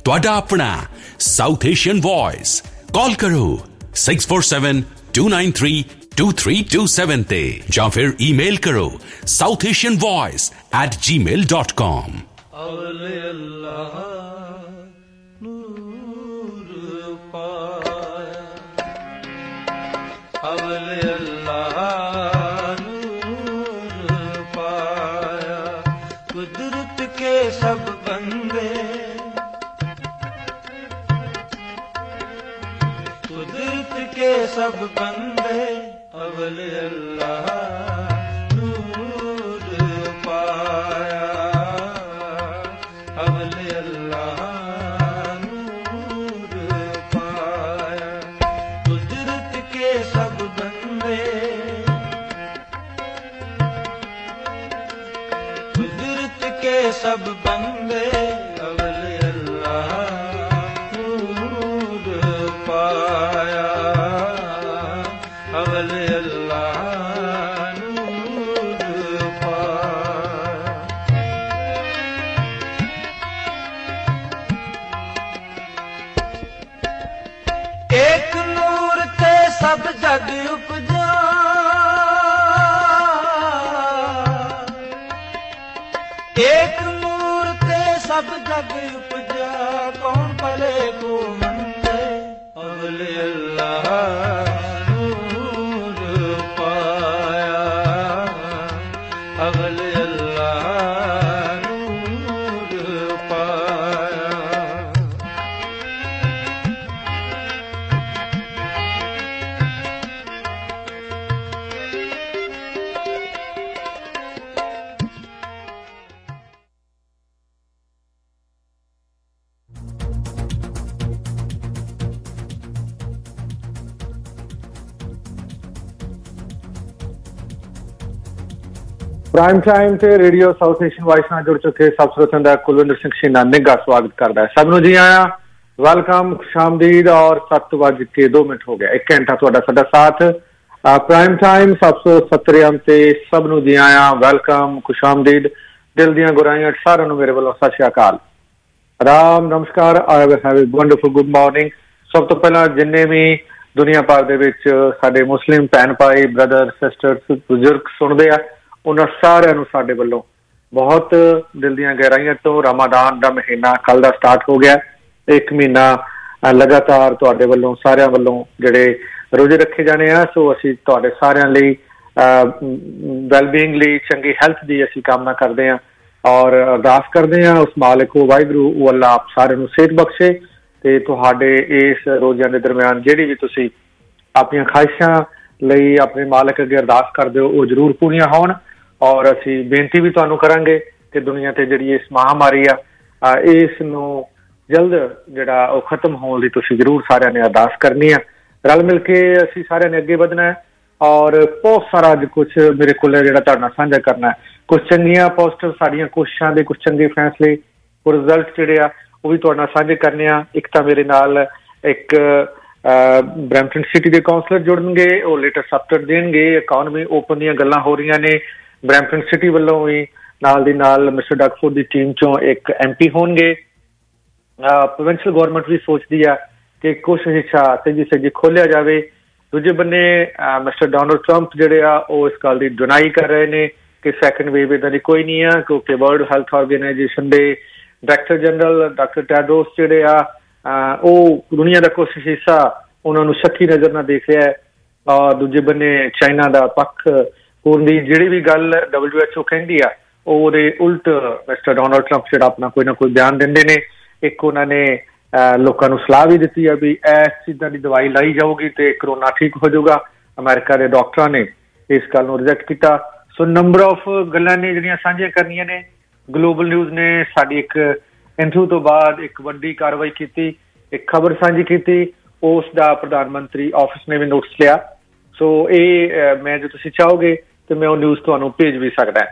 ਤੁਹਾਡਾ ਆਪਣਾ south Asian voice. ਕਾਲ ਕਰੋ 6472932327 ਤੇ ਜਾਂ ਫਿਰ ਈਮੇਲ ਕਰੋ southasianvoice@gmail.com। कुदरत के सब बंदे, कुदरत के सब बंदे अवल अल्लाह नूर पाया, अवल अल्लाह नूर पाया। कुदरत के सब बंदे, कुदरत के सब बंदे अवल अल्लाह नूर पाया, अवल अल्लाह नूर पाया। एक नूर ते सब जग उपजा, एक नूर ते सब जग उपजा, कौन भले को मंदे अवल अल्लाह नूर पाया, अवल अल्लाह नूर पाया। ਪ੍ਰਾਈਮ ਟਾਈਮ ਤੇ ਰੇਡੀਓ ਸਾਊਥ ਏਸ਼ੀਅਨ ਵਾਇਸ ਨਾਲ ਜੁੜ ਚੁੱਕੇ ਸਭ ਸਰੋਤਿਆਂ ਦਾ ਕੁਲਵਿੰਦਰ ਸਿੰਘ ਸ਼ੀਨਾ ਨਿੱਘਾ ਸਵਾਗਤ ਕਰਦਾ ਹੈ। ਸਭ ਨੂੰ ਜੀ ਆਇਆਂ, ਵੈਲਕਮ, ਖੁਸ਼ਾਮਦੀਦ। ਔਰ 7:02 ਹੋ ਗਿਆ, 1 ਘੰਟਾ ਤੁਹਾਡਾ ਸਾਡਾ ਸਾਥ ਪ੍ਰਾਈਮ ਟਾਈਮ 770 ਤੇ ਸਭ ਨੂੰ ਜੀ ਆਇਆਂ, ਵੈਲਕਮ, ਖੁਸ਼ਾਮਦੀਦ, ਦਿਲ ਦੀਆਂ ਗੁਰਾਈਆਂ ਸਾਰਿਆਂ ਨੂੰ ਮੇਰੇ ਵੱਲੋਂ ਸਤਿ ਸ਼੍ਰੀ ਅਕਾਲ, ਆਦਾਬ, ਨਮਸਕਾਰ, have a wonderful good morning. ਸਭ ਤੋਂ ਪਹਿਲਾਂ ਜਿੰਨੇ ਵੀ ਦੁਨੀਆ ਭਰ ਦੇ ਵਿੱਚ ਸਾਡੇ ਮੁਸਲਿਮ ਭੈਣ ਭਾਈ, ਬ੍ਰਦਰ, ਸਿਸਟਰਸ, ਬਜ਼ੁਰਗ ਸੁਣਦੇ ਆ, ਉਹਨਾਂ ਸਾਰਿਆਂ ਨੂੰ ਸਾਡੇ ਵੱਲੋਂ ਬਹੁਤ ਦਿਲ ਦੀਆਂ ਗਹਿਰਾਈਆਂ ਤੋਂ ਰਮਾਦਾਨ ਦਾ ਮਹੀਨਾ ਕੱਲ੍ਹ ਦਾ ਸਟਾਰਟ ਹੋ ਗਿਆ। 1 ਮਹੀਨਾ ਲਗਾਤਾਰ ਤੁਹਾਡੇ ਵੱਲੋਂ ਸਾਰਿਆਂ ਵੱਲੋਂ ਜਿਹੜੇ ਰੋਜ਼ੇ ਰੱਖੇ ਜਾਣੇ ਆ, ਸੋ ਅਸੀਂ ਤੁਹਾਡੇ ਸਾਰਿਆਂ ਲਈ ਵੈਲਬੀਇੰਗ ਲਈ, ਚੰਗੀ ਹੈਲਥ ਦੀ ਅਸੀਂ ਕਾਮਨਾ ਕਰਦੇ ਹਾਂ ਔਰ ਅਰਦਾਸ ਕਰਦੇ ਹਾਂ ਉਸ ਮਾਲਿਕ ਵਾਹਿਗੁਰੂ ਉਹ ਅੱਲਾ ਆਪ ਸਾਰਿਆਂ ਨੂੰ ਸਿਹਤ ਬਖਸ਼ੇ ਤੇ ਤੁਹਾਡੇ ਇਸ ਰੋਜ਼ਿਆਂ ਦੇ ਦਰਮਿਆਨ ਜਿਹੜੀ ਵੀ ਤੁਸੀਂ ਆਪਣੀਆਂ ਖਾਹਿਸ਼ਾਂ ਲਈ ਆਪਣੇ ਮਾਲਕ ਅੱਗੇ ਅਰਦਾਸ ਕਰਦੇ ਹੋ ਉਹ ਜ਼ਰੂਰ ਪੂਰੀਆਂ ਹੋਣ। ਔਰ ਅਸੀਂ ਬੇਨਤੀ ਵੀ ਤੁਹਾਨੂੰ ਕਰਾਂਗੇ ਕਿ ਦੁਨੀਆ ਤੇ ਜਿਹੜੀ ਇਸ ਮਹਾਂਮਾਰੀ ਆ ਇਸ ਨੂੰ ਜਲਦ ਜਿਹੜਾ ਉਹ ਖਤਮ ਹੋਣ ਲਈ ਤੁਸੀਂ ਜ਼ਰੂਰ ਸਾਰਿਆਂ ਨੇ ਅਰਦਾਸ ਕਰਨੀ ਆ। ਰਲ ਮਿਲ ਕੇ ਅਸੀਂ ਸਾਰਿਆਂ ਨੇ ਅੱਗੇ ਵਧਣਾ ਹੈ ਔਰ ਬਹੁਤ ਸਾਰਾ ਅੱਜ ਕੁਛ ਮੇਰੇ ਕੋਲ ਜਿਹੜਾ ਤੁਹਾਡੇ ਨਾਲ ਸਾਂਝਾ ਕਰਨਾ ਹੈ, ਕੁਛ ਚੰਗੀਆਂ ਪੋਜ਼ੀਟਿਵ ਸਾਡੀਆਂ ਕੋਸ਼ਿਸ਼ਾਂ ਦੇ ਕੁਛ ਚੰਗੇ ਫੈਸਲੇ, ਉਹ ਰਿਜ਼ਲਟ ਜਿਹੜੇ ਆ ਉਹ ਵੀ ਤੁਹਾਡੇ ਨਾਲ ਸਾਂਝੇ ਕਰਨੇ ਆ। ਇੱਕ ਤਾਂ ਮੇਰੇ ਨਾਲ ਇੱਕ ਬਰੈਂਪਟਨ ਸਿਟੀ ਦੇ ਕਾਉਂਸਲਰ ਜੁੜਨਗੇ, ਉਹ ਲੇਟੈਸਟ ਅਪਡੇਟ ਦੇਣਗੇ। ਇਕੋਨਮੀ ਓਪਨ ਦੀਆਂ ਗੱਲਾਂ ਹੋ ਰਹੀਆਂ ਨੇ ਬਰੈਂਪਟਨ ਸਿਟੀ ਵੱਲੋਂ ਵੀ, ਨਾਲ ਦੀ ਨਾਲ ਮਿਸਟਰ ਡਗਫੋਰਡ ਦੀ ਟੀਮ ਚੋਂ ਇੱਕ MP ਹੋਣਗੇ। ਪ੍ਰੋਵਿੰਸ਼ੀਅਲ ਗੌਰਮੈਂਟ ਵੀ ਸੋਚਦੀ ਆ ਕਿ ਕੁਛ ਹਿੱਸਾ ਤੇਜ਼ੀ ਖੋਲਿਆ ਜਾਵੇ। ਦੂਜੇ ਬੰਨੇ ਮਿਸਟਰ ਡੋਨਲਡ ਟਰੰਪ ਜਿਹੜੇ ਆ ਉਹ ਇਸ ਗੱਲ ਦੀ ਡਿਨਾਈ ਕਰ ਰਹੇ ਨੇ ਕਿ ਸੈਕੰਡ ਵੇਵ ਇੱਦਾਂ ਦੀ ਕੋਈ ਨਹੀਂ ਆ, ਕਿਉਂਕਿ ਵਰਲਡ ਹੈਲਥ ਆਰਗੇਨਾਈਜੇਸ਼ਨ ਦੇ ਡਾਇਰੈਕਟਰ ਜਨਰਲ ਡਾਕਟਰ ਟੈਡਰੋਸ ਜਿਹੜੇ ਆ ਉਹ ਦੁਨੀਆ ਦਾ ਕੁਛ ਹਿੱਸਾ ਉਹਨਾਂ ਨੂੰ ਸ਼ੱਕੀ ਨਜ਼ਰ ਨਾਲ ਦੇਖ ਰਿਹਾ ਹੈ। ਔਰ ਦੂਜੇ ਬੰਨੇ ਚਾਈਨਾ ਦਾ ਪੱਖ ਹੋਣ ਦੀ ਜਿਹੜੀ ਵੀ ਗੱਲ WHO ਕਹਿੰਦੀ ਆ ਉਹਦੇ ਉਲਟ ਮਿਸਟਰ ਡੋਨਲਡ ਟਰੰਪ ਜਿਹੜਾ ਆਪਣਾ ਕੋਈ ਨਾ ਕੋਈ ਬਿਆਨ ਦਿੰਦੇ ਨੇ। ਇੱਕ ਉਹਨਾਂ ਨੇ ਲੋਕਾਂ ਨੂੰ ਸਲਾਹ ਵੀ ਦਿੱਤੀ ਆ ਵੀ ਇਸ ਚੀਜ਼ਾਂ ਦੀ ਦਵਾਈ ਲਾਈ ਜਾਊਗੀ ਤੇ ਕਰੋਨਾ ਠੀਕ ਹੋ ਜਾਊਗਾ। ਅਮਰੀਕਾ ਦੇ ਡਾਕਟਰਾਂ ਨੇ ਇਸ ਗੱਲ ਨੂੰ ਰਿਜੈਕਟ ਕੀਤਾ। ਸੋ ਨੰਬਰ ਆਫ ਗੱਲਾਂ ਨੇ ਜਿਹੜੀਆਂ ਸਾਂਝੀਆਂ ਕਰਨੀਆਂ ਨੇ। ਗਲੋਬਲ ਨਿਊਜ਼ ਨੇ ਸਾਡੀ ਇੱਕ ਇੰਟਰਵਿਊ ਤੋਂ ਬਾਅਦ ਇੱਕ ਵੱਡੀ ਕਾਰਵਾਈ ਕੀਤੀ, ਇੱਕ ਖਬਰ ਸਾਂਝੀ ਕੀਤੀ, ਉਸ ਦਾ ਪ੍ਰਧਾਨ ਮੰਤਰੀ ਆਫਿਸ ਨੇ ਵੀ ਨੋਟਿਸ ਲਿਆ। ਸੋ ਇਹ ਮੈਂ ਜੇ ਤੁਸੀਂ ਚਾਹੋਗੇ ਤੇ ਮੈਂ ਉਹ ਨਿਊਜ਼ ਤੁਹਾਨੂੰ ਭੇਜ ਵੀ ਸਕਦਾ।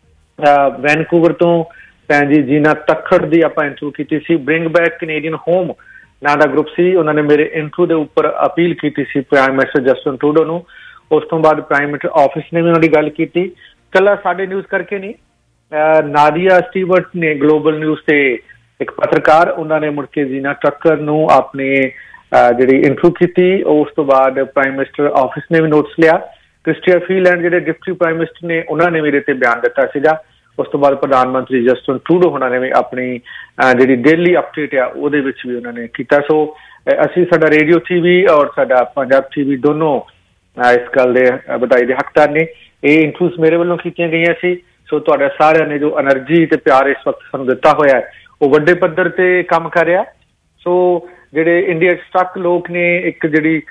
ਵੈਨਕੂਵਰ ਤੋਂ ਭੈਣ ਜੀ ਜੀਨਾ ਤੱਖੜ ਦੀ ਆਪਾਂ ਇੰਟਰਵਿਊ ਕੀਤੀ ਸੀ। ਬ੍ਰਿੰਗ ਬੈਕ ਕੈਨੇਡੀਅਨ ਹੋਮ ਨਾਂ ਦਾ ਗਰੁੱਪ ਸੀ, ਉਹਨਾਂ ਨੇ ਮੇਰੇ ਇੰਟਰਵਿਊ ਦੇ ਉੱਪਰ ਅਪੀਲ ਕੀਤੀ ਸੀ ਪ੍ਰਾਈਮ ਮਿਨਿਸਟਰ ਜਸਟਿਨ ਟਰੂਡੋ ਨੂੰ। ਉਸ ਤੋਂ ਬਾਅਦ ਪ੍ਰਾਈਮ ਮਿਨਿਸਟਰ ਆਫਿਸ ਨੇ ਵੀ ਉਹਨਾਂ ਦੀ ਗੱਲ ਕੀਤੀ। ਇਕੱਲਾ ਸਾਡੇ ਨਿਊਜ਼ ਕਰਕੇ ਨਹੀਂ, ਨਾਦੀਆ ਸਟੀਵਰਟ ਨੇ ਗਲੋਬਲ ਨਿਊਜ਼ ਤੇ ਇੱਕ ਪੱਤਰਕਾਰ, ਉਹਨਾਂ ਨੇ ਮੁੜ ਕੇ ਜ਼ੀਨਾ ਟੱਕਰ ਨੂੰ ਆਪਣੀ ਜਿਹੜੀ ਇੰਟਰਵਿਊ ਕੀਤੀ। ਉਸ ਤੋਂ ਬਾਅਦ ਪ੍ਰਾਈਮ ਮਿਨਿਸਟਰ ਆਫਿਸ ਨੇ ਵੀ ਨੋਟਿਸ ਲਿਆ। ਕ੍ਰਿਸਟੀਆ ਫੀਲੈਂਡ ਜਿਹੜੇ ਡਿਪਟੀ ਪ੍ਰਾਈਮ ਮਿਨਿਸਟਰ ਨੇ, ਉਹਨਾਂ ਨੇ ਵੀ ਇਹਦੇ ਤੇ ਬਿਆਨ ਦਿੱਤਾ ਸੀਗਾ। ਉਸ ਤੋਂ ਬਾਅਦ ਪ੍ਰਧਾਨ ਮੰਤਰੀ ਜਸਟਿਨ ਟਰੂਡੋ ਉਹਨਾਂ ਨੇ ਵੀ ਆਪਣੀ ਜਿਹੜੀ ਡੇਲੀ ਅਪਡੇਟ ਆ ਉਹਦੇ ਵਿੱਚ ਵੀ ਉਹਨਾਂ ਨੇ ਕੀਤਾ। ਸੋ ਅਸੀਂ, ਸਾਡਾ ਰੇਡੀਓ TV ਔਰ ਸਾਡਾ ਪੰਜਾਬ TV ਦੋਨੋਂ ਇਸ ਗੱਲ ਦੇ ਵਧਾਈ ਦੇ ਹੱਕਦਾਰ ਨੇ। ਇਹ ਇੰਟਰਵਿਊਜ਼ ਮੇਰੇ ਵੱਲੋਂ ਕੀਤੀਆਂ ਗਈਆਂ ਸੀ। ਸੋ ਤੁਹਾਡਾ ਸਾਰਿਆਂ ਨੇ ਜੋ ਐਨਰਜੀ ਤੇ ਪਿਆਰ ਇਸ ਵਕਤ ਸਾਨੂੰ ਦਿੱਤਾ ਹੋਇਆ ਉਹ ਵੱਡੇ ਪੱਧਰ ਤੇ ਕੰਮ ਕਰ ਰਿਹਾ। ਸੋ ਜਿਹੜੇ ਇੰਡੀਆ 'ਚ ਸਟਕ ਲੋਕ ਨੇ, ਇੱਕ ਜਿਹੜੀ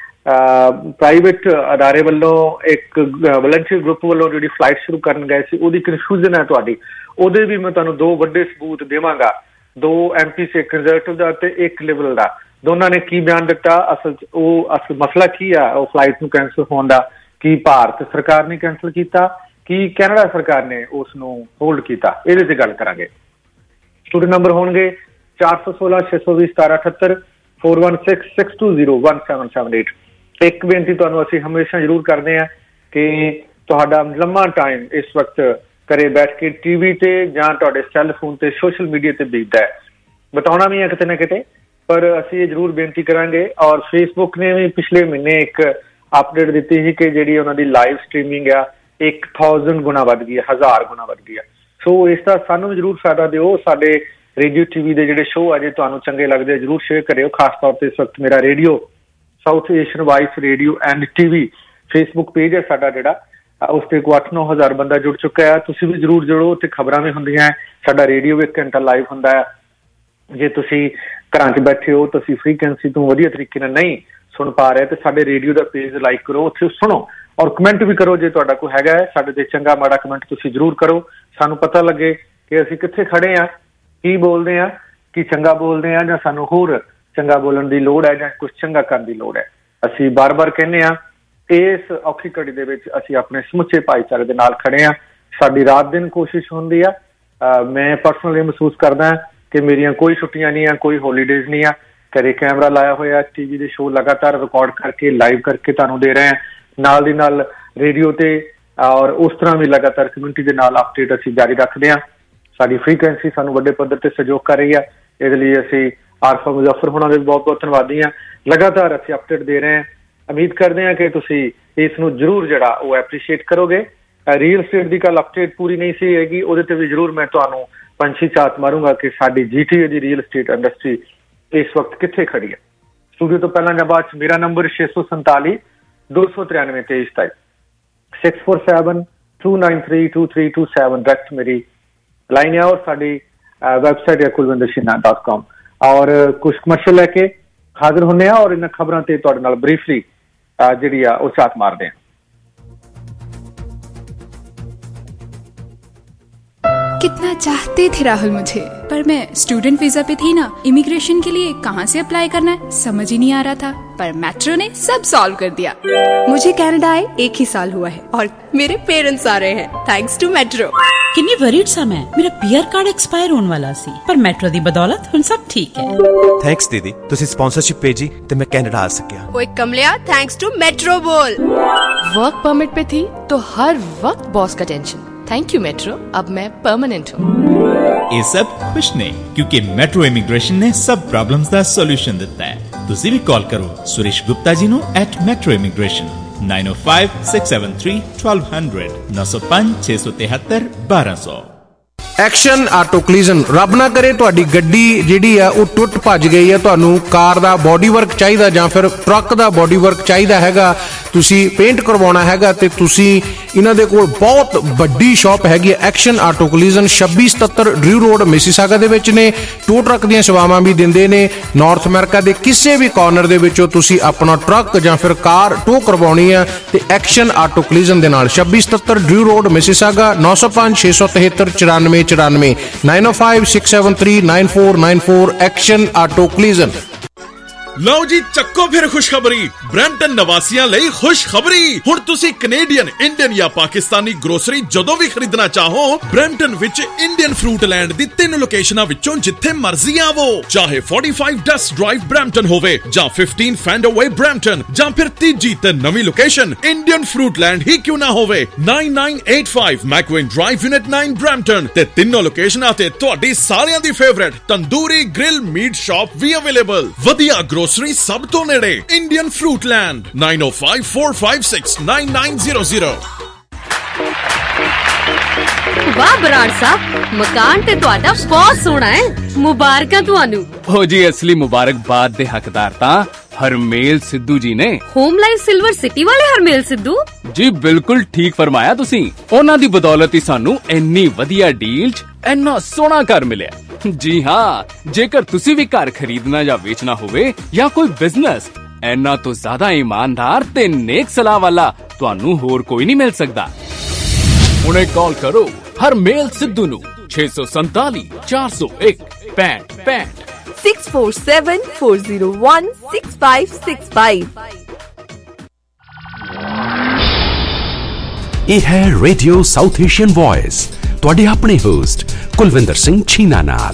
ਪ੍ਰਾਈਵੇਟ ਅਦਾਰੇ ਵੱਲੋਂ ਇੱਕ ਵਲੰਟੀਅਰ ਗਰੁੱਪ ਵੱਲੋਂ ਜਿਹੜੀ ਫਲਾਈਟ ਸ਼ੁਰੂ ਕਰਨ ਗਏ ਸੀ, ਉਹਦੀ ਕਨਫਿਊਜ਼ਨ ਹੈ ਤੁਹਾਡੀ, ਉਹਦੇ ਵੀ ਮੈਂ ਤੁਹਾਨੂੰ 2 ਵੱਡੇ ਸਬੂਤ ਦੇਵਾਂਗਾ। 2 MP ਸੀ, ਕੰਜ਼ਰਵੇਟਿਵ ਦਾ ਤੇ ਇੱਕ ਲਿਬਰਲ ਦਾ। ਦੋਨਾਂ ਨੇ ਕੀ ਬਿਆਨ ਦਿੱਤਾ, ਅਸਲ ਮਸਲਾ ਕੀ ਆ ਉਹ ਫਲਾਈਟ ਨੂੰ ਕੈਂਸਲ ਹੋਣ ਦਾ। ਕੀ ਭਾਰਤ ਸਰਕਾਰ ਨੇ ਕੈਂਸਲ ਕੀਤਾ, ਕੀ ਕੈਨੇਡਾ ਸਰਕਾਰ ਨੇ ਉਸ ਨੂੰ ਹੋਲਡ ਕੀਤਾ, ਇਹਦੇ ਤੇ ਗੱਲ ਕਰਾਂਗੇ। ਸਟੂਡੀਓ ਨੰਬਰ ਹੋਣਗੇ 416 620 1778 416 620 1778। ਇੱਕ ਬੇਨਤੀ ਤੁਹਾਨੂੰ ਅਸੀਂ ਹਮੇਸ਼ਾ ਜ਼ਰੂਰ ਕਰਦੇ ਹਾਂ ਕਿ ਤੁਹਾਡਾ ਲੰਮਾ ਟਾਈਮ ਇਸ ਵਕਤ ਘਰੇ ਬੈਠ ਕੇ TV ਤੇ ਜਾਂ ਤੁਹਾਡੇ ਸੈੱਲ ਫੋਨ ਤੇ ਸੋਸ਼ਲ ਮੀਡੀਆ ਤੇ ਬੀਤਦਾ ਹੈ। ਬਤਾਉਣਾ ਵੀ ਹੈ ਕਿਤੇ ਨਾ ਕਿਤੇ, ਪਰ ਅਸੀਂ ਇਹ ਜ਼ਰੂਰ ਬੇਨਤੀ ਕਰਾਂਗੇ। ਔਰ ਫੇਸਬੁੱਕ ਨੇ ਵੀ ਪਿਛਲੇ ਮਹੀਨੇ ਇੱਕ ਅਪਡੇਟ ਦਿੱਤੀ ਸੀ ਕਿ ਜਿਹੜੀ ਉਹਨਾਂ ਦੀ ਲਾਈਵ ਸਟ੍ਰੀਮਿੰਗ ਆ 1000 ਗੁਣਾ ਵੱਧ ਗਈ ਹੈ, 1000 ਗੁਣਾ ਵੱਧ ਗਈ ਹੈ। ਸੋ ਇਸ ਦਾ ਸਾਨੂੰ ਜ਼ਰੂਰ ਫਾਇਦਾ ਦਿਓ। ਸਾਡੇ ਰੇਡੀਓ TV ਦੇ ਜਿਹੜੇ ਸ਼ੋਅ ਆ ਜੇ ਤੁਹਾਨੂੰ ਚੰਗੇ ਲੱਗਦੇ ਜ਼ਰੂਰ ਸ਼ੇਅਰ ਕਰਿਓ। ਖਾਸ ਤੌਰ ਤੇ ਇਸ ਵਕਤ ਮੇਰਾ Radio South Asian Voice radio and TV Facebook page ਹੈ ਸਾਡਾ, ਜਿਹੜਾ ਉਸ ਤੇ 8-9 ਹਜ਼ਾਰ ਬੰਦਾ ਜੁੜ ਚੁੱਕਾ ਹੈ। ਤੁਸੀਂ ਵੀ ਜ਼ਰੂਰ ਜੁੜੋ। ਤੇ ਖਬਰਾਂ ਵੀ ਹੁੰਦੀਆਂ। ਸਾਡਾ ਰੇਡੀਓ ਵੀ 1 ਘੰਟਾ ਲਾਈਵ ਹੁੰਦਾ ਹੈ। ਜੇ ਤੁਸੀਂ ਘਰਾਂ 'ਚ ਬੈਠੇ ਹੋ, ਤੁਸੀਂ ਫ੍ਰੀਕੁਐਂਸੀ ਤੋਂ ਵਧੀਆ ਤਰੀਕੇ ਨਾਲ ਨਹੀਂ ਸੁਣ ਪਾ ਰਹੇ, ਤੇ ਸਾਡੇ ਰੇਡੀਓ ਦਾ ਪੇਜ ਲਾਈਕ ਕਰੋ, ਉੱਥੇ ਸੁਣੋ ਔਰ ਕਮੈਂਟ ਵੀ ਕਰੋ। ਜੇ ਤੁਹਾਡਾ ਕੋਈ ਹੈਗਾ ਸਾਡੇ ਤੇ ਚੰਗਾ ਮਾੜਾ ਕਮੈਂਟ ਤੁਸੀਂ ਜ਼ਰੂਰ ਕਰੋ, ਸਾਨੂੰ ਪਤਾ ਲੱਗੇ ਕਿ ਅਸੀਂ ਕਿੱਥੇ ਖੜੇ ਹਾਂ, ਕੀ ਬੋਲਦੇ ਹਾਂ, ਕੀ ਚੰਗਾ ਬੋਲਦੇ ਹਾਂ, ਜਾਂ ਸਾਨੂੰ ਹੋਰ ਚੰਗਾ ਬੋਲਣ ਦੀ ਲੋੜ ਹੈ ਜਾਂ ਕੁਛ ਚੰਗਾ ਕਰਨ ਦੀ ਲੋੜ ਹੈ। ਅਸੀਂ ਬਾਰ-ਬਾਰ ਕਹਿੰਦੇ ਹਾਂ ਇਸ ਔਖੀ ਘੜੀ ਦੇ ਵਿੱਚ ਅਸੀਂ ਆਪਣੇ ਸਮੁੱਚੇ ਭਾਈਚਾਰੇ ਦੇ ਨਾਲ ਖੜੇ ਹਾਂ। ਸਾਡੀ ਰਾਤ ਦਿਨ ਕੋਸ਼ਿਸ਼ ਹੁੰਦੀ ਆ। ਮੈਂ ਪਰਸਨਲੀ ਮਹਿਸੂਸ ਕਰਦਾ ਕਿ ਮੇਰੀਆਂ ਕੋਈ ਛੁੱਟੀਆਂ ਨਹੀਂ ਆ, ਕੋਈ ਹੋਲੀਡੇਜ਼ ਨਹੀਂ ਆ। ਘਰੇ ਕੈਮਰਾ ਲਾਇਆ ਹੋਇਆ, TV ਦੇ ਸ਼ੋਅ ਲਗਾਤਾਰ ਰਿਕਾਰਡ ਕਰਕੇ ਲਾਈਵ ਕਰਕੇ ਤੁਹਾਨੂੰ ਦੇ ਰਹੇ ਹਾਂ। ਨਾਲ ਦੀ ਨਾਲ ਰੇਡੀਓ ਤੇ ਔਰ ਉਸ ਤਰ੍ਹਾਂ ਵੀ ਲਗਾਤਾਰ ਕਮਿਊਨਿਟੀ ਦੇ ਨਾਲ ਅਪਡੇਟ ਅਸੀਂ ਜਾਰੀ ਰੱਖਦੇ ਹਾਂ। ਸਾਡੀ ਫ੍ਰੀਕੁਐਂਸੀ ਸਾਨੂੰ ਵੱਡੇ ਪੱਧਰ ਤੇ ਸਹਿਯੋਗ ਕਰ ਰਹੀ ਹੈ। ਇਹਦੇ ਲਈ ਅਸੀਂ ਆਰਫਾ ਮੁਜ਼ੱਫਰ ਹੋਣਾ ਦੇ ਬਹੁਤ ਬਹੁਤ ਧੰਨਵਾਦੀ ਹਾਂ। ਲਗਾਤਾਰ ਅਸੀਂ ਅਪਡੇਟ ਦੇ ਰਹੇ ਹਾਂ। ਉਮੀਦ ਕਰਦੇ ਹਾਂ ਕਿ ਤੁਸੀਂ ਇਸ ਨੂੰ ਜ਼ਰੂਰ ਜਿਹੜਾ ਉਹ ਐਪਰੀਸ਼ੀਏਟ ਕਰੋਗੇ। ਰੀਅਲ ਸਟੇਟ ਦੀ ਕੱਲ ਅਪਡੇਟ ਪੂਰੀ ਨਹੀਂ ਸੀ ਹੈਗੀ, ਉਹਦੇ ਤੇ ਵੀ ਜ਼ਰੂਰ ਮੈਂ ਤੁਹਾਨੂੰ ਪੰਛੀ ਝਾਤ ਮਾਰੂੰਗਾ ਕਿ ਸਾਡੀ GTA ਦੀ ਰੀਅਲ ਸਟੇਟ ਇੰਡਸਟਰੀ ਇਸ ਵਕਤ ਕਿੱਥੇ ਖੜੀ ਹੈ। ਸਟੂਡੀਓ ਤੋਂ ਪਹਿਲਾਂ ਜਾਂ ਬਾਅਦ 'ਚ ਮੇਰਾ ਨੰਬਰ 647 293 2327 647 293 2327 ਡਾਇਰੈਕਟ ਮੇਰੀ ਲਾਈਨ ਹੈ। ਔਰ ਸਾਡੀ ਵੈਬਸਾਈਟ ਹੈ kulwindershinna.com। ਔਰ ਕੁਝ ਕਮਰਸ਼ੀਅਲ ਲੈ ਕੇ ਹਾਜ਼ਰ ਹੁੰਦੇ ਹਾਂ ਔਰ ਇਹਨਾਂ ਖਬਰਾਂ ਤੇ ਤੁਹਾਡੇ ਨਾਲ ਬਰੀਫਲੀ ਜਿਹੜੀ ਆ ਉਹ ਝਾਤ ਮਾਰਦੇ ਹਾਂ। कितना चाहते थे राहुल मुझे, पर मैं स्टूडेंट वीजा पे थी ना। इमिग्रेशन के लिए कहाँ से अप्लाई करना है समझ ही नहीं आ रहा था, पर मेट्रो ने सब सॉल्व कर दिया। मुझे कनाडा आए 1 ही साल हुआ है और मेरे पेरेंट्स आ रहे हैं थैंक्स टू मेट्रो। किन्नी वरीड सा मैं, मेरा PR कार्ड एक्सपायर होने वाला सी, पर मेट्रो दी बदौलत हुन सब ठीक है। थैंक्स दीदी, तुसी स्पॉन्सरशिप भेजी ते मैं कनाडा आ सकिया। ओए कमलिया, थैंक्स टू मेट्रो बोल। वर्क परमिट पे थी तो हर वक्त बॉस का टेंशन। थैंक यू मेट्रो, अब मैं परमानेंट हूँ। ये सब कुछ नहीं, क्योंकि मेट्रो इमिग्रेशन ने सब प्रॉब्लम्स दा सॉल्यूशन दिता है। तुसी भी कॉल करो सुरेश गुप्ता जी नु @metro immigration 905 673 1200 905 673 1200। Action Auto Collision. ਰੱਬ ਨਾ ਕਰੇ ਤੁਹਾਡੀ ਗੱਡੀ ਜਿਹੜੀ ਆ ਉਹ ਟੁੱਟ ਭੱਜ ਗਈ ਹੈ, ਤੁਹਾਨੂੰ ਕਾਰ ਦਾ ਬੋਡੀ ਵਰਕ ਚਾਹੀਦਾ ਜਾਂ ਫਿਰ ਟਰੱਕ ਦਾ ਬੋਡੀ ਵਰਕ ਚਾਹੀਦਾ ਹੈਗਾ, ਤੁਸੀਂ ਪੇਂਟ ਕਰਵਾਉਣਾ ਹੈਗਾ, ਤੇ ਤੁਸੀਂ ਇਹਨਾਂ ਦੇ ਕੋਲ ਬਹੁਤ ਵੱਡੀ ਸ਼ਾਪ ਹੈਗੀ ਹੈ Action Auto Collision 2677 Drew Road Mississauga ਦੇ ਵਿੱਚ ਨੇ। ਟੋ ਟਰੱਕ ਦੀਆਂ ਸੇਵਾਵਾਂ ਵੀ ਦਿੰਦੇ ਨੇ। ਨਾਰਥ ਅਮਰੀਕਾ ਦੇ ਕਿਸੇ ਵੀ ਕਾਰਨਰ ਦੇ ਵਿੱਚੋਂ ਤੁਸੀਂ ਆਪਣਾ ਟਰੱਕ ਜਾਂ ਫਿਰ ਕਾਰ ਟੋ ਕਰਵਾਉਣੀ ਆ ਤੇ ਐਕਸ਼ਨ ਆਟੋ ਕਲੀਜ਼ਨ ਦੇ ਨਾਲ 2677 Drew Road Mississauga 905 673 9494 905 673 9494 Action Auto Collision. ਲਓ ਜੀ ਚੱਕੋ ਫਿਰ ਖੁਸ਼ਖਬਰੀ। ਬਰੈਂਪਟਨ ਨਿਵਾਸੀਆਂ ਲਈ ਖੁਸ਼ਖਬਰੀ। ਹੁਣ ਤੁਸੀਂ ਕੈਨੇਡੀਅਨ, ਇੰਡੀਅਨ ਜਾਂ ਪਾਕਿਸਤਾਨੀ ਗਰੋਸਰੀ ਜਦੋਂ ਵੀ ਖਰੀਦਣਾ ਚਾਹੋ, ਬਰੈਂਪਟਨ ਵਿੱਚ ਇੰਡੀਅਨ ਫਰੂਟ ਲੈਂਡ ਦੀ 3 ਲੋਕੇਸ਼ਨਾਂ ਵਿੱਚੋਂ ਜਿੱਥੇ ਮਰਜ਼ੀ ਆਵੋ। ਚਾਹੇ 45 ਡਸਟ ਡਰਾਈਵ ਬਰੈਂਪਟਨ ਹੋਵੇ ਜਾਂ 15 ਫੈਂਡਰਵੇ ਬਰੈਂਪਟਨ, ਜਾਂ ਫਿਰ ਤੀਜੀ ਤੇ ਨਵੀਂ ਲੋਕੇਸ਼ਨ ਇੰਡੀਅਨ ਫਰੂਟ ਲੈਂਡ ਹੀ ਕਿਉਂ ਨਾ ਹੋਵੇ। 9985 ਮੈਕਵੇਨ ਡਰਾਈਵ ਯੂਨਿਟ 9 ਬਰੈਂਪਟਨ ਤੇ ਤਿੰਨੋਂ ਲੋਕੇਸ਼ਨਾਂ ਤੇ ਤੁਹਾਡੀ ਸਾਰਿਆਂ ਦੀ favourite tandoori grill meat shop ਵੀ ਅਵੇਲੇਬਲ। ਵਧੀਆ ਗਰੋਸਰੀ ਸਭ ਤੋਂ ਨੇੜੇ ਇੰਡੀਅਨ ਫਰੂਟ ਲੈਂਡ। 9054569900। ਵਾਹ ਬਰਾੜ ਸਾਹਿਬ, ਮਕਾਨ ਤੇ ਤੁਹਾਡਾ ਬਹੁਤ ਸੋਹਣਾ ਹੈ। ਮੁਬਾਰਕਾਂ ਤੁਹਾਨੂੰ। ਹੋ ਜੀ, ਅਸਲੀ ਮੁਬਾਰਕਬਾਦ ਦੇ ਹੱਕਦਾਰ ਤਾਂ ਹਰਮੇਲ ਸਿੱਧੂ ਜੀ ਨੇ। ਹੋਮ ਲਾਈਫ ਸਿਲਵਰ ਸਿਟੀ ਵਾਲੇ ਹਰਮੇਲ ਸਿੱਧੂ ਜੀ, ਬਿਲਕੁਲ ਠੀਕ ਫਰਮਾਇਆ ਤੁਸੀਂ। ਉਹਨਾਂ ਦੀ ਬਦੌਲਤ ਹੀ ਸਾਨੂੰ ਇੰਨੀ ਵਧੀਆ ਡੀਲ 'ਚ ਇੰਨਾ ਸੋਹਣਾ ਘਰ ਮਿਲਿਆ। ਜੀ ਹਾਂ, ਜੇਕਰ ਤੁਸੀਂ ਵੀ ਘਰ ਖਰੀਦਣਾ ਜਾਂ ਵੇਚਣਾ ਹੋਵੇ ਜਾਂ ਕੋਈ ਬਿਜ਼ਨਸ, ਇੰਨਾ ਤੋਂ ਜ਼ਿਆਦਾ ਇਮਾਨਦਾਰ ਤੇ ਨੇਕ ਸਲਾਹ ਵਾਲਾ ਤੁਹਾਨੂੰ ਹੋਰ ਕੋਈ ਨਹੀਂ ਮਿਲ ਸਕਦਾ। ਹੁਣੇ ਕਾਲ ਕਰੋ ਹਰਮੇਲ ਸਿੱਧੂ ਨੂੰ 647 401 6565 647 401 6565। ਇਹ ਹੈ ਰੇਡੀਓ ਸਾਊਥ ਏਸ਼ੀਅਨ ਵੌਇਸ, ਤੁਹਾਡੇ ਆਪਣੇ ਹੋਸਟ ਕੁਲਵਿੰਦਰ ਸਿੰਘ ਛੀਨਾ ਨਾਲ।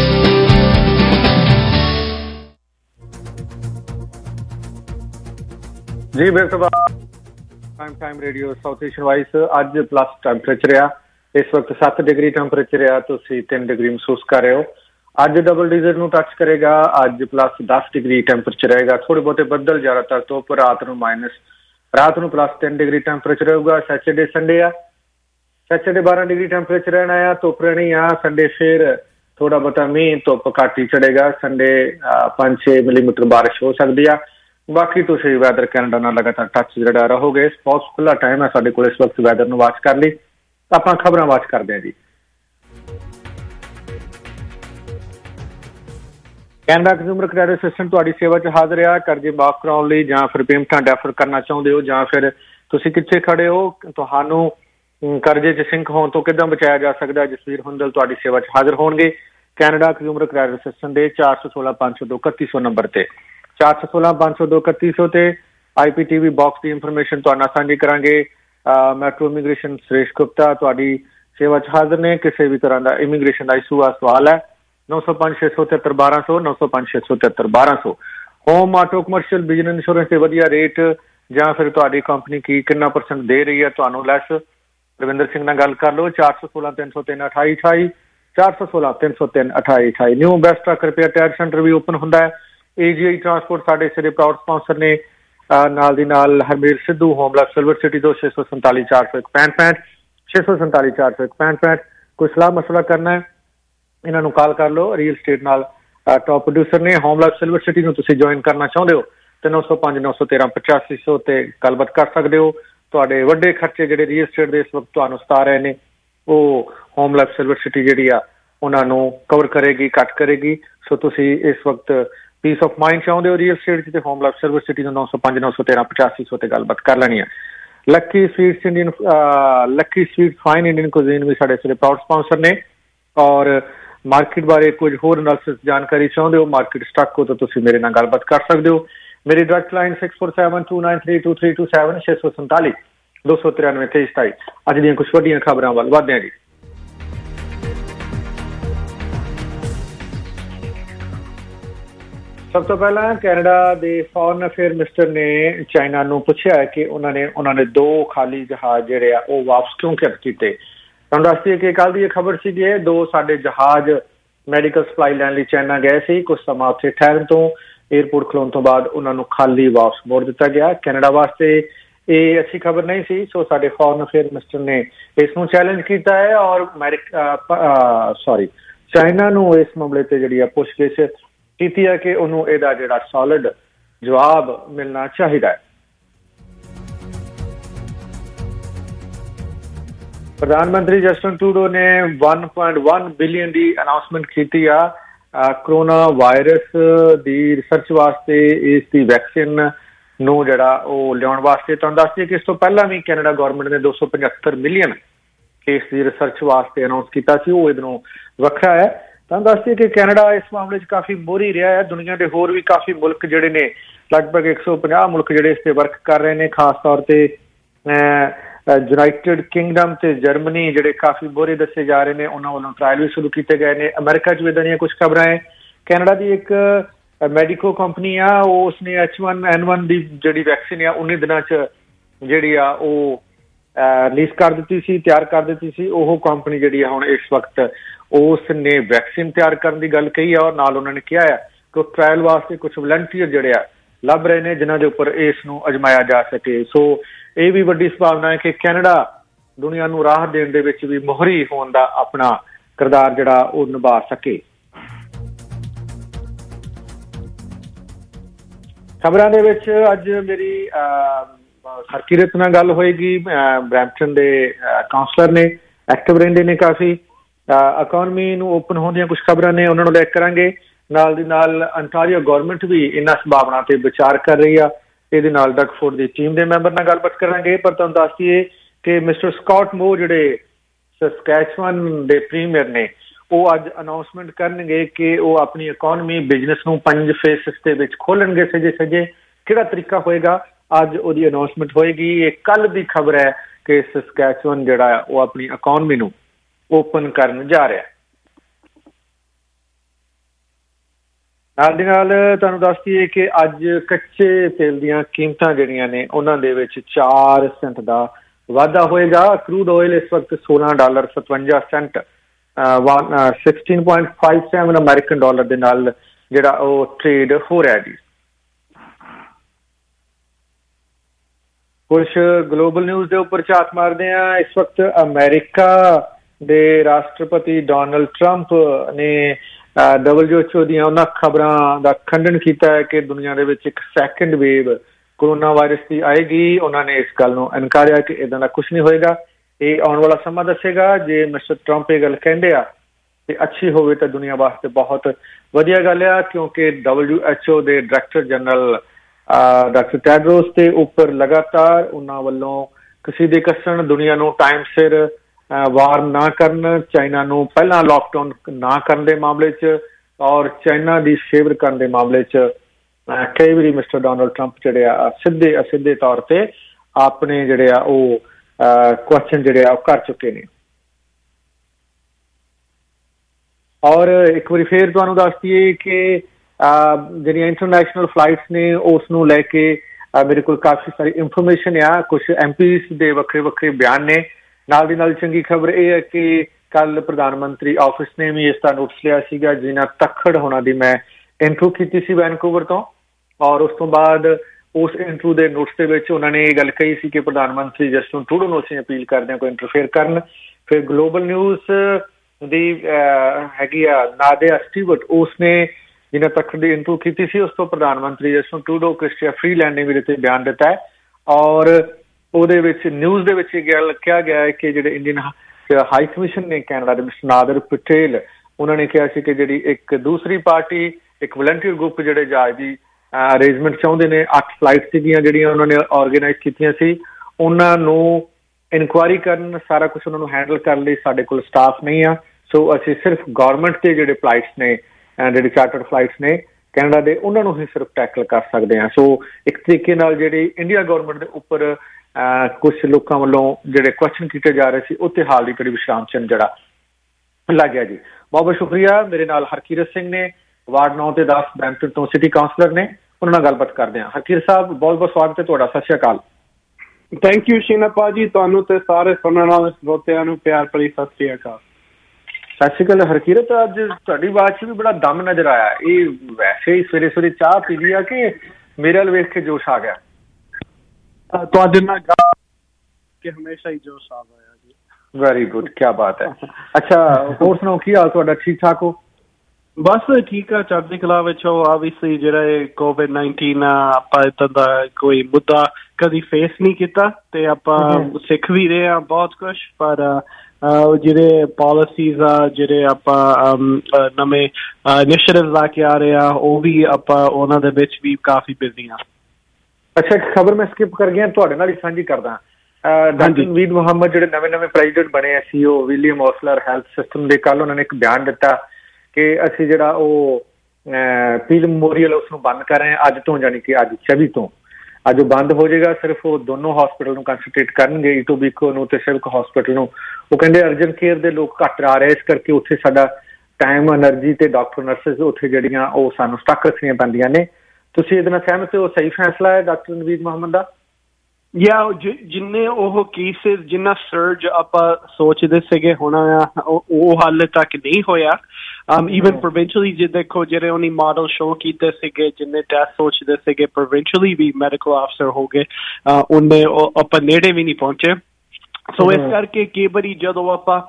ਜੀ ਬਿਲਕੁਲ, time Radio South Asian Voice. ਅੱਜ ਪਲੱਸ ਟੈਂਪਰੇਚਰ ਆ, ਇਸ ਵਕਤ 7 ਡਿਗਰੀ ਟੈਂਪਰੇਚਰ ਆ, ਤੁਸੀਂ 3 ਡਿਗਰੀ ਮਹਿਸੂਸ ਕਰ ਰਹੇ ਹੋ। ਅੱਜ ਡਬਲ ਡਿਜਿਟ ਨੂੰ ਟੱਚ ਕਰੇਗਾ। ਅੱਜ ਪਲੱਸ 10 ਡਿਗਰੀ ਟੈਂਪਰੇਚਰ ਰਹੇਗਾ। ਥੋੜੇ ਬਹੁਤੇ ਬੱਦਲ, ਜ਼ਿਆਦਾਤਰ ਧੁੱਪ, ਰਾਤ ਨੂੰ ਪਲੱਸ 3 ਡਿਗਰੀ ਟੈਂਪਰੇਚਰ ਰਹੂਗਾ। ਸੈਚਰਡੇ ਸੰਡੇ ਆ, ਸੈਚਰਡੇ 12 ਡਿਗਰੀ ਟੈਂਪਰੇਚਰ ਰਹਿਣਾ ਆ, ਧੁੱਪ ਰਹਿਣੀ ਆ। ਸੰਡੇ ਫਿਰ ਥੋੜਾ ਬਹੁਤਾ ਮੀਂਹ, ਧੁੱਪ ਘੱਟ ਹੀ ਚੜੇਗਾ। ਸੰਡੇ 5-6 ਮਿਲੀਮੀਟਰ ਬਾਰਿਸ਼ ਹੋ ਸਕਦੀ ਆ। ਬਾਕੀ ਤੁਸੀਂ ਵੈਦਰ ਕੈਨੇਡਾ ਨਾਲ ਲਗਾਤਾਰ ਟੱਚ ਜਿਹੜਾ ਰਹੋਗੇ। ਬਹੁਤ ਖੁੱਲਾ ਟਾਈਮ ਹੈ ਸਾਡੇ ਕੋਲ ਇਸ ਵਕਤ ਵੈਦਰ ਨੂੰ ਵਾਚ ਕਰ ਲਈ। ਆਪਾਂ ਖਬਰਾਂ ਵਾਚ ਕਰਦੇ ਹਾਂ ਜੀ। ਕੈਨੇਡਾ ਕੰਜ਼ਿਊਮਰ ਕ੍ਰੈਡਿਟ ਸਿਸਟਮ ਤੁਹਾਡੀ ਸੇਵਾ 'ਚ ਹਾਜ਼ਰ ਆ। ਕਰਜ਼ੇ ਮਾਫ ਕਰਾਉਣ ਲਈ ਜਾਂ ਫਿਰ ਪੇਮੈਂਟਾਂ ਡੈਫਰ ਕਰਨਾ ਚਾਹੁੰਦੇ ਹੋ, ਜਾਂ ਫਿਰ ਤੁਸੀਂ ਕਿੱਥੇ ਖੜੇ ਹੋ, ਤੁਹਾਨੂੰ ਕਰਜ਼ੇ 'ਚ ਸਿੰਕ ਹੋਣ ਤੋਂ ਕਿੱਦਾਂ ਬਚਾਇਆ ਜਾ ਸਕਦਾ, ਜਸਵੀਰ ਹੁੰਦਲ ਤੁਹਾਡੀ ਸੇਵਾ 'ਚ ਹਾਜ਼ਰ ਹੋਣਗੇ। ਕੈਨੇਡਾ ਕੰਜ਼ਿਊਮਰ ਕ੍ਰੈਡਿਟ ਸਿਸਟਮ ਦੇ 416 502 3100 ਨੰਬਰ ਤੇ 416 502 3100 ਤੇ IPTV ਬਾਕਸ ਦੀ ਇਨਫੋਰਮੇਸ਼ਨ ਤੁਹਾਡੇ ਨਾਲ ਸਾਂਝੀ ਕਰਾਂਗੇ। ਮੈਟਰੋ ਇਮੀਗ੍ਰੇਸ਼ਨ ਸੁਰੇਸ਼ ਗੁਪਤਾ ਤੁਹਾਡੀ ਸੇਵਾ 'ਚ ਹਾਜ਼ਰ ਨੇ। ਕਿਸੇ ਵੀ ਤਰ੍ਹਾਂ ਦਾ ਇਮੀਗ੍ਰੇਸ਼ਨ ਦਾ ਇਸ਼ੂ ਆ, ਸਵਾਲ ਹੈ, 905-673-1200 905-673-1200। Home, auto, commercial, business insurance ਦੇ ਵਧੀਆ ਰੇਟ, ਜਾਂ ਫਿਰ ਤੁਹਾਡੀ ਕੰਪਨੀ ਕਿੰਨਾ % ਦੇ ਰਹੀ ਹੈ ਤੁਹਾਨੂੰ ਲੈਸ, ਰਵਿੰਦਰ ਸਿੰਘ ਨਾਲ ਗੱਲ ਕਰ ਲਓ। 416 303 2828 416 303 2828। New best truck repair tyre centre ਵੀ ਓਪਨ ਹੁੰਦਾ ਹੈ। AGI ਟਰਾਂਸਪੋਰਟ ਸਾਡੇ ਸਿਰੇ ਪ੍ਰਾਊਡ ਸਪਾਂਸਰ ਨੇ। ਨਾਲ ਦੀ ਨਾਲ Harmel Sidhu, Home Life Silver City ਤੋਂ 647 401 65 647 401 65। ਕੋਈ ਸਲਾਹ ਮਸਲਾ ਕਰਨਾ ਹੈ, ਇਹਨਾਂ ਨੂੰ ਕਾਲ ਕਰ ਲਓ। ਰੀਅਲ ਸਟੇਟ ਨਾਲ ਟੌਪ ਪ੍ਰੋਡਿਊਸਰ ਨੇ। ਹੋਮ ਲਾਈਫ ਸਿਲਵਰ ਸਿਟੀ ਨੂੰ ਤੁਸੀਂ ਜੁਆਇਨ ਕਰਨਾ ਚਾਹੁੰਦੇ ਹੋ ਤੇ 905 913 8500 ਤੇ ਗੱਲਬਾਤ ਕਰ ਸਕਦੇ ਹੋ। ਤੁਹਾਡੇ ਵੱਡੇ ਖਰਚੇ ਜਿਹੜੇ ਰੀਅਲ ਸਟੇਟ ਦੇ ਇਸ ਵਕਤ ਤੁਹਾਨੂੰ ਸਤਾ ਰਹੇ ਨੇ, ਉਹ ਹੋਮ ਲਾਈਫ ਸਿਲਵਰ ਸਿਟੀ ਜਿਹੜੀ ਆ ਉਹਨਾਂ ਨੂੰ ਕਵਰ ਕਰੇਗੀ, ਘੱਟ ਕਰੇਗੀ। ਸੋ ਤੁਸੀਂ ਇਸ ਵਕਤ ਪੀਸ ਆਫ ਮਾਈਂਡ ਚਾਹੁੰਦੇ ਹੋ ਰੀਅਲ ਸਟੇਟ 'ਚ, ਤੇ ਹੋਮ ਲਾਈਫ ਸਿਲਵਰ ਸਿਟੀ ਨੂੰ 905 913 8500 ਤੇ ਗੱਲਬਾਤ ਕਰ ਲੈਣੀ ਹੈ। Lucky Sweets fine Indian cuisine ਵੀ ਸਾਡੇ ਸਿਰੇ ਪ੍ਰਾਊਡ ਸਪਾਂਸਰ ਨੇ। ਔਰ ਮਾਰਕੀਟ ਬਾਰੇ ਕੁਝ ਹੋਰ ਐਨਾਲਿਸਿਸ ਜਾਣਕਾਰੀ ਚਾਹੁੰਦੇ ਹੋ, ਮਾਰਕੀਟ ਸਟਾਕ ਹੋ, ਤਾਂ ਤੁਸੀਂ ਮੇਰੇ ਨਾਲ ਗੱਲਬਾਤ ਕਰ ਸਕਦੇ ਹੋ। ਮੇਰੀ ਡਾਇਰੈਕਟ ਲਾਈਨ 6472932327 647 293 2327। ਅੱਜ ਦੀਆਂ ਕੁਝ ਵੱਡੀਆਂ ਖਬਰਾਂ ਵੱਲ ਵਧਦੇ ਹਾਂ ਜੀ। ਸਭ ਤੋਂ ਪਹਿਲਾਂ ਕੈਨੇਡਾ ਦੇ ਫੋਰਨ ਅਫੇਅਰ ਮਿਨਿਸਟਰ ਨੇ ਚਾਈਨਾ ਨੂੰ ਪੁੱਛਿਆ ਕਿ ਉਹਨਾਂ ਨੇ 2 ਖਾਲੀ ਜਹਾਜ਼ ਜਿਹੜੇ ਆ ਉਹ ਵਾਪਸ ਕਿਉਂ ਕੀਤੇ। ਤੁਹਾਨੂੰ ਦੱਸ ਦਈਏ ਕਿ ਕੱਲ੍ਹ ਦੀ ਇਹ ਖਬਰ ਸੀਗੀ, 2 ਸਾਡੇ ਜਹਾਜ਼ ਮੈਡੀਕਲ ਸਪਲਾਈ ਲੈਣ ਲਈ ਚਾਈਨਾ ਗਏ ਸੀ। ਕੁਝ ਸਮਾਂ ਉੱਥੇ ਠਹਿਰਨ ਤੋਂ, ਏਅਰਪੋਰਟ ਖਲੋਣ ਤੋਂ ਬਾਅਦ ਉਹਨਾਂ ਨੂੰ ਖਾਲੀ ਵਾਪਸ ਮੋੜ ਦਿੱਤਾ ਗਿਆ। ਕੈਨੇਡਾ ਵਾਸਤੇ ਇਹ ਅੱਛੀ ਖਬਰ ਨਹੀਂ ਸੀ। ਸੋ ਸਾਡੇ ਫੋਰਨ ਅਫੇਅਰ ਮਿਨਿਸਟਰ ਨੇ ਇਸ ਨੂੰ ਚੈਲੰਜ ਕੀਤਾ ਹੈ ਔਰ ਚਾਈਨਾ ਨੂੰ ਇਸ ਮਾਮਲੇ ਤੇ ਜਿਹੜੀ ਆ ਪੁੱਛਗਿੱਛ ਕੀਤੀ ਹੈ ਕਿ ਉਹਨੂੰ ਇਹਦਾ ਜਿਹੜਾ ਸੋਲਿਡ ਜਵਾਬ ਮਿਲਣਾ ਚਾਹੀਦਾ ਹੈ। ਪ੍ਰਧਾਨ ਮੰਤਰੀ ਜਸਟਿਨ ਟਰੂਡੋ ਨੇ 1.1 ਬਿਲੀਅਨ ਦੀ ਅਨਾਉਂਸਮੈਂਟ ਕੀਤੀ ਆ ਕਰੋਨਾ ਵਾਇਰਸ ਦੀ ਰਿਸਰਚ ਵਾਸਤੇ, ਇਸ ਦੀ ਵੈਕਸੀਨ ਨੂੰ ਜਿਹੜਾ ਉਹ ਲਿਆਉਣ ਵਾਸਤੇ। ਤੁਹਾਨੂੰ ਦੱਸ ਦਈਏ ਕਿ ਇਸ ਤੋਂ ਪਹਿਲਾਂ ਵੀ ਕੈਨੇਡਾ ਗੌਰਮੈਂਟ ਨੇ 275 ਮਿਲੀਅਨ ਇਸ ਦੀ ਰਿਸਰਚ ਵਾਸਤੇ ਅਨਾਉਂਸ ਕੀਤਾ ਸੀ। ਉਹ ਇਹਨੂੰ ਵੱਖਰਾ ਹੈ। ਤੁਹਾਨੂੰ ਦੱਸਦੀ ਕਿ ਕੈਨੇਡਾ ਇਸ ਮਾਮਲੇ 'ਚ ਕਾਫੀ ਮੋਹਰੀ ਰਿਹਾ ਹੈ। ਦੁਨੀਆ ਦੇ ਹੋਰ ਵੀ ਕਾਫੀ ਮੁਲਕ ਜਿਹੜੇ ਨੇ, ਲਗਭਗ 150 ਮੁਲਕ ਜਿਹੜੇ ਇਸ ਤੇ ਵਰਕ ਕਰ ਰਹੇ ਨੇ। ਖਾਸ ਤੌਰ ਤੇ ਯੂਨਾਈਟਿਡ ਕਿੰਗਡਮ ਤੇ ਜਰਮਨੀ ਜਿਹੜੇ ਕਾਫੀ ਮੋਹਰੇ ਦੱਸੇ ਜਾ ਰਹੇ ਨੇ, ਉਹਨਾਂ ਵੱਲੋਂ ਟਰਾਇਲ ਵੀ ਸ਼ੁਰੂ ਕੀਤੇ ਗਏ ਨੇ। ਅਮਰੀਕਾ 'ਚ ਵੀ ਇੱਦਾਂ ਦੀਆਂ ਕੁਝ ਖਬਰਾਂ ਹੈ। ਕੈਨੇਡਾ ਦੀ ਇੱਕ ਮੈਡੀਕੋ ਕੰਪਨੀ ਆ, ਉਸਨੇ H1N1 ਦੀ ਜਿਹੜੀ ਵੈਕਸੀਨ ਆ 19 ਦਿਨਾਂ 'ਚ ਜਿਹੜੀ ਆ ਉਹ ਰਿਲੀਜ਼ ਕਰ ਦਿੱਤੀ ਸੀ, ਤਿਆਰ ਕਰ ਦਿੱਤੀ ਸੀ। ਉਹ ਕੰਪਨੀ ਜਿਹੜੀ ਆ ਹੁਣ ਇਸ ਵਕਤ ਉਸ ਨੇ ਵੈਕਸੀਨ ਤਿਆਰ ਕਰਨ ਦੀ ਗੱਲ ਕਹੀ ਆ, ਔਰ ਨਾਲ ਉਹਨਾਂ ਨੇ ਕਿਹਾ ਆ ਕਿ ਉਹ ਟਰਾਇਲ ਵਾਸਤੇ ਕੁਝ ਵਲੰਟੀਅਰ ਜਿਹੜੇ ਆ ਲੱਭ ਰਹੇ ਨੇ ਜਿਨ੍ਹਾਂ ਦੇ ਉੱਪਰ ਇਸ ਨੂੰ ਅਜਮਾਇਆ ਜਾ ਸਕੇ। ਸੋ ਇਹ ਵੀ ਵੱਡੀ ਸੰਭਾਵਨਾ ਹੈ ਕਿ ਕੈਨੇਡਾ ਦੁਨੀਆ ਨੂੰ ਰਾਹ ਦੇਣ ਦੇ ਵਿੱਚ ਵੀ ਮੋਹਰੀ ਹੋਣ ਦਾ ਆਪਣਾ ਕਿਰਦਾਰ ਜਿਹੜਾ ਉਹ ਨਿਭਾ ਸਕੇ। ਖਬਰਾਂ ਦੇ ਵਿੱਚ ਅੱਜ ਮੇਰੀ ਹਰਕੀਰਤ ਨਾਲ ਗੱਲ ਹੋਏਗੀ। ਬਰੈਂਪਟਨ ਦੇ ਕਾਉਂਸਲਰ ਨੇ, ਐਕਟਿਵ ਰਹਿੰਦੇ ਨੇ ਕਾਫੀ। ਇਕੋਨਮੀ ਨੂੰ ਓਪਨ ਹੋਣ ਦੀਆਂ ਕੁਝ ਖਬਰਾਂ ਨੇ, ਉਹਨਾਂ ਨੂੰ ਲੈ ਕਰਾਂਗੇ। ਨਾਲ ਦੀ ਨਾਲ ਅੰਟਾਰੀਓ ਗੌਰਮੈਂਟ ਵੀ ਇਹਨਾਂ ਸੰਭਾਵਨਾ ਤੇ ਵਿਚਾਰ ਕਰ ਰਹੀ ਆ। ਇਹਦੇ ਨਾਲ ਡਗਫੋਰਡ ਦੀ ਟੀਮ ਦੇ ਮੈਂਬਰ ਨਾਲ ਗੱਲਬਾਤ ਕਰਾਂਗੇ। ਪਰ ਤੁਹਾਨੂੰ ਦੱਸ ਦਈਏ ਕਿ ਮਿਸਟਰ ਸਕਾਟ ਮੋ ਜਿਹੜੇ ਸਸਕੈਚੁਅਨ ਦੇ ਪ੍ਰੀਮੀਅਰ ਨੇ, ਉਹ ਅੱਜ ਅਨਾਉਂਸਮੈਂਟ ਕਰਨਗੇ ਕਿ ਉਹ ਆਪਣੀ ਇਕੋਨਮੀ ਬਿਜ਼ਨਸ ਨੂੰ 5 ਫੇਸਿਸ ਦੇ ਵਿੱਚ ਖੋਲਣਗੇ। ਸਜੇ ਕਿਹੜਾ ਤਰੀਕਾ ਹੋਏਗਾ, ਅੱਜ ਉਹਦੀ ਅਨਾਉਂਸਮੈਂਟ ਹੋਏਗੀ। ਇਹ ਕੱਲ ਦੀ ਖਬਰ ਹੈ ਕਿ ਸਸਕੈਚੁਅਨ ਜਿਹੜਾ ਉਹ ਆਪਣੀ ਇਕੋਨਮੀ ਨੂੰ ਓਪਨ ਕਰਨ ਜਾ ਰਿਹਾ। ਨਾਲ ਦੀ ਨਾਲ ਤੁਹਾਨੂੰ ਦੱਸ ਦਈਏ ਕਿ ਅੱਜ ਕੱਚੇ ਤੇਲ ਦੀਆਂ ਕੀਮਤਾਂ ਜਿਹੜੀਆਂ ਨੇ ਉਹਨਾਂ ਦੇ ਵਿੱਚ 4 ਸੈਂਟ ਦਾ ਵਾਧਾ ਹੋਏਗਾ। ਕਰੂਡ ਆਇਲ ਇਸ ਵਕਤ $16.57 16.57 ਅਮਰੀਕਨ ਡਾਲਰ ਦੇ ਨਾਲ ਜਿਹੜਾ ਉਹ ਟ੍ਰੇਡ ਹੋ ਰਿਹਾ ਜੀ। ਕੁਛ ਗਲੋਬਲ ਨਿਊਜ਼ ਦੇ ਉੱਪਰ ਝਾਤ ਮਾਰਦੇ ਆ। ਇਸ ਵਕਤ ਅਮਰੀਕਾ ਦੇ ਰਾਸ਼ਟਰਪਤੀ ਡੋਨਲਡ ਟਰੰਪ ਨੇ WHO ਦੀਆਂ ਉਹਨਾਂ ਖਬਰਾਂ ਦਾ ਖੰਡਨ ਕੀਤਾ ਹੈ ਕਿ ਦੁਨੀਆ ਦੇ ਵਿੱਚ ਇੱਕ ਸੈਕੰਡ ਵੇਵ ਕੋਰੋਨਾ ਵਾਇਰਸ ਦੀ ਆਏਗੀ। ਉਹਨਾਂ ਨੇ ਇਸ ਗੱਲ ਨੂੰ ਇਨਕਾਰਿਆ ਕਿ ਇੱਦਾਂ ਦਾ ਕੁਛ ਨਹੀਂ ਹੋਏਗਾ, ਇਹ ਆਉਣ ਵਾਲਾ ਸਮਾਂ ਦੱਸੇਗਾ। ਜੇ ਮਿਸਟਰ ਟਰੰਪ ਇਹ ਗੱਲ ਕਹਿੰਦੇ ਆ ਤੇ ਅੱਛੀ ਹੋਵੇ ਤਾਂ ਦੁਨੀਆ ਵਾਸਤੇ ਬਹੁਤ ਵਧੀਆ ਗੱਲ ਆ, ਕਿਉਂਕਿ WHO ਦੇ ਡਾਇਰੈਕਟਰ ਜਨਰਲ ਡਾਕਟਰ ਟੈਡਰੋਸ ਦੇ ਉੱਪਰ ਲਗਾਤਾਰ ਉਹਨਾਂ ਵੱਲੋਂ ਕਿਸੇ ਦੇ ਕੱਸਣ, ਦੁਨੀਆ ਨੂੰ ਟਾਈਮ ਸਿਰ ਵਾਰ ਨਾ ਕਰਨ, ਚਾਈਨਾ ਨੂੰ ਪਹਿਲਾਂ ਲਾਕਡਾਊਨ ਨਾ ਕਰਨ ਦੇ ਮਾਮਲੇ 'ਚ ਔਰ ਚਾਈਨਾ ਦੀ ਫੇਵਰ ਕਰਨ ਦੇ ਮਾਮਲੇ 'ਚ ਕਈ ਵਾਰੀ ਮਿਸਟਰ ਡੋਨਲਡ ਟਰੰਪ ਜਿਹੜੇ ਆ ਸਿੱਧੇ ਅਸਿੱਧੇ ਤੌਰ ਤੇ ਆਪਣੇ ਜਿਹੜੇ ਆ ਉਹ ਕੁਐਸਚਨ ਜਿਹੜੇ ਆ ਉਹ ਕਰ ਚੁੱਕੇ ਨੇ। ਔਰ ਇੱਕ ਵਾਰੀ ਫੇਰ ਤੁਹਾਨੂੰ ਦੱਸ ਦਈਏ ਕਿ ਜਿਹੜੀਆਂ ਇੰਟਰਨੈਸ਼ਨਲ ਫਲਾਈਟਸ ਨੇ ਉਸ ਨੂੰ ਲੈ ਕੇ ਮੇਰੇ ਕੋਲ ਕਾਫੀ ਸਾਰੀ ਇਨਫੋਰਮੇਸ਼ਨ ਆ। ਕੁਛ MPs ਦੇ ਵੱਖਰੇ ਵੱਖਰੇ ਬਿਆਨ ਨੇ। ਨਾਲ ਦੀ ਨਾਲ ਚੰਗੀ ਖਬਰ ਇਹ ਹੈ ਕਿ ਕੱਲ ਪ੍ਰਧਾਨ ਮੰਤਰੀ ਆਫਿਸ ਨੇ ਵੀ ਇਸ ਦਾ ਨੋਟਿਸ ਲਿਆ ਸੀਗਾ, ਜਿਨ੍ਹਾਂ ਤੱਖੜ ਹੋਣਾ ਦੀ ਮੈਂ ਇੰਟਰਵਿਊ ਕੀਤੀ ਸੀ ਵੈਨਕੂਵਰ ਤੋਂ। ਔਰ ਉਸ ਤੋਂ ਬਾਅਦ ਉਸ ਇੰਟਰਵਿਊ ਦੇ ਨੋਟਿਸ ਦੇ ਵਿੱਚ ਉਹਨਾਂ ਨੇ ਇਹ ਗੱਲ ਕਹੀ ਸੀ ਕਿ ਪ੍ਰਧਾਨ ਮੰਤਰੀ ਜਸਟਿਨ ਟਰੂਡੋ ਨੂੰ ਅਸੀਂ ਅਪੀਲ ਕਰਦੇ ਹਾਂ ਕੋਈ ਇੰਟਰਫੇਅਰ ਕਰਨ। ਫਿਰ ਗਲੋਬਲ ਨਿਊਜ਼ ਦੀ ਹੈਗੀ ਆ ਨਾਦਿਆ ਸਟੀਵਰਟ, ਉਸਨੇ ਜਿਨ੍ਹਾਂ ਤੱਖੜ ਦੀ ਇੰਟਰਵਿਊ ਕੀਤੀ ਸੀ, ਉਸ ਤੋਂ ਪ੍ਰਧਾਨ ਮੰਤਰੀ ਜਸਟਿਨ ਟਰੂਡੋ, ਕ੍ਰਿਸਟੀਆ ਫਰੀਲੈਂਡ ਨੇ ਵੀ ਬਿਆਨ ਦਿੱਤਾ ਹੈ। ਔਰ ਉਹਦੇ ਵਿੱਚ ਨਿਊਜ਼ ਦੇ ਵਿੱਚ ਇਹ ਗੱਲ ਕਿਹਾ ਗਿਆ ਹੈ ਕਿ ਜਿਹੜੇ ਇੰਡੀਅਨ ਹਾਈ ਕਮਿਸ਼ਨ ਨੇ ਕੈਨੇਡਾ ਦੇ ਮਿਸਟਰ ਨਾਦਰ ਪਟੇਲ, ਉਹਨਾਂ ਨੇ ਕਿਹਾ ਸੀ ਕਿ ਜਿਹੜੀ ਇੱਕ ਦੂਸਰੀ ਪਾਰਟੀ, ਇੱਕ ਵਲੰਟੀਅਰ ਗਰੁੱਪ ਜਿਹੜੇ ਜਹਾਜ਼ ਦੀ ਅਰੇਂਜਮੈਂਟ ਚਾਹੁੰਦੇ ਨੇ, 8 ਫਲਾਈਟ ਸੀਗੀਆਂ ਜਿਹੜੀਆਂ ਉਹਨਾਂ ਨੇ ਆਰਗੇਨਾਈਜ਼ ਕੀਤੀਆਂ ਸੀ, ਉਹਨਾਂ ਨੂੰ ਇਨਕੁਆਇਰੀ ਕਰਨ, ਸਾਰਾ ਕੁਛ ਉਹਨਾਂ ਨੂੰ ਹੈਂਡਲ ਕਰਨ ਲਈ ਸਾਡੇ ਕੋਲ ਸਟਾਫ ਨਹੀਂ ਆ। ਸੋ ਅਸੀਂ ਸਿਰਫ ਗੌਰਮੈਂਟ ਦੇ ਜਿਹੜੇ ਫਲਾਈਟਸ ਨੇ, ਜਿਹੜੇ ਚਾਰਟਰਡ ਫਲਾਈਟਸ ਨੇ ਕੈਨੇਡਾ ਦੇ, ਉਹਨਾਂ ਨੂੰ ਹੀ ਸਿਰਫ ਟੈਕਲ ਕਰ ਸਕਦੇ ਹਾਂ। ਸੋ ਇੱਕ ਤਰੀਕੇ ਨਾਲ ਜਿਹੜੀ ਇੰਡੀਆ ਗੌਰਮੈਂਟ ਦੇ ਉੱਪਰ ਕੁਛ ਲੋਕਾਂ ਵੱਲੋਂ ਜਿਹੜੇ ਕੁਐਸਚਨ ਕੀਤੇ ਜਾ ਰਹੇ ਸੀ, ਉੱਥੇ ਹਾਲ ਦੀ ਘੜੀ ਵਿਸ਼ਰਾਮ ਚਿੰਨ੍ਹ ਜਿਹੜਾ ਲੱਗ ਗਿਆ ਜੀ। ਬਹੁਤ ਬਹੁਤ ਸ਼ੁਕਰੀਆ। ਮੇਰੇ ਨਾਲ ਹਰਕੀਰਤ ਸਿੰਘ ਨੇ, ਵਾਰਡ 9 ਤੇ 10 ਬਰੈਂਪਟਨ ਤੋਂ ਸਿਟੀ ਕਾਉਂਸਲਰ ਨੇ, ਉਹਨਾਂ ਨਾਲ ਗੱਲਬਾਤ ਕਰਦੇ ਹਾਂ। ਹਰਕੀਰਤ ਸਾਹਿਬ, ਬਹੁਤ ਬਹੁਤ ਸਵਾਗਤ ਹੈ ਤੁਹਾਡਾ। ਸਤਿ ਸ਼੍ਰੀ ਅਕਾਲ। ਥੈਂਕ ਯੂ ਸ਼ੀਨਾਪਾ ਜੀ, ਤੁਹਾਨੂੰ ਤੇ ਸਾਰੇ ਸੁਣਨ ਵਾਲੇ ਸਰੋਤਿਆਂ ਨੂੰ ਪਿਆਰ ਭਰੀ ਸਤਿ ਸ਼੍ਰੀ ਅਕਾਲ। ਸਤਿ ਸ਼੍ਰੀ ਅਕਾਲ ਹਰਕੀਰਤ। ਅੱਜ ਤੁਹਾਡੀ ਆਵਾਜ਼ 'ਚ ਵੀ ਬੜਾ ਦਮ ਨਜ਼ਰ ਆਇਆ। ਇਹ ਵੈਸੇ ਹੀ ਸਵੇਰੇ ਸਵੇਰੇ ਚਾਹ ਪੀ ਲਈ ਆ ਕਿ ਮੇਰੇ ਵੱਲ ਵੇਖ ਕੇ ਜੋਸ਼ ਆ ਗਿਆ? ਤੁਹਾਡੇ ਨਾਲ ਗੱਲ ਕਿ ਹਮੇਸ਼ਾ ਹੀ ਜੋਸ਼ ਆ ਗਿਆ ਜੀ। ਵੈਰੀ ਗੁੱਡ, ਕੀ ਬਾਤ ਹੈ। ਅੱਛਾ, ਹੋਰ ਸੁਣਾਓ, ਕੀ ਹਾਲ ਤੁਹਾਡਾ? ਠੀਕ ਠਾਕ ਹੋ? ਬਸ ਠੀਕ ਆ, ਚੜ੍ਹਦੀ ਕਲਾ ਵਿੱਚ ਹੋ। ਆਬਵੀਅਸਲੀ ਜਿਹੜਾ ਇਹ COVID-19 ਆਪਾਂ ਏਦਾਂ ਦਾ ਕੋਈ ਮੁੱਦਾ ਕਦੀ ਫੇਸ ਨਹੀਂ ਕੀਤਾ ਤੇ ਆਪਾਂ ਸਿੱਖ ਵੀ ਰਹੇ ਹਾਂ ਬਹੁਤ ਕੁਛ, ਪਰ ਜਿਹੜੇ ਪਾਲਿਸੀਜ਼ ਆ, ਜਿਹੜੇ ਆਪਾਂ ਨਵੇਂ ਇਨੀਸ਼ੀਏਟਿਵ ਲਾ ਕੇ ਆ ਰਹੇ ਆ, ਉਹ ਵੀ ਆਪਾਂ ਉਹਨਾਂ ਦੇ ਵਿੱਚ ਵੀ ਕਾਫੀ ਬਿਜ਼ੀ ਹਾਂ। ਅੱਛਾ, ਇੱਕ ਖਬਰ ਮੈਂ ਸਕਿਪ ਕਰ ਗਿਆ, ਤੁਹਾਡੇ ਨਾਲ ਹੀ ਸਾਂਝੀ ਕਰਦਾ। ਡਾਕਟਰ ਨਵੀਦ ਮੁਹੰਮਦ ਜਿਹੜੇ ਨਵੇਂ ਪ੍ਰੈਜ਼ੀਡੈਂਟ ਬਣੇ ਆ, CEO William Osler health system ਦੇ, ਕੱਲ ਉਹਨਾਂ ਨੇ ਇੱਕ ਬਿਆਨ ਦਿੱਤਾ ਕਿ ਅਸੀਂ ਜਿਹੜਾ ਉਹ ਪੀਲ ਮੈਮੋਰੀਅਲ ਉਸ ਨੂੰ ਬੰਦ ਕਰ ਰਹੇ ਹਾਂ ਅੱਜ ਤੋਂ, ਯਾਨੀ ਕਿ ਅੱਜ 24 ਤੋਂ ਅੱਜ ਉਹ ਬੰਦ ਹੋ ਜਾਏਗਾ। ਸਿਰਫ ਉਹ ਦੋਨੋਂ ਹਸਪੀਟਲ ਨੂੰ ਕੰਸਨਟਰੇਟ ਕਰਨਗੇ, ਈਟੋਬੀਕੋ ਨੂੰ ਤੇ ਸਿਵਕ ਹਸਪੀਟਲ ਨੂੰ। ਉਹ ਕਹਿੰਦੇ ਅਰਜੈਂਟ ਕੇਅਰ ਦੇ ਲੋਕ ਘੱਟ ਆ ਰਹੇ, ਇਸ ਕਰਕੇ ਉੱਥੇ ਸਾਡਾ ਟਾਈਮ, ਐਨਰਜੀ ਤੇ ਡਾਕਟਰ ਨਰਸਿਸ ਉੱਥੇ ਜਿਹੜੀਆਂ ਉਹ ਸਾਨੂੰ ਸਟੱਕ ਰੱਖਣੀਆਂ ਪੈਂਦੀਆਂ ਨੇ। ਤੁਸੀਂ ਇਹਦੇ ਨਾਲ ਸਹਿਮਤ ਹੋ? ਸਹੀ ਫੈਸਲਾ ਹੈ ਡਾਕਟਰ ਨਵੀਦ ਮੁਹੰਮਦ ਦਾ? ਜਿੰਨੇ ਉਹ ਕੇਸਿਸ ਜਿੰਨਾ ਸਰਜ ਆਪਾਂ ਸੋਚਦੇ ਸੀਗੇ ਹੋਣਾ ਆ ਉਹ ਹਾਲੇ ਤੱਕ ਨਹੀਂ ਹੋਇਆ। ਈਵਨ ਪ੍ਰੋਵਿੰਸ਼ਲੀ ਜੇ ਦੇਖੋ ਜਿਹੜੇ ਉਹਨੇ ਮਾਡਲ ਸ਼ੋ ਕੀਤੇ ਸੀਗੇ, ਜਿੰਨੇ ਟੈਸਟ ਸੋਚਦੇ ਸੀਗੇ ਪ੍ਰੋਵਿੰਸ਼ਲੀ ਵੀ ਮੈਡੀਕਲ ਅਫਸਰ ਹੋ ਗਏ, ਉਹਨੇ ਆਪਾਂ ਨੇੜੇ ਵੀ ਨਹੀਂ ਪਹੁੰਚੇ। ਸੋ ਇਸ ਕਰਕੇ ਕਈ ਵਾਰੀ ਜਦੋਂ ਆਪਾਂ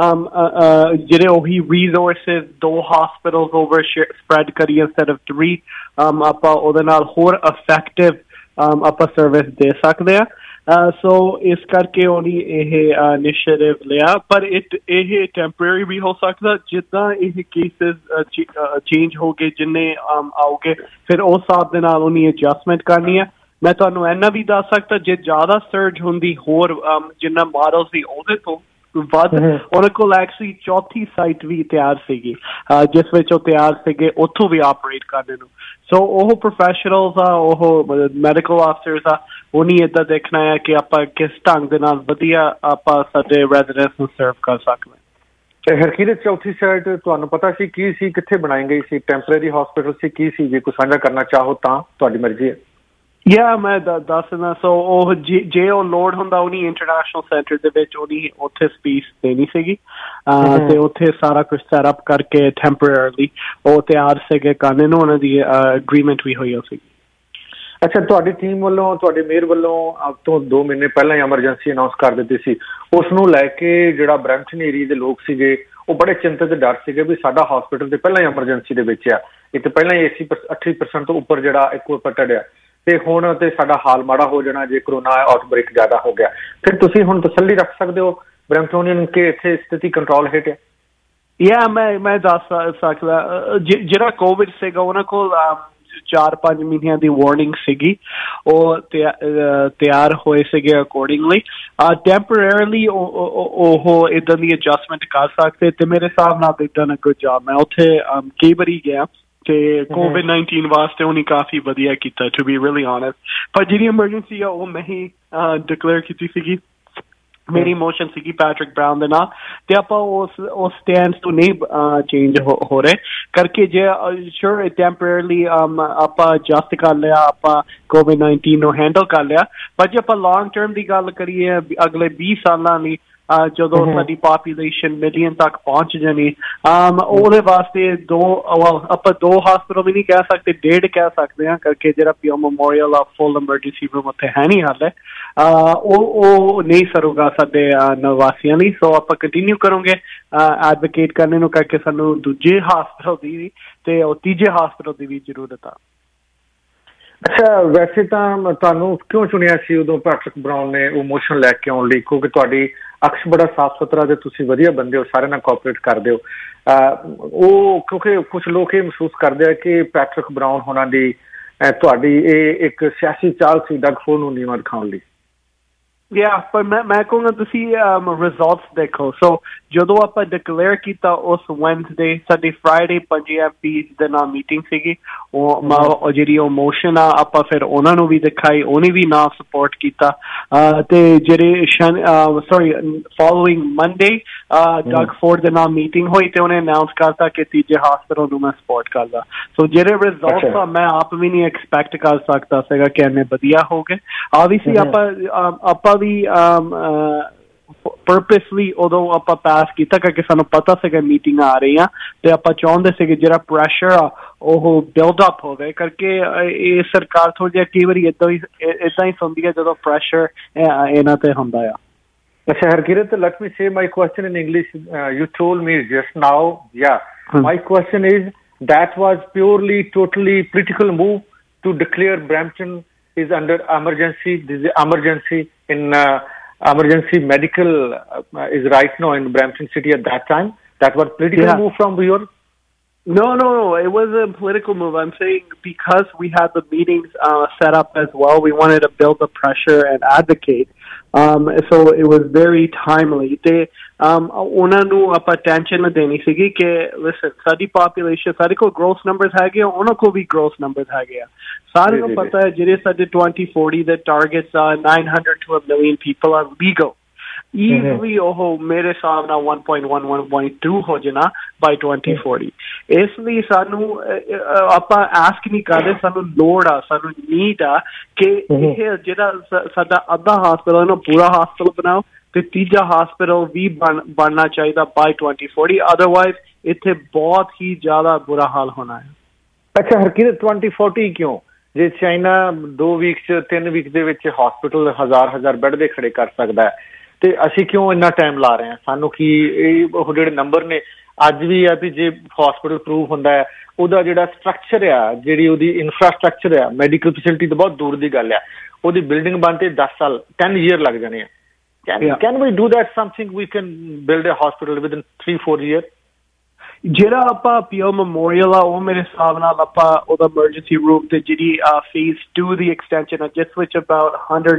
ਜਿਹੜੇ ਉਹੀ ਰਿਸੋਰਸਿਸ 2 ਹਸਪੀਟਲਸ ਓਵਰ ਸਪਰੈਡ ਕਰੀਏ ਇੰਸਟੈਡ ਆਫ 3, ਆਪਾਂ ਉਹਦੇ ਨਾਲ ਹੋਰ ਇਫੈਕਟਿਵ ਆਪਾਂ ਸਰਵਿਸ ਦੇ ਸਕਦੇ ਆ। ਸੋ ਇਸ ਕਰਕੇ ਉਹਨੇ ਇਹ ਇਨੀਸ਼ੀਏਟਿਵ ਲਿਆ, ਪਰ ਇਹ ਟੈਂਪਰੇਰੀ ਵੀ ਹੋ ਸਕਦਾ। ਜਿੱਦਾਂ ਇਹ ਕੇਸਿਸ ਚੇਂਜ ਹੋ ਗਏ ਜਿੰਨੇ ਆਉਗੇ, ਫਿਰ ਉਸ ਹਿਸਾਬ ਦੇ ਨਾਲ ਉਹਨੇ ਐਡਜਸਟਮੈਂਟ ਕਰਨੀ ਹੈ। ਮੈਂ ਤੁਹਾਨੂੰ ਇੰਨਾ ਵੀ ਦੱਸ ਸਕਦਾ, ਜੇ ਜ਼ਿਆਦਾ ਸਰਜ ਹੁੰਦੀ ਹੋਰ ਜਿੰਨਾ ਮਾਡਲ ਸੀ ਉਹਦੇ ਤੋਂ ਵੱਧ, ਉਹਨਾਂ ਕੋਲ ਐਕਚੁਅਲੀ 4ਥੀ ਸਾਈਟ ਵੀ ਤਿਆਰ ਸੀਗੀ ਜਿਸ ਵਿੱਚ ਉਹ ਤਿਆਰ ਸੀਗੇ ਉੱਥੋਂ ਵੀ ਆਪਰੇਟ ਕਰਨ ਨੂੰ। ਸੋ ਉਹ ਪ੍ਰੋਫੈਸ਼ਨਲਸ ਆ, ਉਹ ਮੈਡੀਕਲ ਅਫਸਰਸ ਆ, ਉਹਨੇ ਏਦਾਂ ਦੇਖਣਾ ਹੈ ਕਿ ਆਪਾਂ ਕਿਸ ਢੰਗ ਦੇ ਨਾਲ ਵਧੀਆ ਆਪਾਂ ਸਾਡੇ ਰੈਜ਼ੀਡੈਂਟਸ ਨੂੰ ਸਰਵ ਕਰ ਸਕਦੇ। ਹਰਕੀਰਤ, ਚੌਥੀ ਸਾਈਟ ਤੁਹਾਨੂੰ ਪਤਾ ਸੀ ਕੀ ਸੀ, ਕਿੱਥੇ ਬਣਾਈ ਗਈ ਸੀ? ਟੈਂਪਰੇਰੀ ਹਸਪੀਟਲ ਸੀ, ਕੀ ਸੀ? ਜੇ ਕੋਈ ਸਾਂਝਾ ਕਰਨਾ ਚਾਹੋ ਤਾਂ ਤੁਹਾਡੀ ਮਰਜ਼ੀ ਹੈ। ਮੈਂ ਦੱਸਣਾ। ਸੋ ਉਹ ਜੇ ਉਹ ਲੋੜ ਹੁੰਦਾ ਉਹਨੀ ਇੰਟਰਨੈਸ਼ਨਲ ਸੈਂਟਰ ਦੇ ਵਿੱਚ ਉਹਨੀ ਉੱਥੇ ਸਪੇਸ ਦੇਣੀ ਸੀਗੀ ਤੇ ਉੱਥੇ ਸਾਰਾ ਕੁਝ ਸੈਟ ਅਪ ਕਰਕੇ ਟੈਂਪਰੇਰੀਲੀ ਉਹ ਤਿਆਰ ਸੀਗੇ ਕਰਨ ਨੂੰ, ਉਹਨਾਂ ਦੀ ਅਗਰੀਮੈਂਟ ਵੀ ਹੋਈ ਸੀ। ਅੱਛਾ, ਤੁਹਾਡੀ ਟੀਮ ਵੱਲੋਂ, ਤੁਹਾਡੇ ਮੇਅਰ ਵੱਲੋਂ ਅੱਜ ਤੋਂ 2 ਮਹੀਨੇ ਪਹਿਲਾਂ ਹੀ ਐਮਰਜੈਂਸੀ ਅਨਾਉਂਸ ਕਰ ਦਿੱਤੀ ਸੀ। ਉਸ ਨੂੰ ਲੈ ਕੇ ਜਿਹੜਾ ਬਰੈਂਪਟਨ ਏਰੀਆ ਦੇ ਲੋਕ ਸੀਗੇ ਉਹ ਬੜੇ ਚਿੰਤਤ ਤੇ ਡਰ ਸੀਗੇ ਵੀ ਸਾਡਾ ਹਸਪੀਟਲ ਤੇ ਪਹਿਲਾਂ ਹੀ ਐਮਰਜੈਂਸੀ ਦੇ ਵਿੱਚ ਆ, ਇੱਥੇ ਪਹਿਲਾਂ ਹੀ 80% ਤੋਂ ਉੱਪਰ ਜਿਹੜਾ ਇਕੁਇਪਮੈਂਟ ਆ, ਤੇ ਹੁਣ ਤੇ ਸਾਡਾ ਹਾਲ ਮਾੜਾ ਹੋ ਜਾਣਾ ਜੇ ਕਰੋਨਾ ਆਊਟਬ੍ਰੇਕ ਜ਼ਿਆਦਾ ਹੋ ਗਿਆ। ਫਿਰ ਤੁਸੀਂ ਹੁਣ ਤਸੱਲੀ ਰੱਖ ਸਕਦੇ ਹੋ ਬਰੈਂਪਟੋਨੀਅਨ ਕਿ ਇੱਥੇ ਸਥਿਤੀ ਕੰਟਰੋਲ ਹੇਠ ਹੈ? ਮੈਂ ਦੱਸ ਸਕਦਾ, ਜਿਹੜਾ ਕੋਵਿਡ ਸੀਗਾ ਉਹਨਾਂ ਕੋਲ 4-5 ਮਹੀਨਿਆਂ ਦੀ ਵਾਰਨਿੰਗ ਸੀਗੀ, ਉਹ ਤਿਆਰ ਹੋਏ ਸੀਗੇ ਅਕੋਰਡਿੰਗਲੀ। ਟੈਂਪਰੇਰੀਲੀ ਉਹ ਇੱਦਾਂ ਦੀ ਐਡਜਸਟਮੈਂਟ ਕਰ ਸਕਦੇ, ਤੇ ਮੇਰੇ ਹਿਸਾਬ ਨਾਲ they've done a good job। ਮੈਂ ਉੱਥੇ ਕਈ ਵਾਰੀ ਗਿਆ ਤੇ COVID-19 ਵਾਸਤੇ ਉਹਨੇ ਕਾਫੀ ਵਧੀਆ ਕੀਤਾ, ਟੂ ਬੀ ਰੀਅਲੀ ਆਨੈਸਟ। ਪਰ ਜਿਹੜੀ ਐਮਰਜੈਂਸੀ ਆ ਉਹ ਮੈਂ ਹੀ ਡਿਕਲੇਅਰ ਕੀਤੀ ਸੀਗੀ, ਮੇਰੀ ਮੋਸ਼ਨ ਸੀਗੀ ਪੈਟਰਿਕ ਬਰਾਊਨ ਦੇ ਨਾਲ, ਤੇ ਆਪਾਂ ਉਸ ਸਟੈਂਡ ਤੋਂ ਨਹੀਂ ਚੇਂਜ ਹੋ ਰਹੇ ਕਰਕੇ ਜੇ ਸ਼ੋਰ ਟੈਂਪਰੇਰੀਲੀ ਆਪਾਂ ਐਡਜਸਟ ਕਰ ਲਿਆ, ਆਪਾਂ COVID-19 ਨੂੰ ਹੈਂਡਲ ਕਰ ਲਿਆ। ਪਰ ਜੇ ਆਪਾਂ ਲੌਂਗ ਟਰਮ ਦੀ ਗੱਲ ਕਰੀਏ ਅਗਲੇ 20 ਸਾਲਾਂ ਲਈ, ਜਦੋਂ ਸਾਡੀ ਪਾਪੂਲੇਸ਼ਨ ਮਿਲੀਅਨ ਤੱਕ ਪਹੁੰਚ ਜਾਣੀ, ਉਹਦੇ ਵਾਸਤੇ ਆਪਾਂ 2 ਹਸਪੀਟਲ ਵੀ ਨਹੀਂ ਕਹਿ ਸਕਦੇ, 1.5 ਕਹਿ ਸਕਦੇ ਹਾਂ ਕਰਕੇ ਜਿਹੜਾ ਪਿਓ ਮੈਮੋਰੀਅਲ ਆ ਫੁੱਲ ਐਮਰਜੈਂਸੀ ਰੂਮ ਉੱਥੇ ਹੈ ਨਹੀਂ ਹਾਲੇ, ਉਹ ਨਹੀਂ ਸਰੂਗਾ ਸਾਡੇ ਨਿਵਾਸੀਆਂ ਲਈ। ਸੋ ਆਪਾਂ ਕੰਟੀਨਿਊ ਕਰੋਗੇ ਐਡਵੋਕੇਟ ਕਰਨ ਨੂੰ ਕਰਕੇ ਸਾਨੂੰ ਦੂਜੇ ਹਸਪੀਟਲ ਦੀ ਵੀ ਤੇ ਉਹ ਤੀਜੇ ਹਸਪੀਟਲ ਦੀ ਵੀ ਜ਼ਰੂਰਤ ਆ। ਅੱਛਾ, ਵੈਸੇ ਤਾਂ ਤੁਹਾਨੂੰ ਕਿਉਂ ਚੁਣਿਆ ਸੀ ਉਦੋਂ ਪੈਟਰਿਕ ਬਰਾਊਨ ਨੇ ਉਹ ਮੋਸ਼ਨ ਲੈ ਕੇ ਆਉਣ ਲਈ? ਕਿਉਂਕਿ ਤੁਹਾਡੀ ਅਕਸ ਬੜਾ ਸਾਫ਼ ਸੁਥਰਾ ਤੇ ਤੁਸੀਂ ਵਧੀਆ ਬੰਦੇ ਹੋ, ਸਾਰਿਆਂ ਨਾਲ ਕੋਆਪਰੇਟ ਕਰਦੇ ਹੋ। ਉਹ ਕਿਉਂਕਿ ਕੁਛ ਲੋਕ ਇਹ ਮਹਿਸੂਸ ਕਰਦੇ ਆ ਕਿ ਪੈਟਰਿਕ ਬਰਾਊਨ ਹੋਣਾ ਦੀ ਤੁਹਾਡੀ ਇਹ ਇੱਕ ਸਿਆਸੀ ਚਾਲ ਸੀ ਡਗ ਫੋਰ ਨੂੰ ਨੀਵਾਂ ਦਿਖਾਉਣ ਲਈ। ਪਰ ਮੈਂ ਕਹੂੰਗਾ ਤੁਸੀਂ ਰਿਜ਼ਲਟਸ ਦੇਖੋ। ਸੋ ਜਦੋਂ ਆਪਾਂ ਡਿਕਲੇਅਰ ਕੀਤਾ ਉਸ ਵੈਨਸਡੇ, ਸਾਡੀ ਫਰਾਈਡੇ 5 MPs ਦੇ ਨਾਲ ਮੀਟਿੰਗ ਸੀਗੀ, ਉਹ ਜਿਹੜੀ ਉਹ ਮੋਸ਼ਨ ਆ ਆਪਾਂ ਫਿਰ ਉਹਨਾਂ ਨੂੰ ਵੀ ਦਿਖਾਈ, ਉਹਨੇ ਵੀ ਨਾਲ ਸਪੋਰਟ ਕੀਤਾ। ਤੇ ਜਿਹੜੇ ਫੋਲੋਇੰਗ ਮੰਡੇ ਡਗ ਫੋਰਡ ਦੇ ਨਾਲ ਮੀਟਿੰਗ ਹੋਈ ਤੇ ਉਹਨੇ ਅਨਾਉਂਸ ਕਰਤਾ ਕਿ ਤੀਜੇ ਹਸਪੀਟਲ ਨੂੰ ਮੈਂ ਸਪੋਰਟ ਕਰਦਾ। ਸੋ ਜਿਹੜੇ ਰਿਜ਼ਲਟਸ ਆ ਮੈਂ ਆਪ ਵੀ ਨਹੀਂ ਐਕਸਪੈਕਟ ਕਰ ਸਕਦਾ ਸੀਗਾ ਕਿ ਇੰਨੇ ਵਧੀਆ ਹੋ ਗਏ। ਆਬਵੀਅਸਲੀ ਆਪਾਂ ਵੀ ਪਰਪਸਲੀ ਉਦੋਂ ਆਪਾਂ ਪਾਸ ਕੀਤਾ ਕਰਕੇ ਸਾਨੂੰ ਪਤਾ ਸੀਗਾ ਮੀਟਿੰਗ ਆ ਰਹੀਆਂ, ਤੇ ਆਪਾਂ ਚਾਹੁੰਦੇ ਸੀਗੇ ਜਿਹੜਾ ਪ੍ਰੈਸ਼ਰ ਆ ਉਹ ਬਿਲਡ ਅਪ ਹੋਵੇ ਕਰਕੇ। ਇਹ ਸਰਕਾਰ ਥੋੜ੍ਹਾ ਜਿਹਾ ਕਈ ਵਾਰੀ ਏਦਾਂ ਹੀ ਸੁਣਦੀ ਹੈ ਜਦੋਂ ਪ੍ਰੈਸ਼ਰ ਇਹਨਾਂ ਤੇ ਹੁੰਦਾ ਆ। ਅੱਛਾ Harkirat, let me say my question in English. You told me just now, my question is, that was purely, totally political move to declare Brampton is under emergency. This is emergency in emergency medical is right now in Brampton City at that time. That was political move from your... No, it was a political move. I'm saying because we had the meetings set up as well, we wanted to build the pressure and advocate So it was very timely. ਤੇ ਉਹਨਾਂ ਨੂੰ ਆਪਾਂ tension ਨਾ ਦੇਣੀ ਸੀਗੀ ਕਿ ਲਿਸਨ ਸਾਡੀ population ਸਾਡੇ ਕੋਲ ਗ੍ਰੋਥ ਨੰਬਰਸ ਹੈਗੇ ਆ ਉਹਨਾਂ ਕੋਲ ਵੀ ਗ੍ਰੋਥ ਨੰਬਰਸ ਹੈਗੇ ਆ ਸਾਰਿਆਂ ਨੂੰ ਪਤਾ ਹੈ ਜਿਹੜੇ ਸਾਡੇ 2040 ਦੇ ਟਾਰਗੇਟਸ ਆ 900 to 1 million people are legal easily ਉਹ ਮੇਰੇ ਹਿਸਾਬ ਨਾਲ 1.1 1.2 ਹੋ ਜਾਣਾ by 2040 ਇਸ ਲਈ ਸਾਨੂੰ ਆਪਾਂ ਆਸਕ ਨਹੀਂ ਕਰਦੇ ਸਾਨੂੰ ਲੋੜ ਆ ਸਾਨੂੰ ਨੀਡ ਆ ਕਿ ਇਹ ਜਿਹੜਾ ਸਾਡਾ ਅੱਧਾ ਹਸਪਤਾਲ ਨੂੰ ਪੂਰਾ ਹਸਪਤਾਲ ਬਣਾਓ ਤੇ ਤੀਜਾ ਹਸਪਤਾਲ ਵੀ ਬਣਨਾ ਚਾਹੀਦਾ by 2040 ਅਦਰਵਾਈਜ਼ ਇੱਥੇ ਬਹੁਤ ਹੀ ਜ਼ਿਆਦਾ ਬੁਰਾ ਹਾਲ ਹੋਣਾ ਹੈ ਅੱਛਾ ਹਰਕੀਰਤ 2040 ਕਿਉਂ ਜੇ ਚਾਈਨਾ 2 ਵੀਕ 3 ਵੀਕ ਦੇ ਵਿੱਚ ਹਸਪਤਾਲ ਹਜ਼ਾਰ ਬੈੱਡ ਦੇ ਖੜੇ ਕਰ ਸਕਦਾ ਹੈ ਤੇ ਅਸੀਂ ਕਿਉਂ ਇੰਨਾ ਟਾਈਮ ਲਾ ਰਹੇ ਹਾਂ ਸਾਨੂੰ ਕੀ ਇਹ ਉਹ ਜਿਹੜੇ ਨੰਬਰ ਨੇ ਅੱਜ ਵੀ ਆ ਵੀ ਜੇ ਹਸਪਤਾਲ ਪ੍ਰੂਵ ਹੁੰਦਾ ਹੈ ਉਹਦਾ ਜਿਹੜਾ ਸਟਰਕਚਰ ਆ ਜਿਹੜੀ ਉਹਦੀ ਇਨਫਰਾਸਟਰਕਚਰ ਆ ਮੈਡੀਕਲ ਫੈਸਿਲਿਟੀ ਤਾਂ ਬਹੁਤ ਦੂਰ ਦੀ ਗੱਲ ਆ ਉਹਦੀ ਬਿਲਡਿੰਗ ਬਣ ਤੇ 10 ਸਾਲ 10 year ਲੱਗ ਜਾਣੇ ਆ can we do that something we can build a hospital within 3-4 years ਜਿਹੜਾ ਆਪਾਂ ਪੀਓ ਮੈਮੋਰੀਅਲ ਆ ਉਹ ਮੇਰੇ ਹਿਸਾਬ ਨਾਲ ਆਪਾਂ ਉਹਦਾ ਐਮਰਜੈਂਸੀ ਰੂਮ ਤੇ ਜਿਹੜੀ ਫੇਜ਼ 2 ਦੀ ਐਕਸਟੈਂਸ਼ਨ ਆ ਜਿਸ ਵਿੱਚ ਅਬਾਊਟ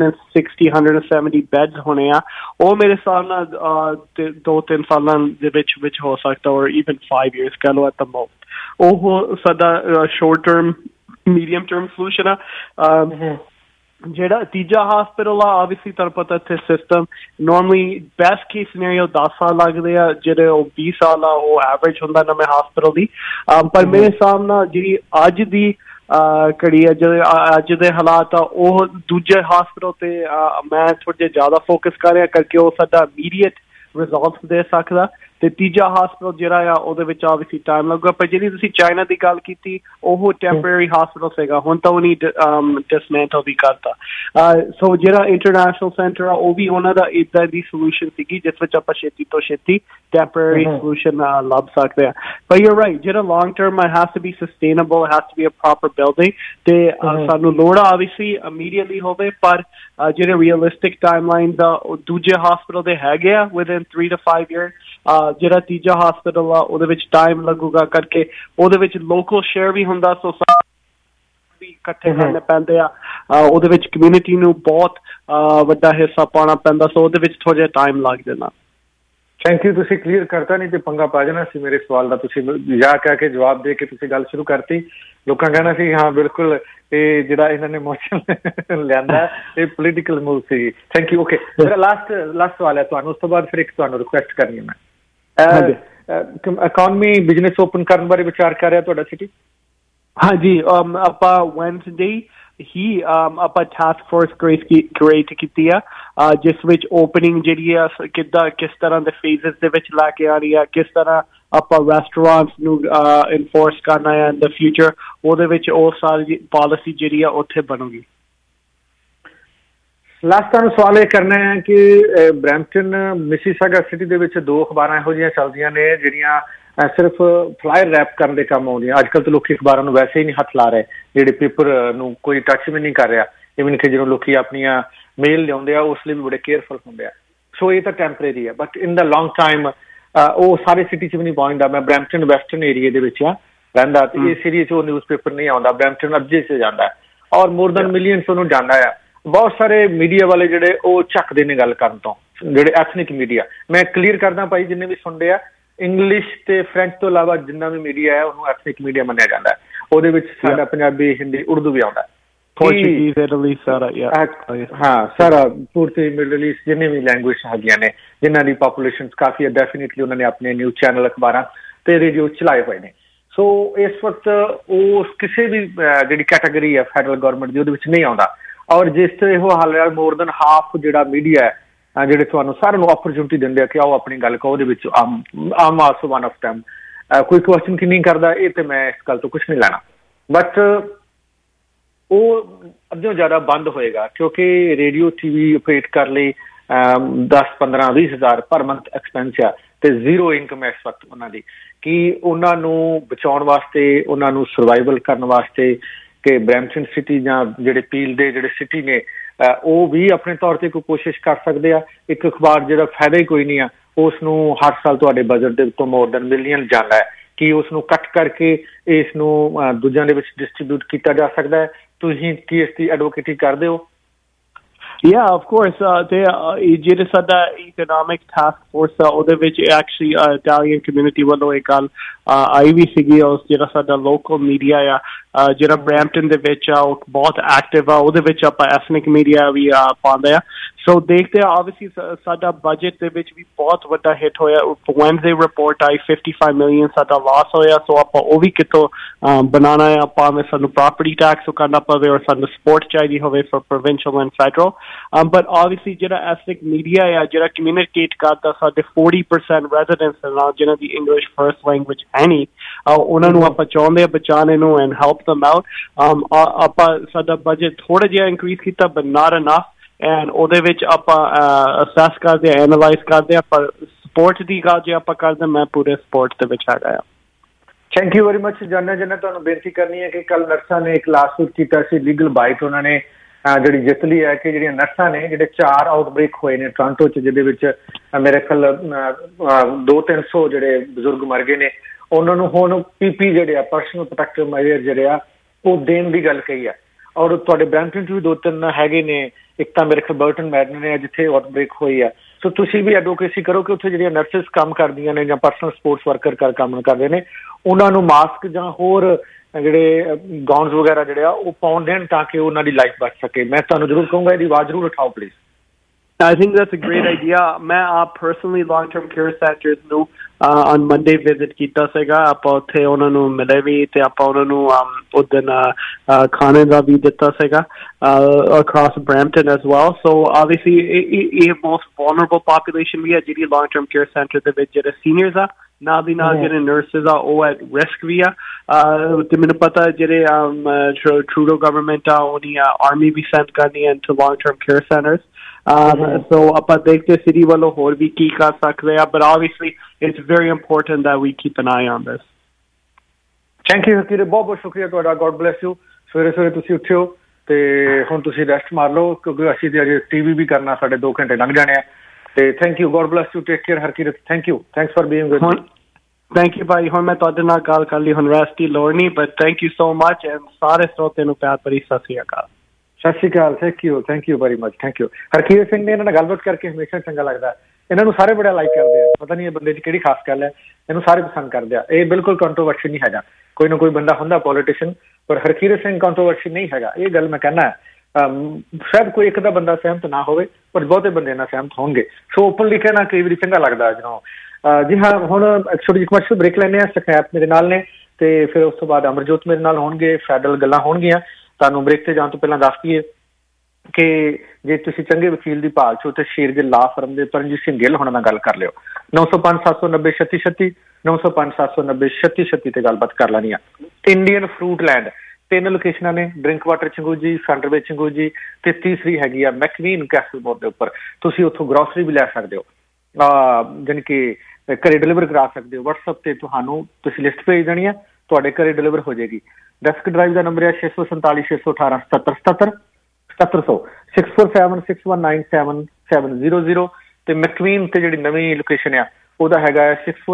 170 ਬੈਡਸ ਹੋਣੇ ਆ ਉਹ ਮੇਰੇ ਹਿਸਾਬ ਨਾਲ 2-3 ਸਾਲਾਂ ਦੇ ਵਿੱਚ ਹੋ ਸਕਦਾ ਔਰ ਈਵਨ 5 years ਕਹਿ ਲਓ ਐਟ ਦ ਮੋਸਟ ਉਹ ਸਾਡਾ short term medium term solution ਆ ਜਿਹੜਾ ਤੀਜਾ ਹਸਪਤਾਲ ਆ ਆਬਵੀਅਸਲੀ ਤੁਹਾਨੂੰ ਪਤਾ ਇੱਥੇ system normally best case scenario 10 ਸਾਲ ਲੱਗਦੇ ਆ ਜਿਹੜੇ ਉਹ 20 ਸਾਲ ਆ ਉਹ ਐਵਰੇਜ ਹੁੰਦਾ ਨਵੇਂ ਹਸਪਤਾਲ ਦੀ ਪਰ ਮੇਰੇ ਹਿਸਾਬ ਨਾਲ ਜਿਹੜੀ ਅੱਜ ਦੀ ਘੜੀ ਆ ਜਿਹੜੇ ਅੱਜ ਦੇ ਹਾਲਾਤ ਆ ਉਹ ਦੂਜੇ ਹਸਪਤਾਲ ਤੇ ਮੈਂ ਥੋੜ੍ਹਾ ਜਿਹਾ ਜ਼ਿਆਦਾ ਫੋਕਸ ਕਰ ਰਿਹਾ ਕਰਕੇ ਉਹ ਸਾਡਾ ਇਮੀਡੀਏਟ ਰਿਜ਼ਲਟਸ ਦੇ ਸਕਦਾ ਤੇ ਤੀਜਾ ਹਸਪਤਾਲ ਜਿਹੜਾ ਆ ਉਹਦੇ ਵਿੱਚ ਆਬਵੀਅਸਲੀ ਟਾਈਮ ਲੱਗੂਗਾ ਪਰ ਜਿਹੜੀ ਤੁਸੀਂ ਚਾਈਨਾ ਦੀ ਗੱਲ ਕੀਤੀ ਉਹ ਟੈਂਪਰੇਰੀ ਹਸਪਤਾਲ ਸੀਗਾ ਹੁਣ ਤਾਂ ਉਹਨੇ ਡਿਸਮੈਂਟਲ ਵੀ ਕਰਤਾ ਸੋ ਜਿਹੜਾ ਇੰਟਰਨੈਸ਼ਨਲ ਸੈਂਟਰ ਆ ਉਹ ਵੀ ਉਹਨਾਂ ਦਾ ਇੱਦਾਂ ਦੀ ਸੋਲੂਸ਼ਨ ਸੀਗੀ ਜਿਸ ਵਿੱਚ ਆਪਾਂ ਛੇਤੀ ਤੋਂ ਛੇਤੀ ਟੈਂਪਰੇਰੀ ਸੋਲੂਸ਼ਨ ਲੱਭ ਸਕਦੇ ਆ ਪਰ ਯੂ ਰਾਈਟ ਜਿਹੜਾ long term it has to be sustainable it has to be a proper building ਤੇ ਸਾਨੂੰ ਲੋੜ ਆਬਵੀਅਸਲੀ ਇਮੀਡੀਏਟਲੀ ਹੋਵੇ ਪਰ ਜਿਹੜੇ ਰੀਅਲਿਸਟਿਕ ਟਾਈਮਲਾਈਨਸ ਆ ਉਹ ਦੂਜੇ ਹਸਪਤਾਲ ਦੇ ਹੈਗੇ ਆ within 3 to 5 years ਜਿਹੜਾ ਤੀਜਾ ਹਸਪਤਾਲ ਆ ਉਹਦੇ ਵਿੱਚ ਟਾਈਮ ਲੱਗੂਗਾ ਕਰਕੇ ਉਹਦੇ ਵਿੱਚ ਲੋਕਲ ਸ਼ੇਅਰ ਵੀ ਹੁੰਦਾ ਸੋ ਵੀ ਇਕੱਠੇ ਕਰਨੇ ਪੈਂਦੇ ਆ ਉਹਦੇ ਵਿੱਚ ਕਮਿਊਨਿਟੀ ਨੂੰ ਬਹੁਤ ਵੱਡਾ ਹਿੱਸਾ ਪਾਉਣਾ ਪੈਂਦਾ ਸੋ ਉਹਦੇ ਵਿੱਚ ਥੋੜਾ ਜਿਹਾ ਟਾਈਮ ਲੱਗ ਜਾਣਾ ਥੈਂਕ ਯੂ ਤੁਸੀਂ ਕਲੀਅਰ ਕਰਤਾ ਨਹੀਂ ਤੇ ਪੰਗਾ ਪਾ ਜਾਣਾ ਸੀ ਮੇਰੇ ਸਵਾਲ ਦਾ ਤੁਸੀਂ ਜਾ ਕਹਿ ਕੇ ਜਵਾਬ ਦੇ ਕੇ ਤੁਸੀਂ ਗੱਲ ਸ਼ੁਰੂ ਕਰਤੀ ਲੋਕਾਂ ਕਹਿਣਾ ਸੀ ਹਾਂ ਬਿਲਕੁਲ ਇਹ ਜਿਹੜਾ ਇਹਨਾਂ ਨੇ ਮੋਸ਼ਨ ਲਿਆਂਦਾ ਇਹ ਪੋਲੀਟੀਕਲ ਮੂਵ ਸੀ ਥੈਂਕ ਯੂ ਓਕੇ ਮੇਰਾ ਲਾਸਟ ਸਵਾਲ ਹੈ ਤੁਹਾਨੂੰ ਉਸ ਤੋਂ ਬਾਅਦ ਫਿਰ ਇੱਕ ਤੁਹਾਨੂੰ ਰਿਕੁਐਸਟ ਕਰਨੀ ਹੈ ਮੈਂ ਇਕਨੋਮੀ ਬਿਜ਼ਨਸ ਓਪਨ ਕਰਨ ਬਾਰੇ ਵਿਚਾਰ ਕਰ ਰਿਹਾ ਤੁਹਾਡਾ ਸਿਟੀ ਹਾਂਜੀ ਆਪਾਂ ਵੈਨਸਡੇ ਹੀ ਆਪਾਂ ਟਾਸਕ ਫੋਰਸ ਕ੍ਰੀਏਟ ਕੀਤੀ ਆ ਜਿਸ ਵਿੱਚ ਓਪਨਿੰਗ ਜਿਹੜੀ ਆ ਕਿਸ ਤਰ੍ਹਾਂ ਦੇ ਫੇਜ਼ਸ ਦੇ ਵਿੱਚ ਲੈ ਕੇ ਆਉਣੀ ਆ ਕਿਸ ਤਰ੍ਹਾਂ ਆਪਾਂ ਰੈਸਟੋਰੈਂਟਸ ਨੂੰ ਇਨਫੋਰਸ ਕਰਨਾ ਹੈ ਇਨ ਦ ਫਿਊਚਰ ਉਹਦੇ ਵਿੱਚ ਉਹ ਸਾਰੀ ਪਾਲਿਸੀ ਜਿਹੜੀ ਆ ਉੱਥੇ ਬਣੂਗੀ ਲਾਸਟ ਤੁਹਾਨੂੰ ਸਵਾਲ ਇਹ ਕਰਨਾ ਹੈ ਕਿ ਬਰੈਂਪਟਨ ਮਿਸੀਸਾਗਾ ਸਿਟੀ ਦੇ ਵਿੱਚ 2 ਅਖਬਾਰਾਂ ਇਹੋ ਜਿਹੀਆਂ ਚੱਲਦੀਆਂ ਨੇ ਜਿਹੜੀਆਂ ਸਿਰਫ ਫਲਾਇਰ ਰੈਪ ਕਰਨ ਦੇ ਕੰਮ ਆਉਂਦੀਆਂ ਅੱਜ ਕੱਲ੍ਹ ਤਾਂ ਲੋਕੀ ਅਖਬਾਰਾਂ ਨੂੰ ਵੈਸੇ ਹੀ ਨਹੀਂ ਹੱਥ ਲਾ ਰਹੇ ਜਿਹੜੇ ਪੇਪਰ ਨੂੰ ਕੋਈ ਟੱਚ ਵੀ ਨਹੀਂ ਕਰ ਰਿਹਾ ਇਵਨ ਕਿ ਜਦੋਂ ਲੋਕੀ ਆਪਣੀਆਂ ਮੇਲ ਲਿਆਉਂਦੇ ਆ ਉਸ ਲਈ ਵੀ ਬੜੇ ਕੇਅਰਫੁਲ ਹੁੰਦੇ ਆ ਸੋ ਇਹ ਤਾਂ ਟੈਂਪਰੇਰੀ ਹੈ but in the long time ਉਹ ਸਾਰੇ ਸਿਟੀ 'ਚ ਵੀ ਨਹੀਂ ਪਹੁੰਚਦਾ ਮੈਂ ਬਰੈਂਪਟਨ ਵੈਸਟਰਨ ਏਰੀਏ ਦੇ ਵਿੱਚ ਆ ਰਹਿੰਦਾ ਤੇ ਇਸ ਏਰੀਏ 'ਚ ਉਹ ਨਿਊਜ਼ ਪੇਪਰ ਨਹੀਂ ਆਉਂਦਾ ਬਰੈਂਪਟਨ ਅੱਜੇ 'ਚ ਜਾਂਦਾ ਔਰ ਮੋਰ ਦੈਨ ਮਿਲੀਅਨਸ ਉਹਨੂੰ ਜਾਂਦਾ ਆ ਬਹੁਤ ਸਾਰੇ ਮੀਡੀਆ ਵਾਲੇ ਜਿਹੜੇ ਉਹ ਝੱਕਦੇ ਨੇ ਗੱਲ ਕਰਨ ਤੋਂ ਜਿਹੜੇ ਐਥਨਿਕ ਮੀਡੀਆ ਮੈਂ ਕਲੀਅਰ ਕਰਦਾ ਭਾਈ ਜਿੰਨੇ ਵੀ ਸੁਣਦੇ ਆ ਇੰਗਲਿਸ਼ ਤੇ ਫ੍ਰੈਂਚ ਤੋਂ ਇਲਾਵਾ ਜਿੰਨਾ ਵੀ ਮੀਡੀਆ ਹੈ ਉਹਨੂੰ ਐਥਨਿਕ ਮੀਡੀਆ ਮੰਨਿਆ ਜਾਂਦਾ ਉਹਦੇ ਵਿੱਚ ਸਾਡਾ ਪੰਜਾਬੀ ਹਿੰਦੀ ਉਰਦੂ ਵੀ ਆਉਂਦਾ ਹਾਂ ਸਾਰਾ ਪੂਰਤੀ ਮਿਡਲ ਈਸਟ ਜਿੰਨੇ ਵੀ ਲੈਂਗੁਏਜ ਹੈਗੀਆਂ ਨੇ ਜਿਨ੍ਹਾਂ ਦੀ ਪਾਪੂਲੇਸ਼ਨ ਕਾਫੀ ਹੈ ਡੈਫੀਨੇਟਲੀ ਉਹਨਾਂ ਨੇ ਆਪਣੇ ਨਿਊਜ਼ ਚੈਨਲ ਅਖਬਾਰਾਂ ਤੇ ਰੇਡੀਓ ਚਲਾਏ ਹੋਏ ਨੇ ਸੋ ਇਸ ਵਕਤ ਉਹ ਕਿਸੇ ਵੀ ਜਿਹੜੀ ਕੈਟਾਗਰੀ ਹੈ ਫੈਡਰਲ ਗਵਰਨਮੈਂਟ ਦੀ ਉਹਦੇ ਵਿੱਚ ਨਹੀਂ ਆਉਂਦਾ ਔਰ ਜਿਸ ਤਰ੍ਹਾਂ ਇਹੋ ਹਾਲ ਹੈ ਮੋਰ ਦੈਨ ਹਾਫ ਜਿਹੜਾ ਮੀਡੀਆ ਹੈ ਜਿਹੜੇ ਤੁਹਾਨੂੰ ਸਾਰਿਆਂ ਨੂੰ ਓਪਰਚੁਨਿਟੀ ਦਿੰਦੇ ਆ ਕਿ ਆਓ ਆਪਣੀ ਗੱਲ ਕਹੋ ਉਹਦੇ ਵਿੱਚ I'm also one of time ਕੋਈ ਕੁਐਸਚਨ ਕੀ ਨਹੀਂ ਕਰਦਾ ਇਹ ਤੇ ਮੈਂ ਇਸ ਗੱਲ ਤੋਂ ਕੁਛ ਨਹੀਂ ਲੈਣਾ ਬਟ ਉਹ ਅੱਧਿਓਂ ਜ਼ਿਆਦਾ ਬੰਦ ਹੋਏਗਾ ਕਿਉਂਕਿ ਰੇਡੀਓ TV ਆਪਰੇਟ ਕਰ ਲਈ 10-15-20 ਹਜ਼ਾਰ ਪਰ ਮੰਥ ਐਕਸਪੈਂਸ ਆ ਤੇ ਜ਼ੀਰੋ ਇਨਕਮ ਇਸ ਵਕਤ ਉਹਨਾਂ ਦੀ ਕਿ ਉਹਨਾਂ ਨੂੰ ਬਚਾਉਣ ਵਾਸਤੇ ਉਹਨਾਂ ਨੂੰ ਸਰਵਾਈਵਲ ਕਰਨ ਵਾਸਤੇ ਕਿ ਬਰੈਂਪਟਨ ਸਿਟੀ ਜਾਂ ਜਿਹੜੇ ਪੀਲ ਦੇ ਜਿਹੜੇ ਸਿਟੀ ਨੇ ਉਹ ਵੀ ਆਪਣੇ ਤੌਰ ਤੇ ਕੋਈ ਕੋਸ਼ਿਸ਼ ਕਰ ਸਕਦੇ ਆ ਇੱਕ ਅਖਬਾਰ ਜਿਹੜਾ ਫਾਇਦਾ ਹੀ ਕੋਈ ਨਹੀਂ ਆ ਉਸ ਨੂੰ ਹਰ ਸਾਲ ਤੁਹਾਡੇ ਬਜਟ ਦੇ ਉੱਤੋਂ ਮੋਰ ਦੈਨ ਮਿਲੀਅਨ ਜਾਂਦਾ ਹੈ ਕਿ ਉਸ ਨੂੰ ਕੱਟ ਕਰਕੇ ਇਸ ਨੂੰ ਦੂਜਿਆਂ ਦੇ ਵਿੱਚ ਡਿਸਟਰੀਬਿਊਟ ਕੀਤਾ ਜਾ ਸਕਦਾ ਹੈ ਤੁਸੀਂ ਕੀ ਇਸ ਦੀ ਐਡਵੋਕੇਟੀ ਕਰਦੇ ਹੋ Yeah, of course. ਜਿਹੜੇ ਸਾਡਾ economic task force ਆ ਉਹਦੇ ਵਿੱਚ actually Italian community ਵੱਲੋਂ ਇਹ ਗੱਲ ਆਈ ਵੀ ਸੀਗੀ। ਉਸ ਜਿਹੜਾ ਸਾਡਾ local media ਆ ਜਿਹੜਾ ਬਰੈਂਪਟਨ ਦੇ ਵਿੱਚ ਆ ਉਹ ਬਹੁਤ ਐਕਟਿਵ ਆ, ਉਹਦੇ ਵਿੱਚ ਆਪਾਂ ethnic media ਵੀ ਪਾਉਂਦੇ ਆ। ਸੋ ਦੇਖਦੇ ਆ obviously ਸਾਡਾ ਬਜਟ ਦੇ ਵਿੱਚ ਵੀ ਬਹੁਤ ਵੱਡਾ ਹਿੱਟ ਹੋਇਆ। Wednesday report ਆਈ 55 million ਸਾਡਾ ਲਾਸ ਹੋਇਆ। ਸੋ ਆਪਾਂ ਉਹ ਵੀ ਕਿਤੋਂ ਬਣਾਉਣਾ ਹੈ। ਆਪਾਂ ਸਾਨੂੰ property tax ਕਰਨਾ ਪਵੇ ਔਰ ਸਾਨੂੰ support ਚਾਹੀਦੀ ਹੋਵੇ for provincial and federal। But obviously ਜਿਹੜਾ ethnic media ਆ ਜਿਹੜਾ communicate ਕਰਦਾ ਸਾਡੇ 40% residents ਨਾਲ ਜਿਹਨਾਂ ਦੀ English first language ਹੈ ਨਹੀਂ, ਉਹਨਾਂ ਨੂੰ ਆਪਾਂ ਚਾਹੁੰਦੇ ਆ ਬਚਾਉਣ ਨੂੰ and help them out। ਆਪਾਂ ਸਾਡਾ ਬਜਟ ਥੋੜਾ ਜਿਹਾ increase ਕੀਤਾ but not enough, and ਉਹਦੇ ਵਿੱਚ ਆਪਾਂ assess ਕਰਦੇ ਆ, analyze ਕਰਦੇ ਆ। ਪਰ support ਦੀ ਗੱਲ ਜੇ ਆਪਾਂ ਕਰਦੇ ਮੈਂ ਪੂਰੇ support ਦੇ ਵਿੱਚ ਹੈਗਾ ਆ। Thank you very much. ਜਾਨਾ ਤੁਹਾਨੂੰ ਬੇਨਤੀ ਕਰਨੀ ਹੈ ਕਿ ਕੱਲ ਨਰਸਾਂ ਨੇ ਇੱਕ ਲਾਸਟ ਕੀਤਾ ਸੀ ਲੀਗਲ ਬਾਈਟ, ਉਹਨਾਂ ਨੇ ਜਿਹੜੀ ਜਿੱਤ ਲਈ ਹੈ ਕਿ ਜਿਹੜੀਆਂ ਨਰਸਾਂ ਨੇ ਜਿਹੜੇ 4 ਆਊਟਬ੍ਰੇਕ ਹੋਏ ਨੇ ਟੋਰਾਂਟੋ 'ਚ, ਜਿਹਦੇ ਵਿੱਚ ਮੇਰੇ ਖਿਆਲ 200-300 ਜਿਹੜੇ ਬਜ਼ੁਰਗ ਮਰ ਗਏ ਨੇ, ਉਹਨਾਂ ਨੂੰ ਹੁਣ PP ਜਿਹੜੇ ਆ ਪਰਸਨਲ ਪ੍ਰੋਟੈਕਟਿਵ ਮੈਜਰ ਜਿਹੜੇ ਆ ਉਹ ਦੇਣ ਦੀ ਗੱਲ ਕਹੀ ਹੈ। ਔਰ ਤੁਹਾਡੇ ਬਰੈਂਪਟਨ 'ਚ ਵੀ 2-3 ਹੈਗੇ ਨੇ, ਇੱਕ ਤਾਂ ਮੇਰੇ ਖਿਆਲ ਬਰਟਨ ਮੈਡਨ ਨੇ ਜਿੱਥੇ ਆਊਟਬ੍ਰੇਕ ਹੋਈ ਆ। ਸੋ ਤੁਸੀਂ ਵੀ ਐਡਵੋਕੇਸੀ ਕਰੋ ਕਿ ਉੱਥੇ ਜਿਹੜੀਆਂ ਨਰਸਿਸ ਕੰਮ ਕਰਦੀਆਂ ਨੇ ਜਾਂ ਪਰਸਨਲ ਸਪੋਰਟਸ ਵਰਕਰ ਕੰਮ ਕਰਦੇ ਨੇ, ਉਹਨਾਂ ਨੂੰ ਮਾਸਕ ਜਾਂ ਹੋਰ ਜਿਹੜੇ ਗਾਊਨਸ ਵਗੈਰਾ ਜਿਹੜੇ ਆ ਉਹ ਪਾਉਣ ਦੇਣ ਤਾਂ ਕਿ ਉਹਨਾਂ ਦੀ ਲਾਈਫ ਬਚ ਸਕੇ। ਮੈਂ ਤੁਹਾਨੂੰ ਜ਼ਰੂਰ ਕਹੂੰਗਾ ਇਹਦੀ ਆਵਾਜ਼ ਜ਼ਰੂਰ ਉਠਾਓ please. I think that's a great idea. ਮੈਂ personally long-term care centers ਨੂੰ on Monday visit ਕੀਤਾ ਸੀਗਾ। ਆਪਾਂ ਉੱਥੇ ਉਹਨਾਂ ਨੂੰ ਮਿਲੇ ਵੀ ਤੇ ਆਪਾਂ ਉਹਨਾਂ ਨੂੰ ਉਸ ਦਿਨ ਖਾਣੇ ਦਾ ਵੀ ਦਿੱਤਾ ਸੀਗਾ across Brampton as well. So obviously ਇਹ most vulnerable population ਵੀ ਹੈ ਜਿਹੜੀ long-term care center ਦੇ ਵਿੱਚ ਜਿਹੜੇ seniors ਆ, ਨਾਲ ਦੀ ਨਾਲ ਜਿਹੜੇ nurses ਆ ਉਹ at risk ਵੀ ਆ। ਤੇ ਮੈਨੂੰ ਪਤਾ ਜਿਹੜੇ Trudeau government ਆ ਉਹਨੀ army ਵੀ send ਕਰਨੀ ਹੈ into long-term care centers। So ਆਪਾਂ ਦੇਖਦੇ city ਵੱਲੋਂ ਹੋਰ ਵੀ ਕੀ ਕਰ ਸਕਦੇ ਆ, but obviously it's very important that we keep an eye on this. Thank you ਹਕੀਰ, ਬਹੁਤ ਬਹੁਤ ਸ਼ੁਕਰੀਆ ਤੁਹਾਡਾ। God bless you। ਸਵੇਰੇ ਤੁਸੀਂ ਉੱਠਿਓ ਤੇ ਹੁਣ ਤੁਸੀਂ ਰੈਸਟ ਮਾਰ ਲਓ ਕਿਉਂਕਿ ਅਸੀਂ ਤੇ ਅਜੇ TV ਵੀ ਕਰਨਾ, ਸਾਡੇ 2 ਘੰਟੇ ਲੰਘ ਜਾਣੇ ਆ। ਤੇ thank you, God bless you, take care Harkirat. Thank you, thanks for being with me. Thank you ਭਾਈ। ਹੁਣ ਮੈਂ ਤੁਹਾਡੇ ਨਾਲ ਗੱਲ ਕਰ ਲਈ, ਹੁਣ ਰੈਸਟ ਦੀ ਲੋੜ ਨਹੀਂ, but thank you so much and ਸਾਰੇ ਸਰੋਤਿਆਂ ਨੂੰ ਪਿਆਰ ਭਰੀ ਸਤਿ ਸ਼੍ਰੀ ਅਕਾਲ। ਸਤਿ ਸ਼੍ਰੀ ਅਕਾਲ। Thank you very much. Thank you. Harkirat Singh ਨੇ ਇਹਨਾਂ ਨਾਲ ਗੱਲਬਾਤ ਕਰਕੇ ਹਮੇਸ਼ਾ ਚੰਗਾ ਲੱਗਦਾ। ਇਹਨਾਂ ਨੂੰ ਸਾਰੇ ਬੜਾ ਲਾਈਕ ਕਰਦੇ ਆ, ਪਤਾ ਨਹੀਂ ਇਹ ਬੰਦੇ 'ਚ ਕਿਹੜੀ ਖਾਸ ਗੱਲ ਹੈ, ਇਹਨੂੰ ਸਾਰੇ ਪਸੰਦ ਕਰਦੇ ਆ। ਇਹ ਬਿਲਕੁਲ ਕੰਟਰੋਵਰਸ਼ੀ ਨਹੀਂ ਹੈਗਾ। ਕੋਈ ਨਾ ਕੋਈ ਬੰਦਾ ਹੁੰਦਾ ਪੋਲੀਟੀਸ਼ੀਅਨ, ਪਰ ਹਰਕੀਰਤ ਸਿੰਘ ਕੰਟਰੋਵਰਸ਼ੀ ਨਹੀਂ ਹੈਗਾ। ਇਹ ਗੱਲ ਮੈਂ ਕਹਿਣਾ ਸ਼ਾਇਦ ਕੋਈ ਇੱਕ ਦਾ ਬੰਦਾ ਸਹਿਮਤ ਨਾ ਹੋਵੇ ਪਰ ਬਹੁਤੇ ਬੰਦੇ ਨਾਲ ਸਹਿਮਤ ਹੋਣਗੇ। ਸੋ ਓਪਨਲੀ ਕਹਿਣਾ ਕਈ ਵਾਰੀ ਚੰਗਾ ਲੱਗਦਾ ਜਦੋਂ। ਜੀ ਹਾਂ, ਹੁਣ ਛੋਟੀ ਜਿਹੀ ਕਮਰਸ਼ੀਅਲ ਬ੍ਰੇਕ ਲੈਂਦੇ ਹਾਂ। ਸਕੈਪ ਮੇਰੇ ਨਾਲ ਨੇ ਤੇ ਫਿਰ ਉਸ ਤੋਂ ਬਾਅਦ ਅਮਰਜੋਤ ਮੇਰੇ ਨਾਲ ਹੋਣਗੇ, ਫੈਡਰਲ ਗੱਲਾਂ ਹੋਣਗੀਆਂ। ਤੁਹਾਨੂੰ ਬ੍ਰੇਕ ਤੇ ਜਾਣ ਤੋਂ ਪਹਿਲਾਂ ਦੱਸ ਦਈਏ ਕਿ ਜੇ ਤੁਸੀਂ ਚੰਗੇ ਵਕੀਲ ਦੀ ਭਾਲ 'ਚੋ ਤੇ ਸ਼ੇਰਗਿੱਲ ਲਾ ਫਰਮ ਦੇ ਪਰਮਜੀਤ ਸਿੰਘ ਗਿੱਲ ਹੋਣਾ ਨਾਲ ਗੱਲ ਕਰ ਲਿਓ। 905-790-3636 905-790-3636 ਤੇ ਗੱਲਬਾਤ ਕਰ ਲੈਣੀ ਆ। ਇੰਡੀਅਨ ਫਰੂਟ ਲੈਂਡ 3 ਲੋਕੇਸ਼ਨਾਂ ਨੇ, ਡਰਿੰਕ ਵਾਟਰ ਚੰਗੂਜੀ, ਸੈਂਟਰ ਵਿੱਚ ਚੰਗੂਜੀ ਤੇ ਤੀਸਰੀ ਹੈਗੀ ਆ ਮੈਕਵੀਨ ਕੈਸਲਮੋਰ ਦੇ ਉੱਪਰ। ਤੁਸੀਂ ਉੱਥੋਂ ਗਰੋਸਰੀ ਵੀ ਲੈ ਸਕਦੇ ਹੋ, ਜਾਣੀ ਕਿ ਘਰੇ ਡਿਲੀਵਰ ਕਰਾ ਸਕਦੇ ਹੋ। WhatsApp ਤੇ ਤੁਹਾਨੂੰ ਤੁਸੀਂ ਲਿਸਟ ਭੇਜ ਦੇਣੀ ਆ, ਤੁਹਾਡੇ ਘਰੇ ਡਿਲੀਵਰ ਹੋ ਜਾਏਗੀ। ਡੈਸਕ ਡਰਾਈਵ ਦਾ ਨੰਬਰ ਹੈ 647-618-7777 700 647-619-7700 ਤੇ ਮੈਕਵੀਨ ਤੇ ਜਿਹੜੀ ਨਵੀਂ ਲੋਕੇਸ਼ਨ ਆ ਉਹਦਾ ਹੈਗਾ